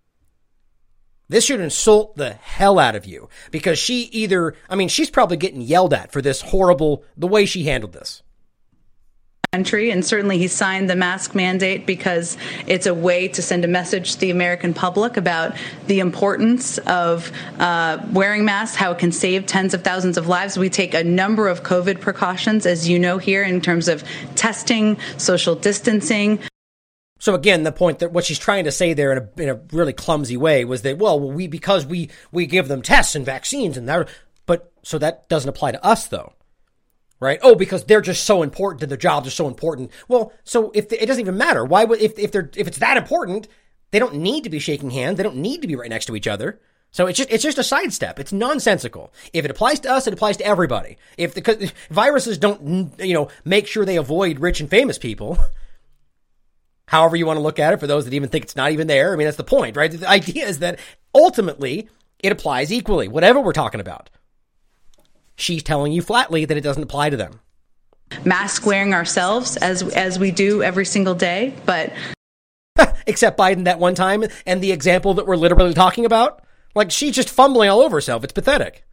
This should insult the hell out of you because she either, I mean, she's probably getting yelled at for this horrible, the way she handled this. Country, and certainly he signed the mask mandate because it's a way to send a message to the American public about the importance of uh, wearing masks, how it can save tens of thousands of lives. We take a number of COVID precautions, as you know, here in terms of testing, social distancing. So again, the point that what she's trying to say there in a, in a really clumsy way was that, well, we, because we, we give them tests and vaccines and that, but so that doesn't apply to us though, right? Oh, because they're just so important and their jobs are so important. Well, so if the, it doesn't even matter, why would, if, if they're, if it's that important, they don't need to be shaking hands. They don't need to be right next to each other. So it's just, it's just a sidestep. It's nonsensical. If it applies to us, it applies to everybody. If the if viruses don't, you know, make sure they avoid rich and famous people, however you want to look at it, for those that even think it's not even there. I mean, that's the point, right? The idea is that ultimately it applies equally, whatever we're talking about. She's telling you flatly that it doesn't apply to them. Mask wearing ourselves as as we do every single day, but except Biden that one time and the example that we're literally talking about. Like, she's just fumbling all over herself. It's pathetic.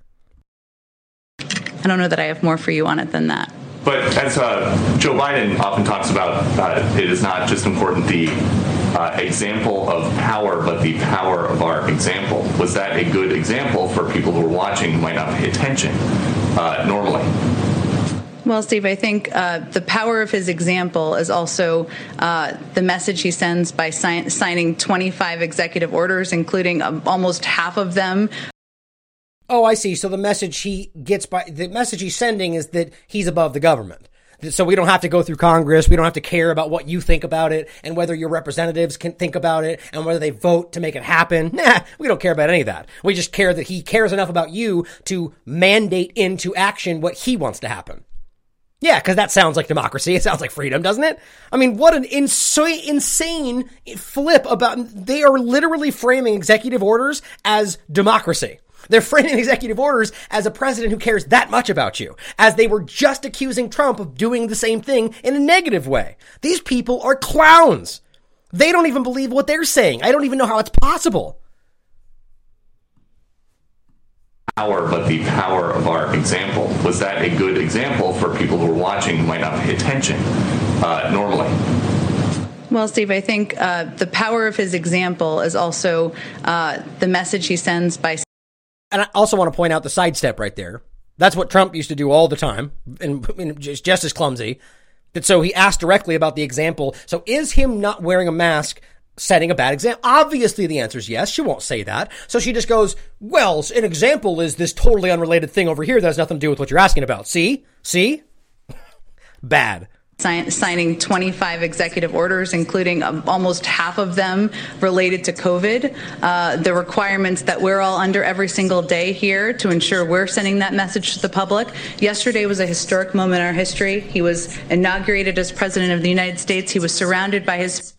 I don't know that I have more for you on it than that. But as uh, Joe Biden often talks about, uh, it is not just important the uh, example of power, but the power of our example. Was that a good example for people who are watching who might not pay attention uh, normally? Well, Steve, I think uh, the power of his example is also uh, the message he sends by si- signing twenty-five executive orders, including um, almost half of them. Oh, I see. So the message he gets by the message he's sending is that he's above the government. So we don't have to go through Congress. We don't have to care about what you think about it and whether your representatives can think about it and whether they vote to make it happen. Nah, we don't care about any of that. We just care that he cares enough about you to mandate into action what he wants to happen. Yeah, because that sounds like democracy. It sounds like freedom, doesn't it? I mean, what an ins- insane flip about, they are literally framing executive orders as democracy. They're framing executive orders as a president who cares that much about you, as they were just accusing Trump of doing the same thing in a negative way. These people are clowns. They don't even believe what they're saying. I don't even know how it's possible. Power, but the power of our example. Was that a good example for people who are watching who might not pay attention uh, normally? Well, Steve, I think uh, the power of his example is also uh, the message he sends by... And I also want to point out the sidestep right there, That's what Trump used to do all the time, and, and just, just as clumsy. And so he asked directly about the example. So is him not wearing a mask setting a bad example? Obviously, the answer is yes. She won't say that. So she just goes, well, an example is this totally unrelated thing over here that has nothing to do with what you're asking about. See? See? Bad. Sign, signing twenty-five executive orders, including um, almost half of them related to COVID. Uh, the requirements that we're all under every single day here to ensure we're sending that message to the public. Yesterday was a historic moment in our history. He was inaugurated as president of the United States. He was surrounded by his...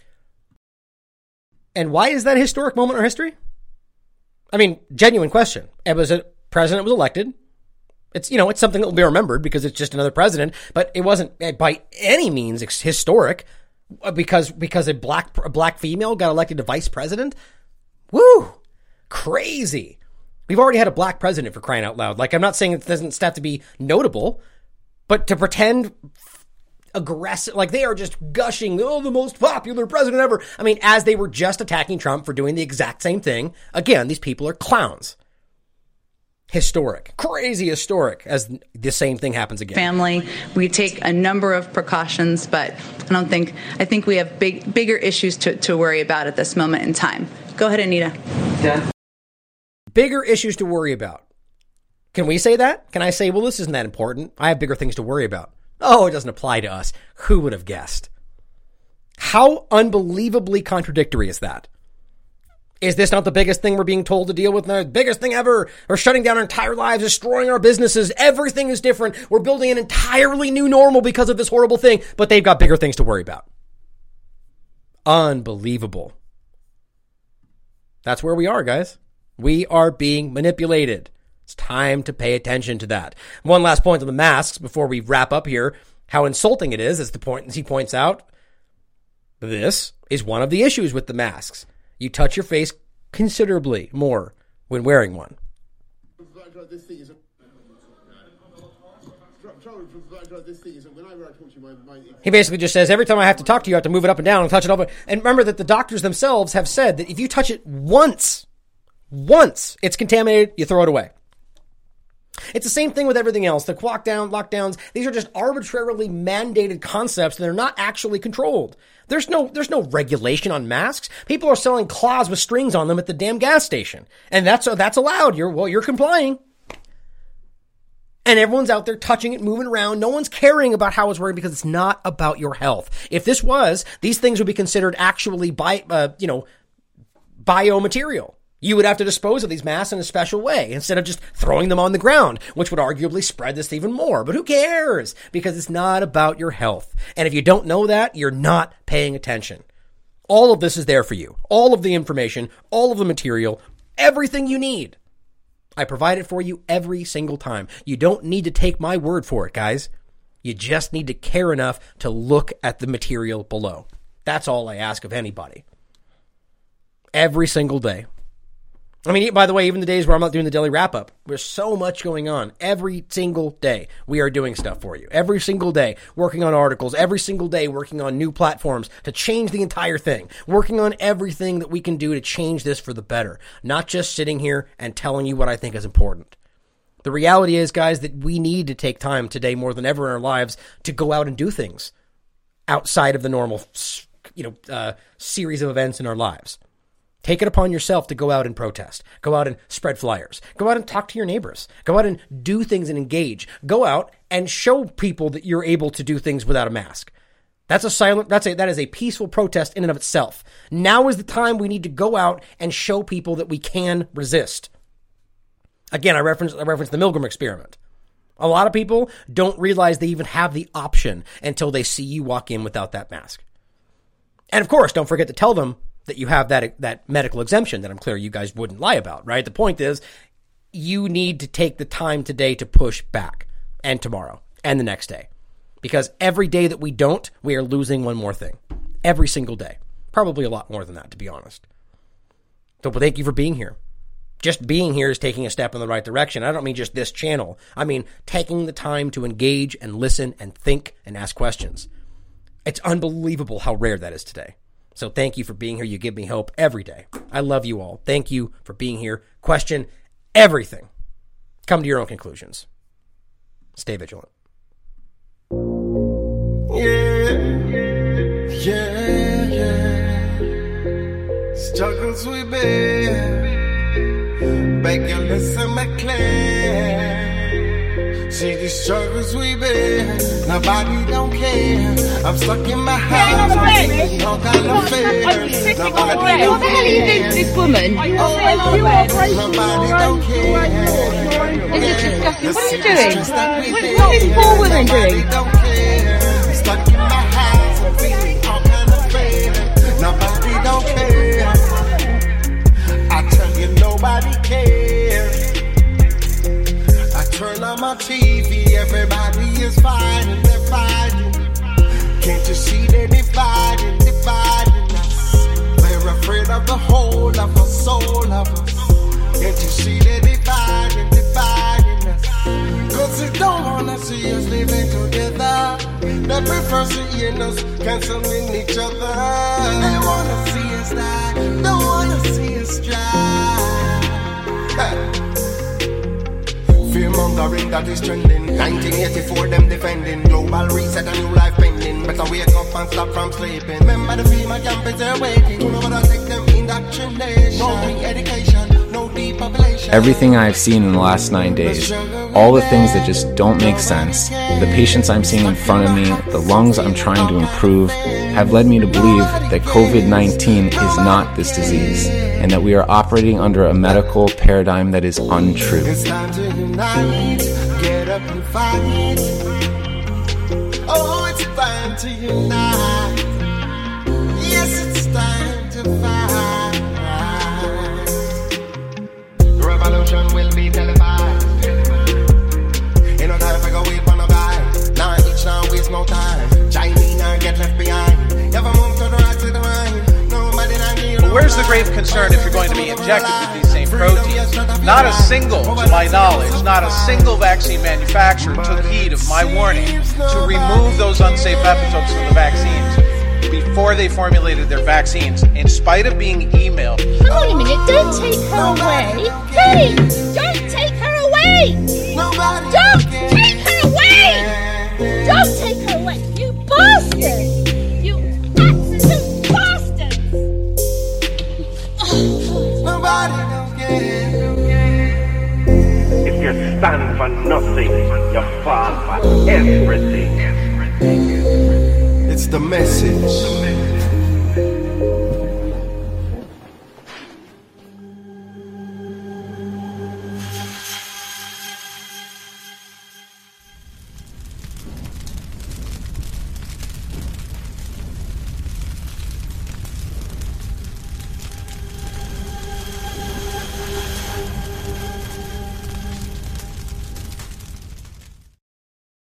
And why is that a historic moment in our history? I mean, genuine question. It was a president was elected. It's, you know, it's something that will be remembered because it's just another president, but it wasn't by any means historic because, because a black, a black female got elected to vice president. Woo! Crazy. We've already had a black president, for crying out loud. Like, I'm not saying it doesn't have to be notable, but to pretend aggressive, like they are just gushing, oh, the most popular president ever. I mean, as they were just attacking Trump for doing the exact same thing. Again, these people are clowns. Historic, crazy historic, as the same thing happens again. Family, we take a number of precautions, but I don't think, I think we have big, bigger issues to, to worry about at this moment in time. Go ahead, Anita. Yeah. Bigger issues to worry about. Can we say that? Can I say, well, this isn't that important. I have bigger things to worry about. Oh, it doesn't apply to us. Who would have guessed? How unbelievably contradictory is that? Is this not the biggest thing we're being told to deal with? The biggest thing ever. We're shutting down our entire lives, destroying our businesses. Everything is different. We're building an entirely new normal because of this horrible thing, but they've got bigger things to worry about. Unbelievable. That's where we are, guys. We are being manipulated. It's time to pay attention to that. One last point on the masks before we wrap up here. How insulting it is, as the point as he points out. This is one of the issues with the masks. You touch your face considerably more when wearing one. He basically just says, every time I have to talk to you, I have to move it up and down and touch it over. And remember that the doctors themselves have said that if you touch it once, once it's contaminated, you throw it away. It's the same thing with everything else. The lockdown, lockdowns, these are just arbitrarily mandated concepts and they're not actually controlled. There's no, there's no regulation on masks. People are selling claws with strings on them at the damn gas station. And that's, that's allowed. You're, well, you're complying. And everyone's out there touching it, moving around. No one's caring about how it's working because it's not about your health. If this was, these things would be considered actually bi, uh, you know, biomaterial. You would have to dispose of these masks in a special way instead of just throwing them on the ground, which would arguably spread this even more. But who cares? Because it's not about your health. And if you don't know that, you're not paying attention. All of this is there for you. All of the information, all of the material, everything you need. I provide it for you every single time. You don't need to take my word for it, guys. You just need to care enough to look at the material below. That's all I ask of anybody. Every single day. I mean, by the way, even the days where I'm not doing the daily wrap-up, there's so much going on. Every single day, we are doing stuff for you. Every single day, working on articles. Every single day, working on new platforms to change the entire thing. Working on everything that we can do to change this for the better. Not just sitting here and telling you what I think is important. The reality is, guys, that we need to take time today more than ever in our lives to go out and do things outside of the normal, you know, uh, series of events in our lives. Take it upon yourself to go out and protest. Go out and spread flyers. Go out and talk to your neighbors. Go out and do things and engage. Go out and show people that you're able to do things without a mask. That's a silent, that's a, that is a peaceful protest in and of itself. Now is the time we need to go out and show people that we can resist. Again, I reference, I reference the Milgram experiment. A lot of people don't realize they even have the option until they see you walk in without that mask. And of course, don't forget to tell them that you have that that medical exemption that I'm clear you guys wouldn't lie about, right? The point is, you need to take the time today to push back, and tomorrow, and the next day. Because every day that we don't, we are losing one more thing. Every single day. Probably a lot more than that, to be honest. So thank you for being here. Just being here is taking a step in the right direction. I don't mean just this channel. I mean taking the time to engage and listen and think and ask questions. It's unbelievable how rare that is today. So thank you for being here. You give me hope every day. I love you all. Thank you for being here. Question everything. Come to your own conclusions. Stay vigilant. Yeah, yeah, yeah. Struggles we bear, beg you listen me clear. See the struggles we bear, nobody don't care. I'm stuck in my house, I'm thinking all kind of fear. Nobody don't care. What the hell are you doing to this woman? Nobody don't care. This is disgusting. What are you doing? What is poor women doing? Stuck in my house, I'm thinking all kind of fear. Nobody don't care. I tell you, nobody cares. I turn on my T V, everybody is fighting, they're fighting. Can't you see they're dividing, dividing us? They're afraid of the whole of us, soul of us. Can't you see they're dividing, dividing us? Cause they don't wanna see us living together. They prefer seeing us canceling each other. They wanna see us die, don't wanna see us try. Fear-mongering that is trending. nineteen eighty-four, them defending. Global reset, a new life pending. Better wake up and stop from sleeping. Remember the FEMA camp is there waiting. You know what I take them indoctrination. No re-education, no depopulation. Everything I've seen in the last nine days, all the things that just don't make sense, the patients I'm seeing in front of me, the lungs I'm trying to improve, have led me to believe that covid nineteen is not this disease, and that we are operating under a medical paradigm that is untrue. It's time to unite, get up and fight. Oh, it's time to unite. Yes, it's time to fight. The revolution will be televised. Ain't no time for go wait for no guy. Now each now waste no time. Chinese now get left behind. Never move to the right to the right. Nobody not give. But where's the grave concern if you're going to be injected with these same proteins? Not a single, to my knowledge, not a single vaccine manufacturer took heed of my warning to remove those unsafe epitopes from the vaccines before they formulated their vaccines, in spite of being emailed. Hang on a minute, don't take her away. Please, don't take her away. Don't take her away. Don't take her away, you bastard. You absolute bastard. Nobody don't care. If you stand for nothing, you fall for everything. It's the message.